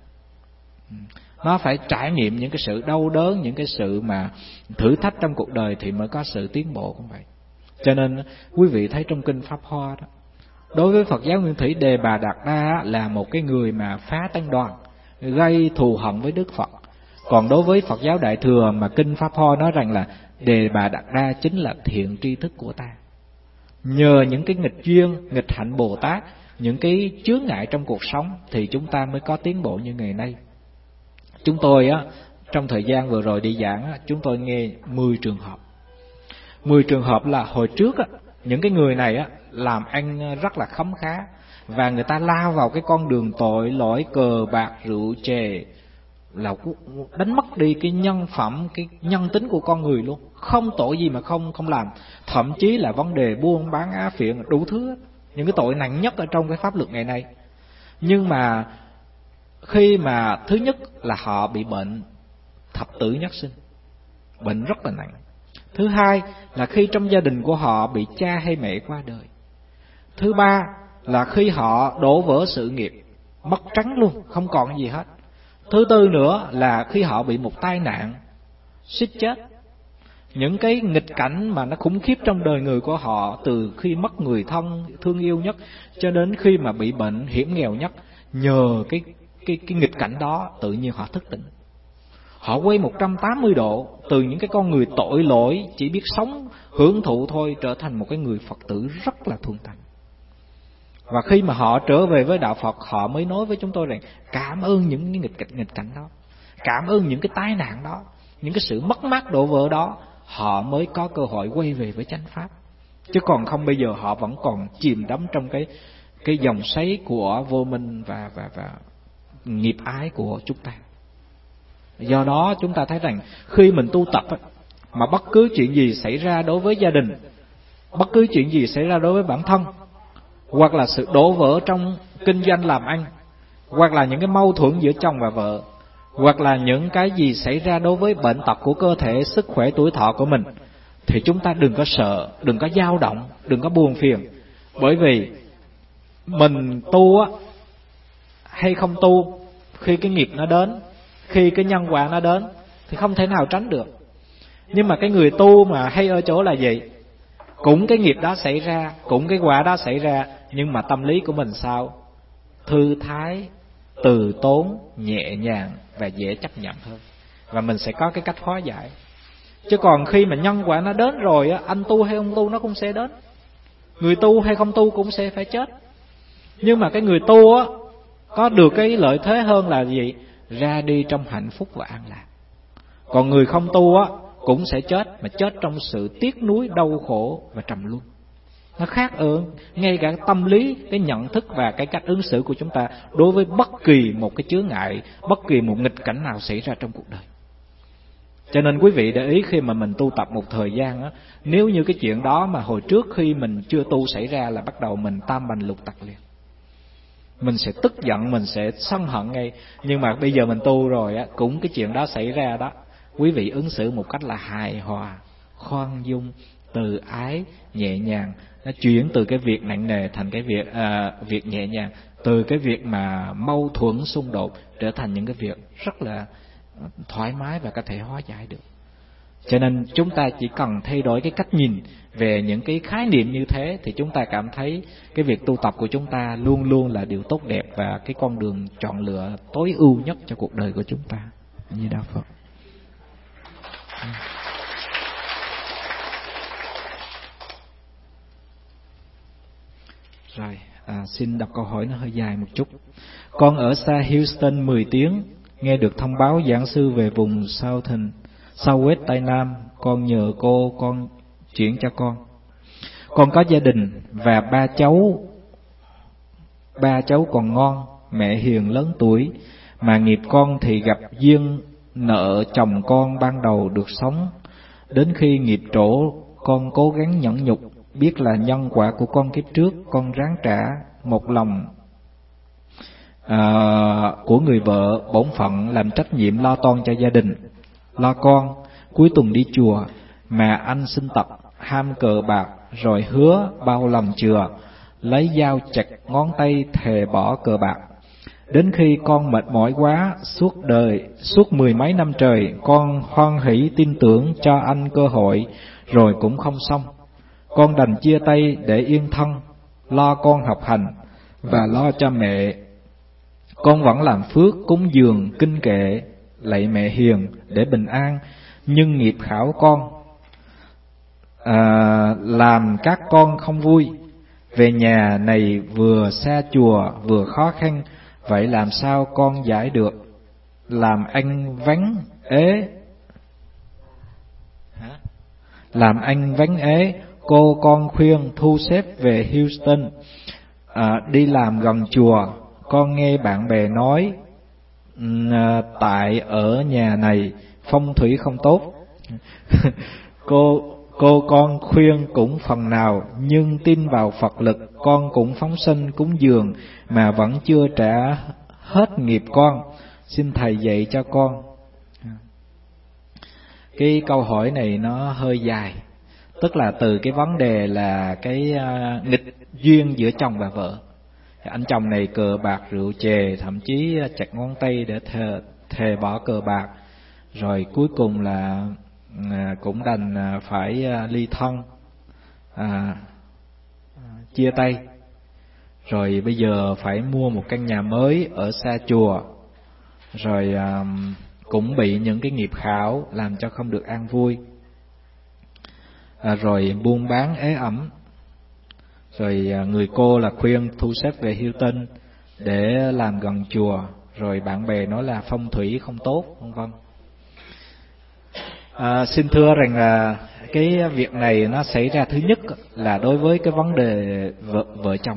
Nó phải trải nghiệm những cái sự đau đớn, những cái sự mà thử thách trong cuộc đời thì mới có sự tiến bộ cũng vậy. Cho nên quý vị thấy trong kinh Pháp Hoa đó, đối với Phật giáo Nguyên Thủy, Đề Bà Đạt Đa là một cái người mà phá tăng đoàn, gây thù hận với Đức Phật. Còn đối với Phật giáo Đại Thừa mà kinh Pháp Hoa nói rằng là Đề Bà Đạt Đa chính là thiện tri thức của ta. Nhờ những cái nghịch duyên, nghịch hạnh Bồ Tát những cái chướng ngại trong cuộc sống thì chúng ta mới có tiến bộ như ngày nay. Chúng tôi á, trong thời gian vừa rồi đi giảng á, chúng tôi nghe 10 trường hợp. 10 trường hợp là hồi trước á, những cái người này á làm ăn rất là khấm khá, và người ta lao vào cái con đường tội lỗi cờ bạc rượu chè, là đánh mất đi cái nhân phẩm, cái nhân tính của con người luôn. Không tội gì mà không làm. Thậm chí là vấn đề buôn bán á phiện đủ thứ, những cái tội nặng nhất ở trong cái pháp luật ngày nay. Nhưng mà khi mà thứ nhất là họ bị bệnh thập tử nhất sinh, bệnh rất là nặng. Thứ hai là khi trong gia đình của họ bị cha hay mẹ qua đời. Thứ ba là khi họ đổ vỡ sự nghiệp, mất trắng luôn, không còn gì hết. Thứ tư nữa là khi họ bị một tai nạn, suýt chết. Những cái nghịch cảnh mà nó khủng khiếp trong đời người của họ, từ khi mất người thân thương yêu nhất cho đến khi mà bị bệnh hiểm nghèo nhất, nhờ cái nghịch cảnh đó tự nhiên họ thức tỉnh. Họ quay 180 độ, từ những cái con người tội lỗi chỉ biết sống hưởng thụ thôi, trở thành một cái người Phật tử rất là thuần thành. Và khi mà họ trở về với đạo Phật, họ mới nói với chúng tôi rằng cảm ơn những nghịch cảnh đó, cảm ơn những cái tai nạn đó, những cái sự mất mát đổ vỡ đó, họ mới có cơ hội quay về với chánh pháp. Chứ còn không, bây giờ họ vẫn còn chìm đắm trong cái dòng xoáy của vô minh và nghiệp ái của chúng ta. Do đó chúng ta thấy rằng khi mình tu tập mà bất cứ chuyện gì xảy ra đối với gia đình, bất cứ chuyện gì xảy ra đối với bản thân, hoặc là sự đổ vỡ trong kinh doanh làm ăn, hoặc là những cái mâu thuẫn giữa chồng và vợ, hoặc là những cái gì xảy ra đối với bệnh tật của cơ thể, sức khỏe, tuổi thọ của mình, thì chúng ta đừng có sợ, đừng có dao động, đừng có buồn phiền. Bởi vì mình tu á hay không tu, khi cái nghiệp nó đến, khi cái nhân quả nó đến thì không thể nào tránh được. Nhưng mà cái người tu mà hay ở chỗ là gì? Cũng cái nghiệp đó xảy ra, cũng cái quả đó xảy ra, nhưng mà tâm lý của mình sao? Thư thái, từ tốn, nhẹ nhàng và dễ chấp nhận hơn. Và mình sẽ có cái cách hóa giải. Chứ còn khi mà nhân quả nó đến rồi á, anh tu hay không tu nó cũng sẽ đến. Người tu hay không tu cũng sẽ phải chết. Nhưng mà cái người tu á có được cái lợi thế hơn là gì? Ra đi trong hạnh phúc và an lạc. Còn người không tu á cũng sẽ chết, mà chết trong sự tiếc nuối, đau khổ và trầm luân. Nó khác ở ngay cả tâm lý, cái nhận thức và cái cách ứng xử của chúng ta đối với bất kỳ một cái chướng ngại, bất kỳ một nghịch cảnh nào xảy ra trong cuộc đời. Cho nên quý vị để ý, khi mà mình tu tập một thời gian á, nếu như cái chuyện đó mà hồi trước khi mình chưa tu xảy ra là bắt đầu mình tam bành lục tặc liền. Mình sẽ tức giận, mình sẽ sân hận ngay. Nhưng mà bây giờ mình tu rồi á, cũng cái chuyện đó xảy ra đó, quý vị ứng xử một cách là hài hòa, khoan dung, từ ái, nhẹ nhàng. Nó chuyển từ cái việc nặng nề thành cái việc nhẹ nhàng, từ cái việc mà mâu thuẫn xung đột trở thành những cái việc rất là thoải mái và có thể hóa giải được. Cho nên chúng ta chỉ cần thay đổi cái cách nhìn về những cái khái niệm như thế, thì chúng ta cảm thấy cái việc tu tập của chúng ta luôn luôn là điều tốt đẹp và cái con đường chọn lựa tối ưu nhất cho cuộc đời của chúng ta. Như Đạo Phật. Rồi, xin đọc câu hỏi nó hơi dài một chút. Con ở xa Houston 10 tiếng, nghe được thông báo giảng sư về vùng Southwest Tây Nam. Con nhờ cô con chuyển cho con. Con có gia đình và ba cháu còn ngon, mẹ hiền lớn tuổi, mà nghiệp con thì gặp duyên nợ chồng con ban đầu được sống. Đến khi nghiệp trổ, con cố gắng nhẫn nhục, biết là nhân quả của con kiếp trước, con ráng trả một lòng của người vợ, bổn phận làm trách nhiệm lo toan cho gia đình, lo con. Cuối tuần đi chùa mà anh xin tập ham cờ bạc, rồi hứa bao lần chừa, lấy dao chặt ngón tay thề bỏ cờ bạc. Đến khi con mệt mỏi quá, suốt 10 mấy năm trời, con hoan hỷ tin tưởng cho anh cơ hội, rồi cũng không xong. Con đành chia tay để yên thân, lo con học hành và lo cho mẹ. Con vẫn làm phước, cúng dường, kinh kệ, lạy mẹ hiền để bình an, nhưng nghiệp khảo con làm các con không vui. về nhà này vừa xa chùa vừa khó khăn, vậy làm sao con giải được? Làm anh vắng ế. Làm anh vắng ế, cô con khuyên thu xếp về Houston, đi làm gần chùa. Con nghe bạn bè nói tại ở nhà này phong thủy không tốt. Cô con khuyên cũng phần nào, nhưng tin vào Phật lực, con cũng phóng sinh cúng dường mà vẫn chưa trả hết nghiệp con. Xin thầy dạy cho con. Cái câu hỏi này nó hơi dài, tức là từ cái vấn đề là cái nghịch duyên giữa chồng và vợ. Anh chồng này cờ bạc rượu chè, thậm chí chặt ngón tay để thề bỏ cờ bạc, rồi cuối cùng là cũng đành phải ly thân, chia tay. Rồi bây giờ phải mua một căn nhà mới ở xa chùa, rồi cũng bị những cái nghiệp khảo làm cho không được an vui, rồi buôn bán ế ẩm. Rồi người cô là khuyên thu xếp về Hilton để làm gần chùa, rồi bạn bè nói là phong thủy không tốt, vân vân. Xin thưa rằng là cái việc này nó xảy ra thứ nhất là đối với cái vấn đề vợ chồng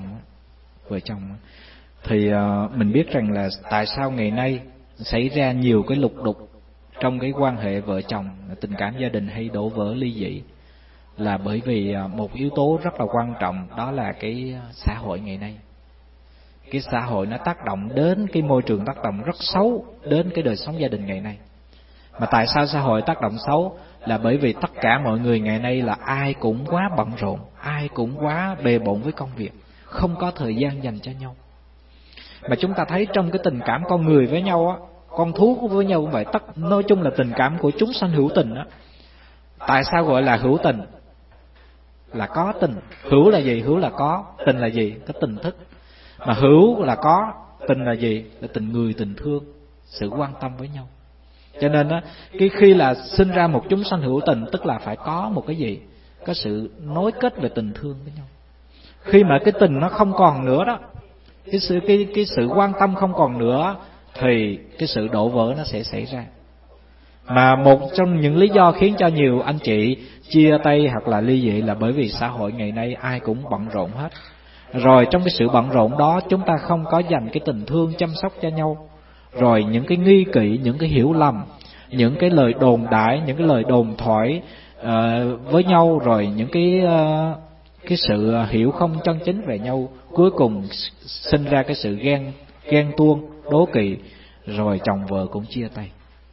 thì mình biết rằng là tại sao ngày nay xảy ra nhiều cái lục đục trong cái quan hệ vợ chồng, tình cảm gia đình hay đổ vỡ ly dị, là bởi vì một yếu tố rất là quan trọng, đó là cái xã hội ngày nay. Cái xã hội nó tác động đến cái môi trường, tác động rất xấu đến cái đời sống gia đình ngày nay. Mà tại sao xã hội tác động xấu? Là bởi vì tất cả mọi người ngày nay là ai cũng quá bận rộn, ai cũng quá bề bộn với công việc, không có thời gian dành cho nhau. Mà chúng ta thấy trong cái tình cảm con người với nhau á, con thú với nhau cũng vậy, nói chung là tình cảm của chúng sanh hữu tình á. Tại sao gọi là hữu tình? Là có tình. Hữu là gì? Hữu là có. Tình là gì? Cái tình thức. Mà hữu là có, tình là gì? Là tình người, tình thương, sự quan tâm với nhau. Cho nên á, cái khi là sinh ra một chúng sanh hữu tình, tức là phải có một cái gì? Có sự nối kết về tình thương với nhau. Khi mà cái tình nó không còn nữa đó, cái sự quan tâm không còn nữa, thì cái sự đổ vỡ nó sẽ xảy ra. Mà một trong những lý do khiến cho nhiều anh chị chia tay hoặc là ly dị là bởi vì xã hội ngày nay ai cũng bận rộn hết. Rồi trong cái sự bận rộn đó, chúng ta không có dành cái tình thương chăm sóc cho nhau. Rồi những cái nghi kỵ, những cái hiểu lầm, những cái lời đồn đại, những cái lời đồn thoại với nhau, rồi những cái sự hiểu không chân chính về nhau, cuối cùng sinh ra cái sự ghen tuông, đố kỵ, rồi chồng vợ cũng chia tay.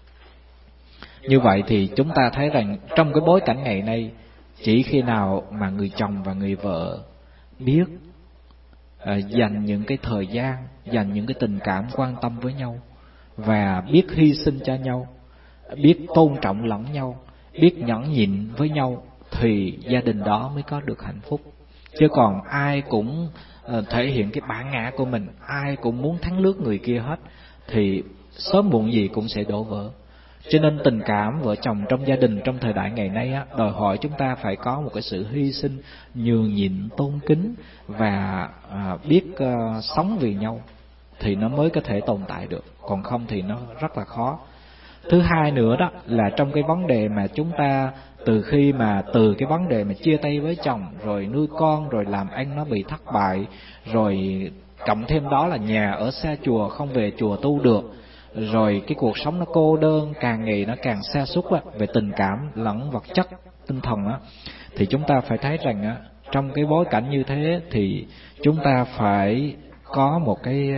Như vậy thì chúng ta thấy rằng trong cái bối cảnh ngày nay, chỉ khi nào mà người chồng và người vợ biết dành những cái thời gian, dành những cái tình cảm quan tâm với nhau, và biết hy sinh cho nhau, biết tôn trọng lẫn nhau, biết nhẫn nhịn với nhau, thì gia đình đó mới có được hạnh phúc. Chứ còn ai cũng thể hiện cái bản ngã của mình, ai cũng muốn thắng lướt người kia hết, thì sớm muộn gì cũng sẽ đổ vỡ. Cho nên tình cảm vợ chồng trong gia đình trong thời đại ngày nay á, đòi hỏi chúng ta phải có một cái sự hy sinh, nhường nhịn, tôn kính và biết sống vì nhau, thì nó mới có thể tồn tại được. Còn không thì nó rất là khó. Thứ hai nữa đó là trong cái vấn đề mà chúng ta từ cái vấn đề mà chia tay với chồng, rồi nuôi con, rồi làm ăn nó bị thất bại, rồi cộng thêm đó là nhà ở xa chùa, không về chùa tu được, rồi cái cuộc sống nó cô đơn, càng ngày nó càng sa sút về tình cảm lẫn vật chất, tinh thần á, thì chúng ta phải thấy rằng á, trong cái bối cảnh như thế thì chúng ta phải có một cái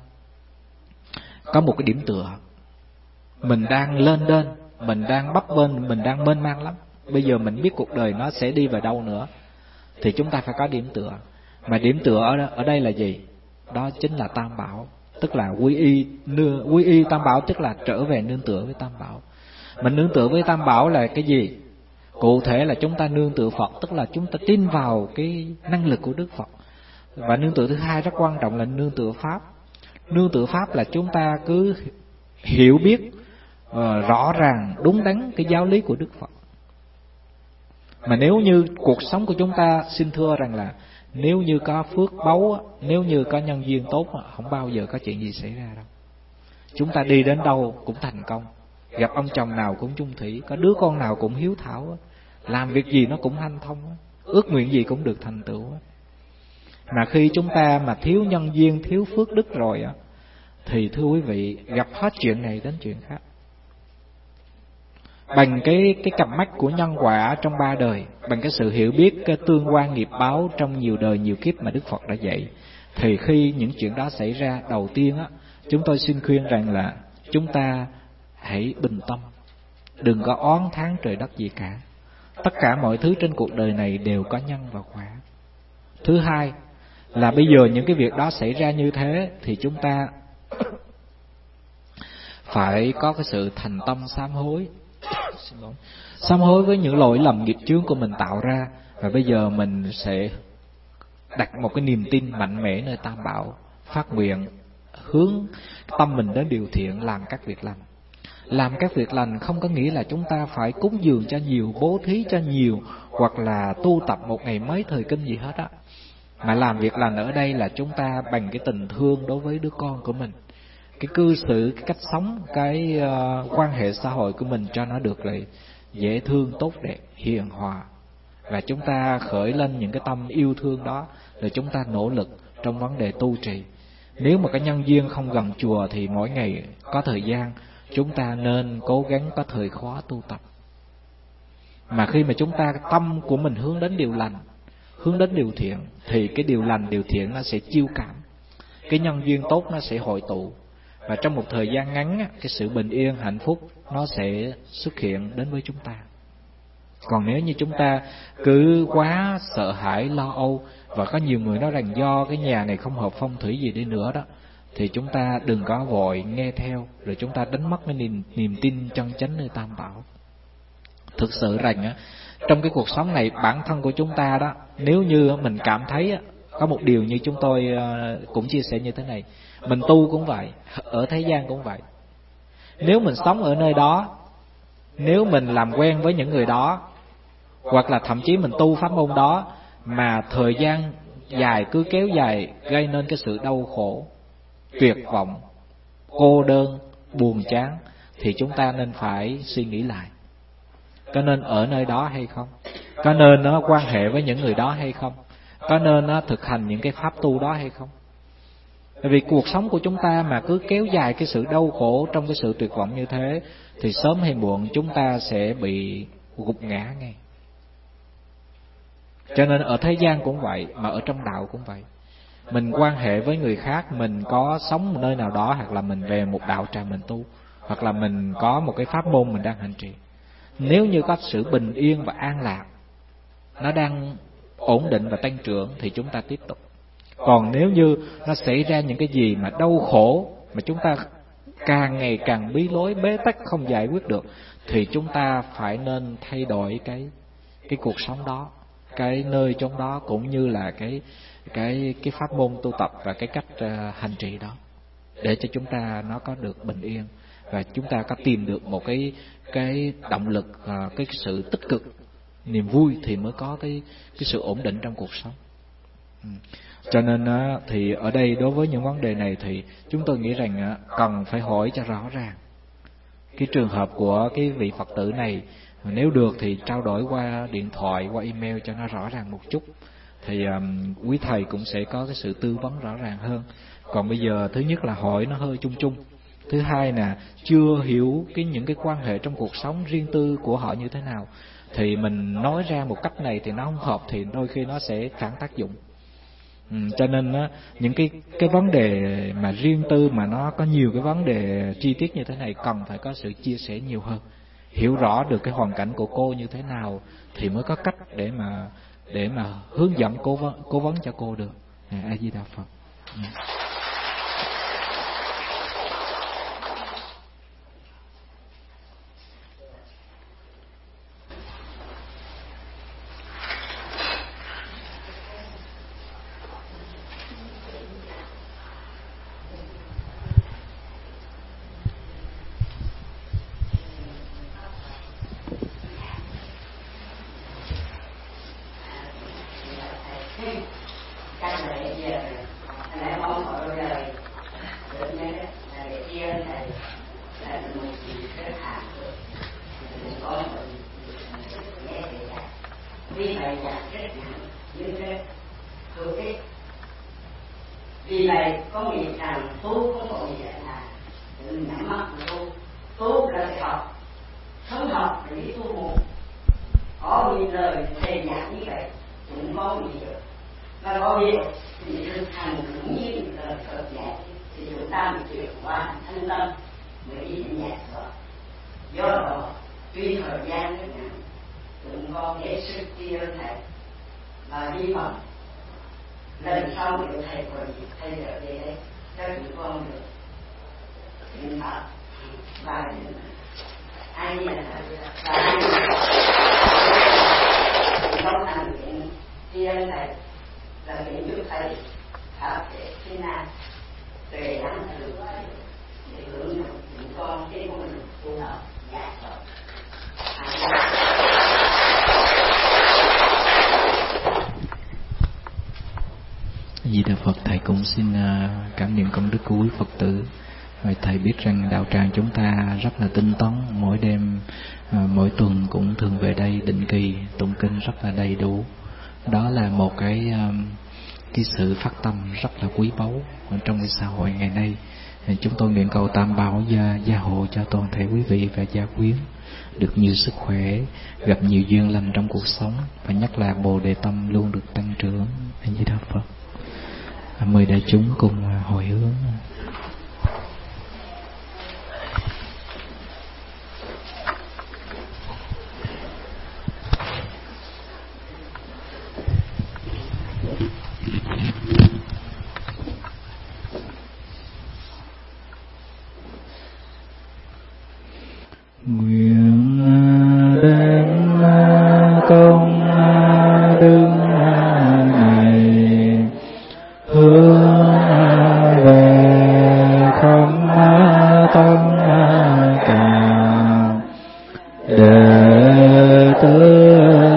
điểm tựa. Mình đang lên đên, mình đang bấp bênh, mình đang mênh mang lắm. Bây giờ mình biết cuộc đời nó sẽ đi về đâu nữa, thì chúng ta phải có điểm tựa. Mà điểm tựa ở đây là gì? Đó chính là Tam Bảo, tức là quy y Tam Bảo, tức là trở về nương tựa với Tam Bảo. Mình nương tựa với Tam Bảo là cái gì? Cụ thể là chúng ta nương tựa Phật, tức là chúng ta tin vào cái năng lực của Đức Phật. Và nương tựa thứ hai rất quan trọng là nương tựa Pháp. Nương tựa Pháp là chúng ta cứ hiểu biết rõ ràng đúng đắn cái giáo lý của Đức Phật. Mà nếu như cuộc sống của chúng ta, xin thưa rằng là nếu như có phước báu, nếu như có nhân duyên tốt, không bao giờ có chuyện gì xảy ra đâu. Chúng ta đi đến đâu cũng thành công, gặp ông chồng nào cũng chung thủy, có đứa con nào cũng hiếu thảo, làm việc gì nó cũng hanh thông, ước nguyện gì cũng được thành tựu. Mà khi chúng ta mà thiếu nhân duyên, thiếu phước đức rồi thì thưa quý vị, gặp hết chuyện này đến chuyện khác. Bằng cái cặp mắt của nhân quả trong 3 đời, bằng cái sự hiểu biết cái tương quan nghiệp báo trong nhiều đời nhiều kiếp mà Đức Phật đã dạy, thì khi những chuyện đó xảy ra, đầu tiên chúng tôi xin khuyên rằng là chúng ta hãy bình tâm, đừng có oán thán trời đất gì cả. Tất cả mọi thứ trên cuộc đời này đều có nhân và quả. Thứ hai là bây giờ những cái việc đó xảy ra như thế thì chúng ta phải có cái sự thành tâm sám hối. Sám hối với những lỗi lầm nghiệp chướng của mình tạo ra. Và bây giờ mình sẽ đặt một cái niềm tin mạnh mẽ nơi Tam Bảo, phát nguyện hướng tâm mình đến điều thiện, làm các việc lành. Làm các việc lành không có nghĩa là chúng ta phải cúng dường cho nhiều, bố thí cho nhiều, hoặc là tu tập một ngày mấy thời kinh gì hết á. Mà làm việc lành ở đây là chúng ta bằng cái tình thương đối với đứa con của mình, cái cư xử, cái cách sống, cái quan hệ xã hội của mình cho nó được là dễ thương, tốt đẹp, hiền hòa. Và chúng ta khởi lên những cái tâm yêu thương đó, rồi chúng ta nỗ lực trong vấn đề tu trì. Nếu mà cái nhân duyên không gần chùa thì mỗi ngày có thời gian, chúng ta nên cố gắng có thời khóa tu tập. Mà khi mà chúng ta tâm của mình hướng đến điều lành, hướng đến điều thiện, thì cái điều lành, điều thiện nó sẽ chiêu cảm, cái nhân duyên tốt nó sẽ hội tụ. Và trong một thời gian ngắn, cái sự bình yên, hạnh phúc nó sẽ xuất hiện đến với chúng ta. Còn nếu như chúng ta cứ quá sợ hãi, lo âu, và có nhiều người nói rằng do cái nhà này không hợp phong thủy gì đi nữa đó, thì chúng ta đừng có vội nghe theo, rồi chúng ta đánh mất cái niềm tin chân chánh nơi Tam Bảo. Thực sự rằng trong cái cuộc sống này, bản thân của chúng ta đó, nếu như mình cảm thấy có một điều như chúng tôi cũng chia sẻ như thế này, mình tu cũng vậy, ở thế gian cũng vậy. Nếu mình sống ở nơi đó, nếu mình làm quen với những người đó, hoặc là thậm chí mình tu pháp môn đó, mà thời gian dài cứ kéo dài gây nên cái sự đau khổ, tuyệt vọng, cô đơn, buồn chán, thì chúng ta nên phải suy nghĩ lại. Có nên ở nơi đó hay không? Có nên nó quan hệ với những người đó hay không? Có nên nó thực hành những cái pháp tu đó hay không? Bởi vì cuộc sống của chúng ta mà cứ kéo dài cái sự đau khổ trong cái sự tuyệt vọng như thế, thì sớm hay muộn chúng ta sẽ bị gục ngã ngay. Cho nên ở thế gian cũng vậy, mà ở trong đạo cũng vậy. Mình quan hệ với người khác, mình có sống một nơi nào đó, hoặc là mình về một đạo tràng mình tu, hoặc là mình có một cái pháp môn mình đang hành trì. Nếu như có sự bình yên và an lạc, nó đang ổn định và tăng trưởng, thì chúng ta tiếp tục. Còn nếu như nó xảy ra những cái gì mà đau khổ, mà chúng ta càng ngày càng bí lối, bế tắc không giải quyết được, thì chúng ta phải nên thay đổi cái cuộc sống đó, cái nơi chốn đó, cũng như là cái pháp môn tu tập và cái cách hành trì đó, để cho chúng ta nó có được bình yên, và chúng ta có tìm được một cái động lực, cái sự tích cực, niềm vui, thì mới có cái sự ổn định trong cuộc sống. Cho nên thì ở đây đối với những vấn đề này thì chúng tôi nghĩ rằng cần phải hỏi cho rõ ràng cái trường hợp của cái vị Phật tử này. Nếu được thì trao đổi qua điện thoại, qua email cho nó rõ ràng một chút, thì quý thầy cũng sẽ có cái sự tư vấn rõ ràng hơn. Còn bây giờ thứ nhất là hỏi nó hơi chung chung, thứ hai là chưa hiểu những cái quan hệ trong cuộc sống riêng tư của họ như thế nào, thì mình nói ra một cách này thì nó không hợp, thì đôi khi nó sẽ phản tác dụng. Cho nên những cái vấn đề mà riêng tư, mà nó có nhiều cái vấn đề chi tiết như thế này, cần phải có sự chia sẻ nhiều hơn, hiểu rõ được cái hoàn cảnh của cô như thế nào, thì mới có cách để mà hướng dẫn cố vấn cho cô được. A Di Đà Phật. các lễ kia này mong ở đôi đời được nhớ là lễ kia này là một gì rất hạng có một nhẹ để vì vậy là rất nặng nhưng rất hữu ích. Vì vậy có nghĩ rằng tu không có nghĩa là nhắm mắt tu là phải học, không học là đi tu mù. Có những lời thầy giảng như vậy cũng có hiểu, và có hiểu thì thực hành cũng như lời Phật dạy thì chúng ta mới chuyển qua thân tâm mới đi đến nhạc rồi. Do đó tuy thời gian rất ngắn cũng có thể sức tri ân thầy và hy vọng lần sau nếu thầy còn thầy trở về đây cho chúng con được hiện pháp và ai là và ai mong thành nguyện tri ân thầy là nguyện giúp thầy pháp để sinh ra về đáng thử để hướng dẫn chúng con trên con đường tu học giải thoát. Di Đà Phật. Thầy cũng xin cảm niệm công đức của quý Phật tử. Rồi thầy biết rằng đạo tràng chúng ta rất là tinh tấn, mỗi đêm mỗi tuần cũng thường về đây định kỳ tụng kinh rất là đầy đủ. Đó là một cái sự phát tâm rất là quý báu trong cái xã hội ngày nay. Chúng tôi nguyện cầu Tam Bảo gia hộ cho toàn thể quý vị và gia quyến được nhiều sức khỏe, gặp nhiều duyên lành trong cuộc sống, và nhất là Bồ Đề tâm luôn được tăng trưởng. A Di Đà Phật. Mời đại chúng cùng hồi hướng. Nguyện đem công đức này hướng về khắp tâm cả đệ tử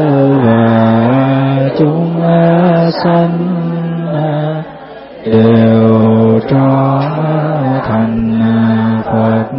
và chúng sanh đều trở thành Phật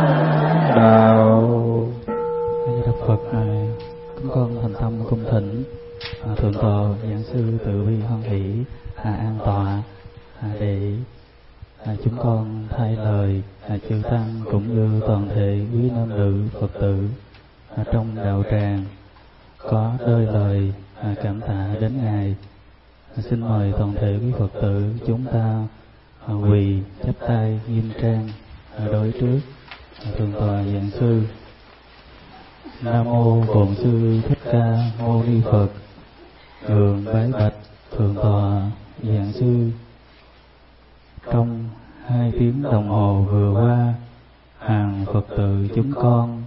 đạo. Di Đà Phật. Chúng con thành tâm cung thỉnh thượng tọa giảng sư Từ Bi hoan hỷ an tọa để chúng con thay lời chư tăng cũng như toàn thể quý nam nữ Phật tử trong đạo tràng có đôi lời cảm tạ đến ngài. Xin mời toàn thể quý Phật tử chúng ta quỳ chắp tay nghiêm trang đối trước thượng tọa giảng sư. Nam mô Bổn Sư Thích Ca Mâu Ni Phật. Thường bái bạch thượng tọa giảng sư. Trong 2 tiếng đồng hồ vừa qua, hàng Phật tử chúng con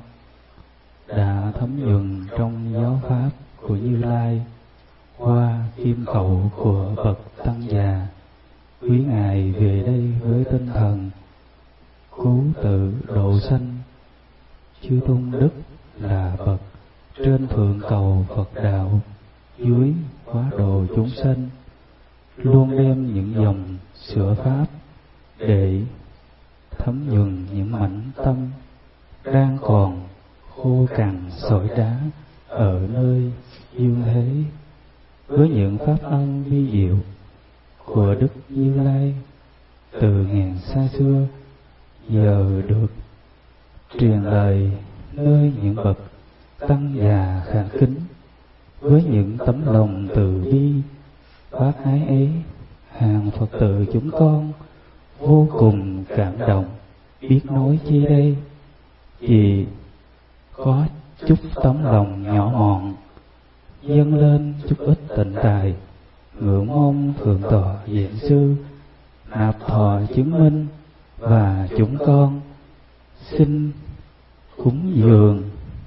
đã thấm nhuần trong giáo pháp của Như Lai qua kim khẩu của bậc tăng già. Quý ngài về đây với tinh thần cứu tự độ sanh, chư tôn đức là bậc trên thượng cầu Phật đạo, dưới hóa độ chúng sanh, luôn đem những dòng sửa pháp để thấm nhuần những mảnh tâm đang còn khô cằn sỏi đá ở nơi dương thế. Với những pháp ân vi diệu của Đức Như Lai từ ngàn xa xưa, giờ được truyền lời nơi những bậc tăng già khả kính. Với những tấm lòng từ bi bác ái ấy, hàng Phật tử chúng con vô cùng cảm động, biết nói chi đây. Chỉ có chút tấm lòng nhỏ mọn dâng lên chút ít tịnh tài, ngưỡng mong thượng tọa giảng sư nạp thọ chứng minh, và chúng con xin cúng dường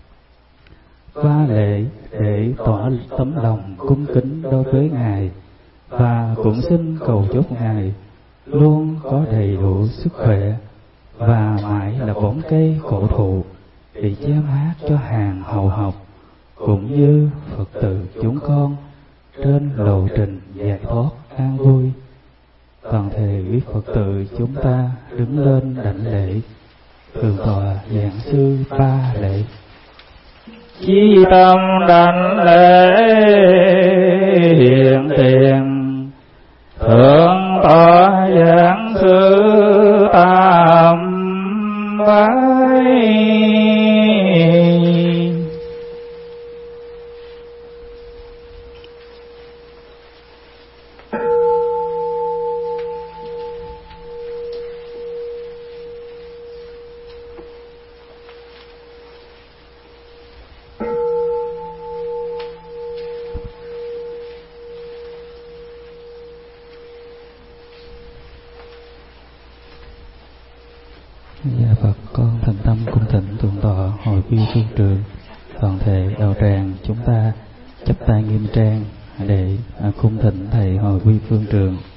va lễ để tỏ tấm lòng cung kính đối với ngài, và cũng xin cầu chúc ngài luôn có đầy đủ sức khỏe và mãi là bóng cây cổ thụ để che mát cho hàng hậu học cũng như Phật tử chúng con trên lộ trình giải thoát an vui. Toàn thể quý Phật tử chúng ta đứng lên đảnh lễ. Thượng tọa giảng sư ba lễ. Chí tâm đảnh lễ hiện tiền. Thượng tọa giảng sư tam bái. Dạ Phật, con thành tâm cung thỉnh Thượng tọa Hội Quy Phương Trường. Toàn thể đạo tràng chúng ta chắp tay nghiêm trang để cung thỉnh thầy Hội Quy Phương Trường.